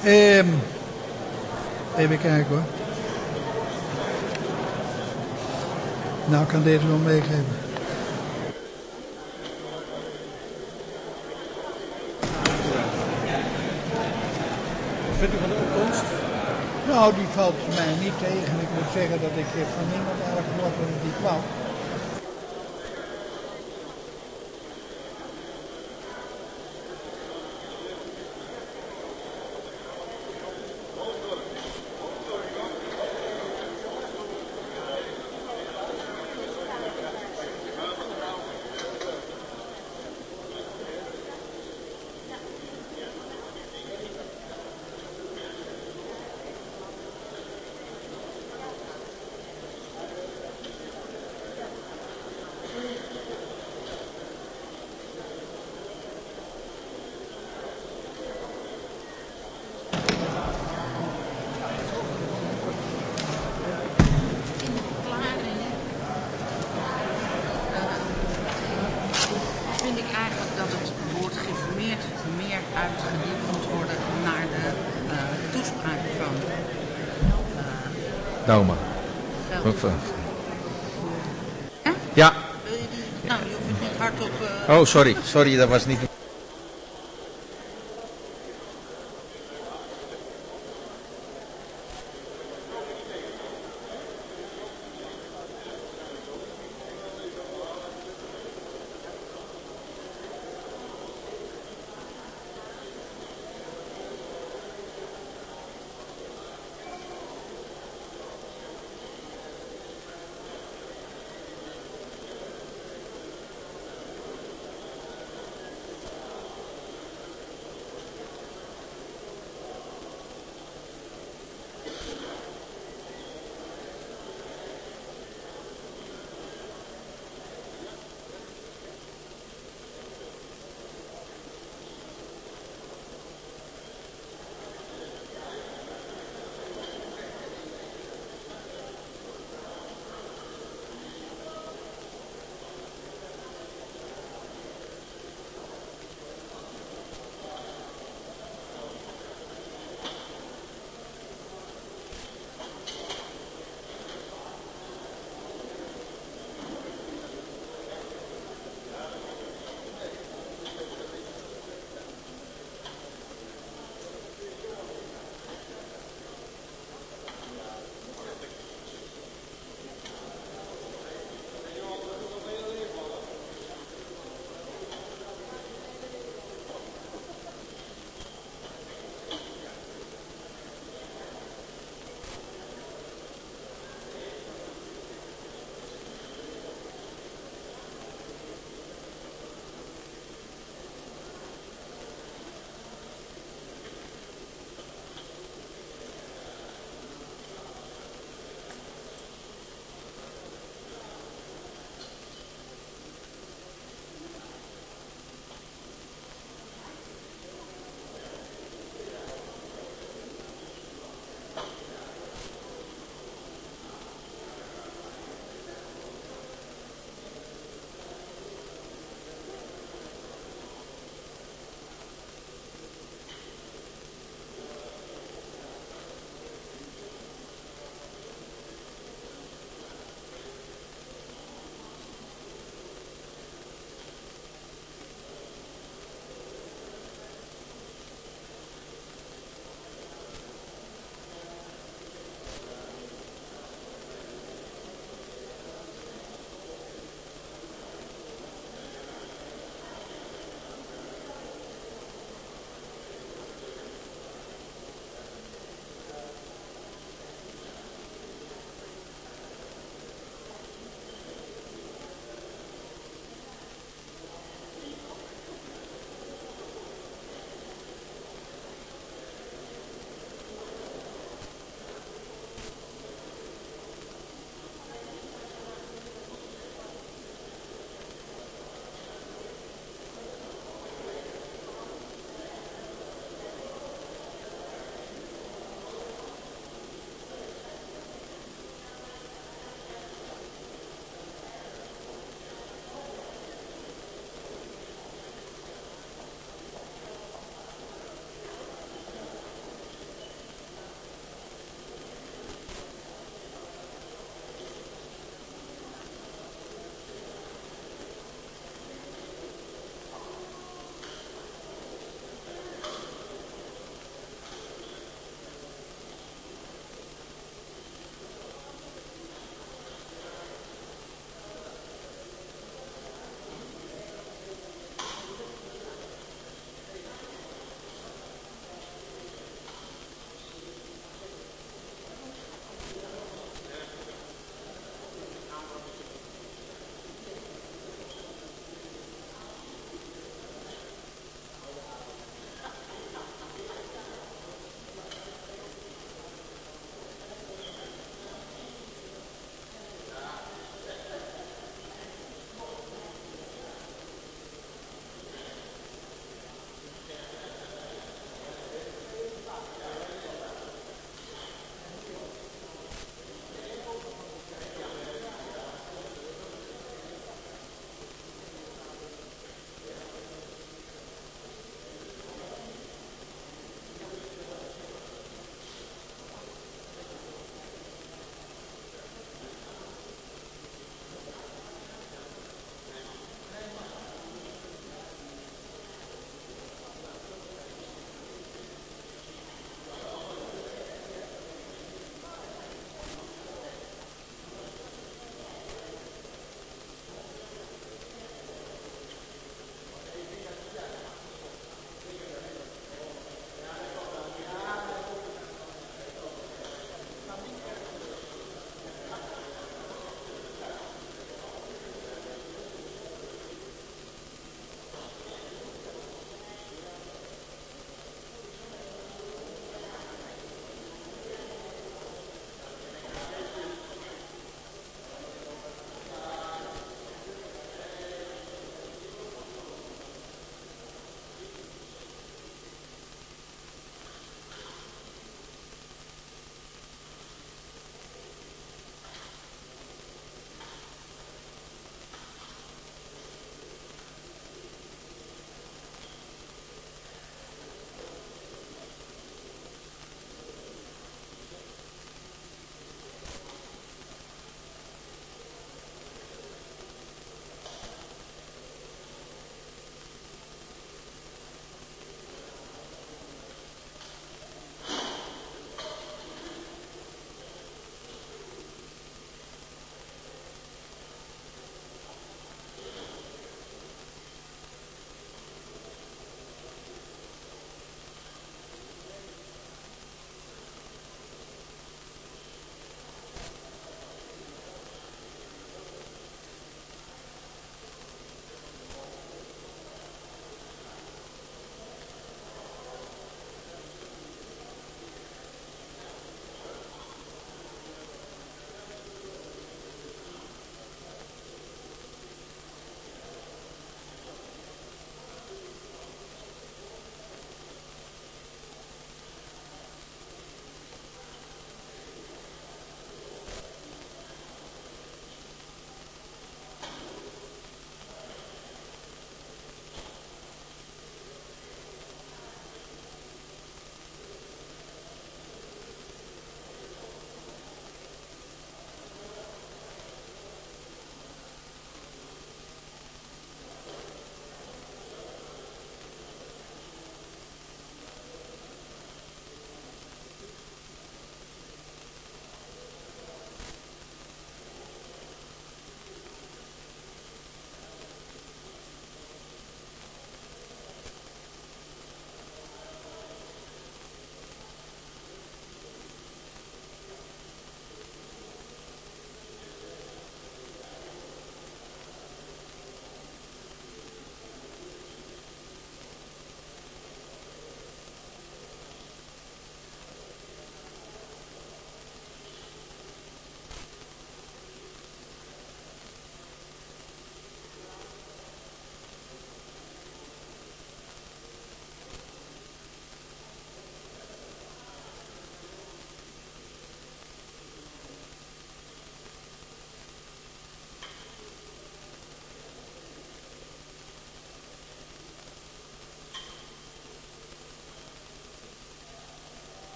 Even kijken hoor. Nou, ik kan deze wel meegeven. Wat vindt u van de opkomst? Nou, die valt mij niet tegen. Ik moet zeggen dat ik van niemand erg gehoord heb dat die kwam. Vind ik eigenlijk dat het woord geïnformeerd meer uitgediept moet worden naar de toespraak van Dauma. Geld. Ja. Wil je die? Nou, je hoeft het niet hardop. Oh, sorry, dat was niet de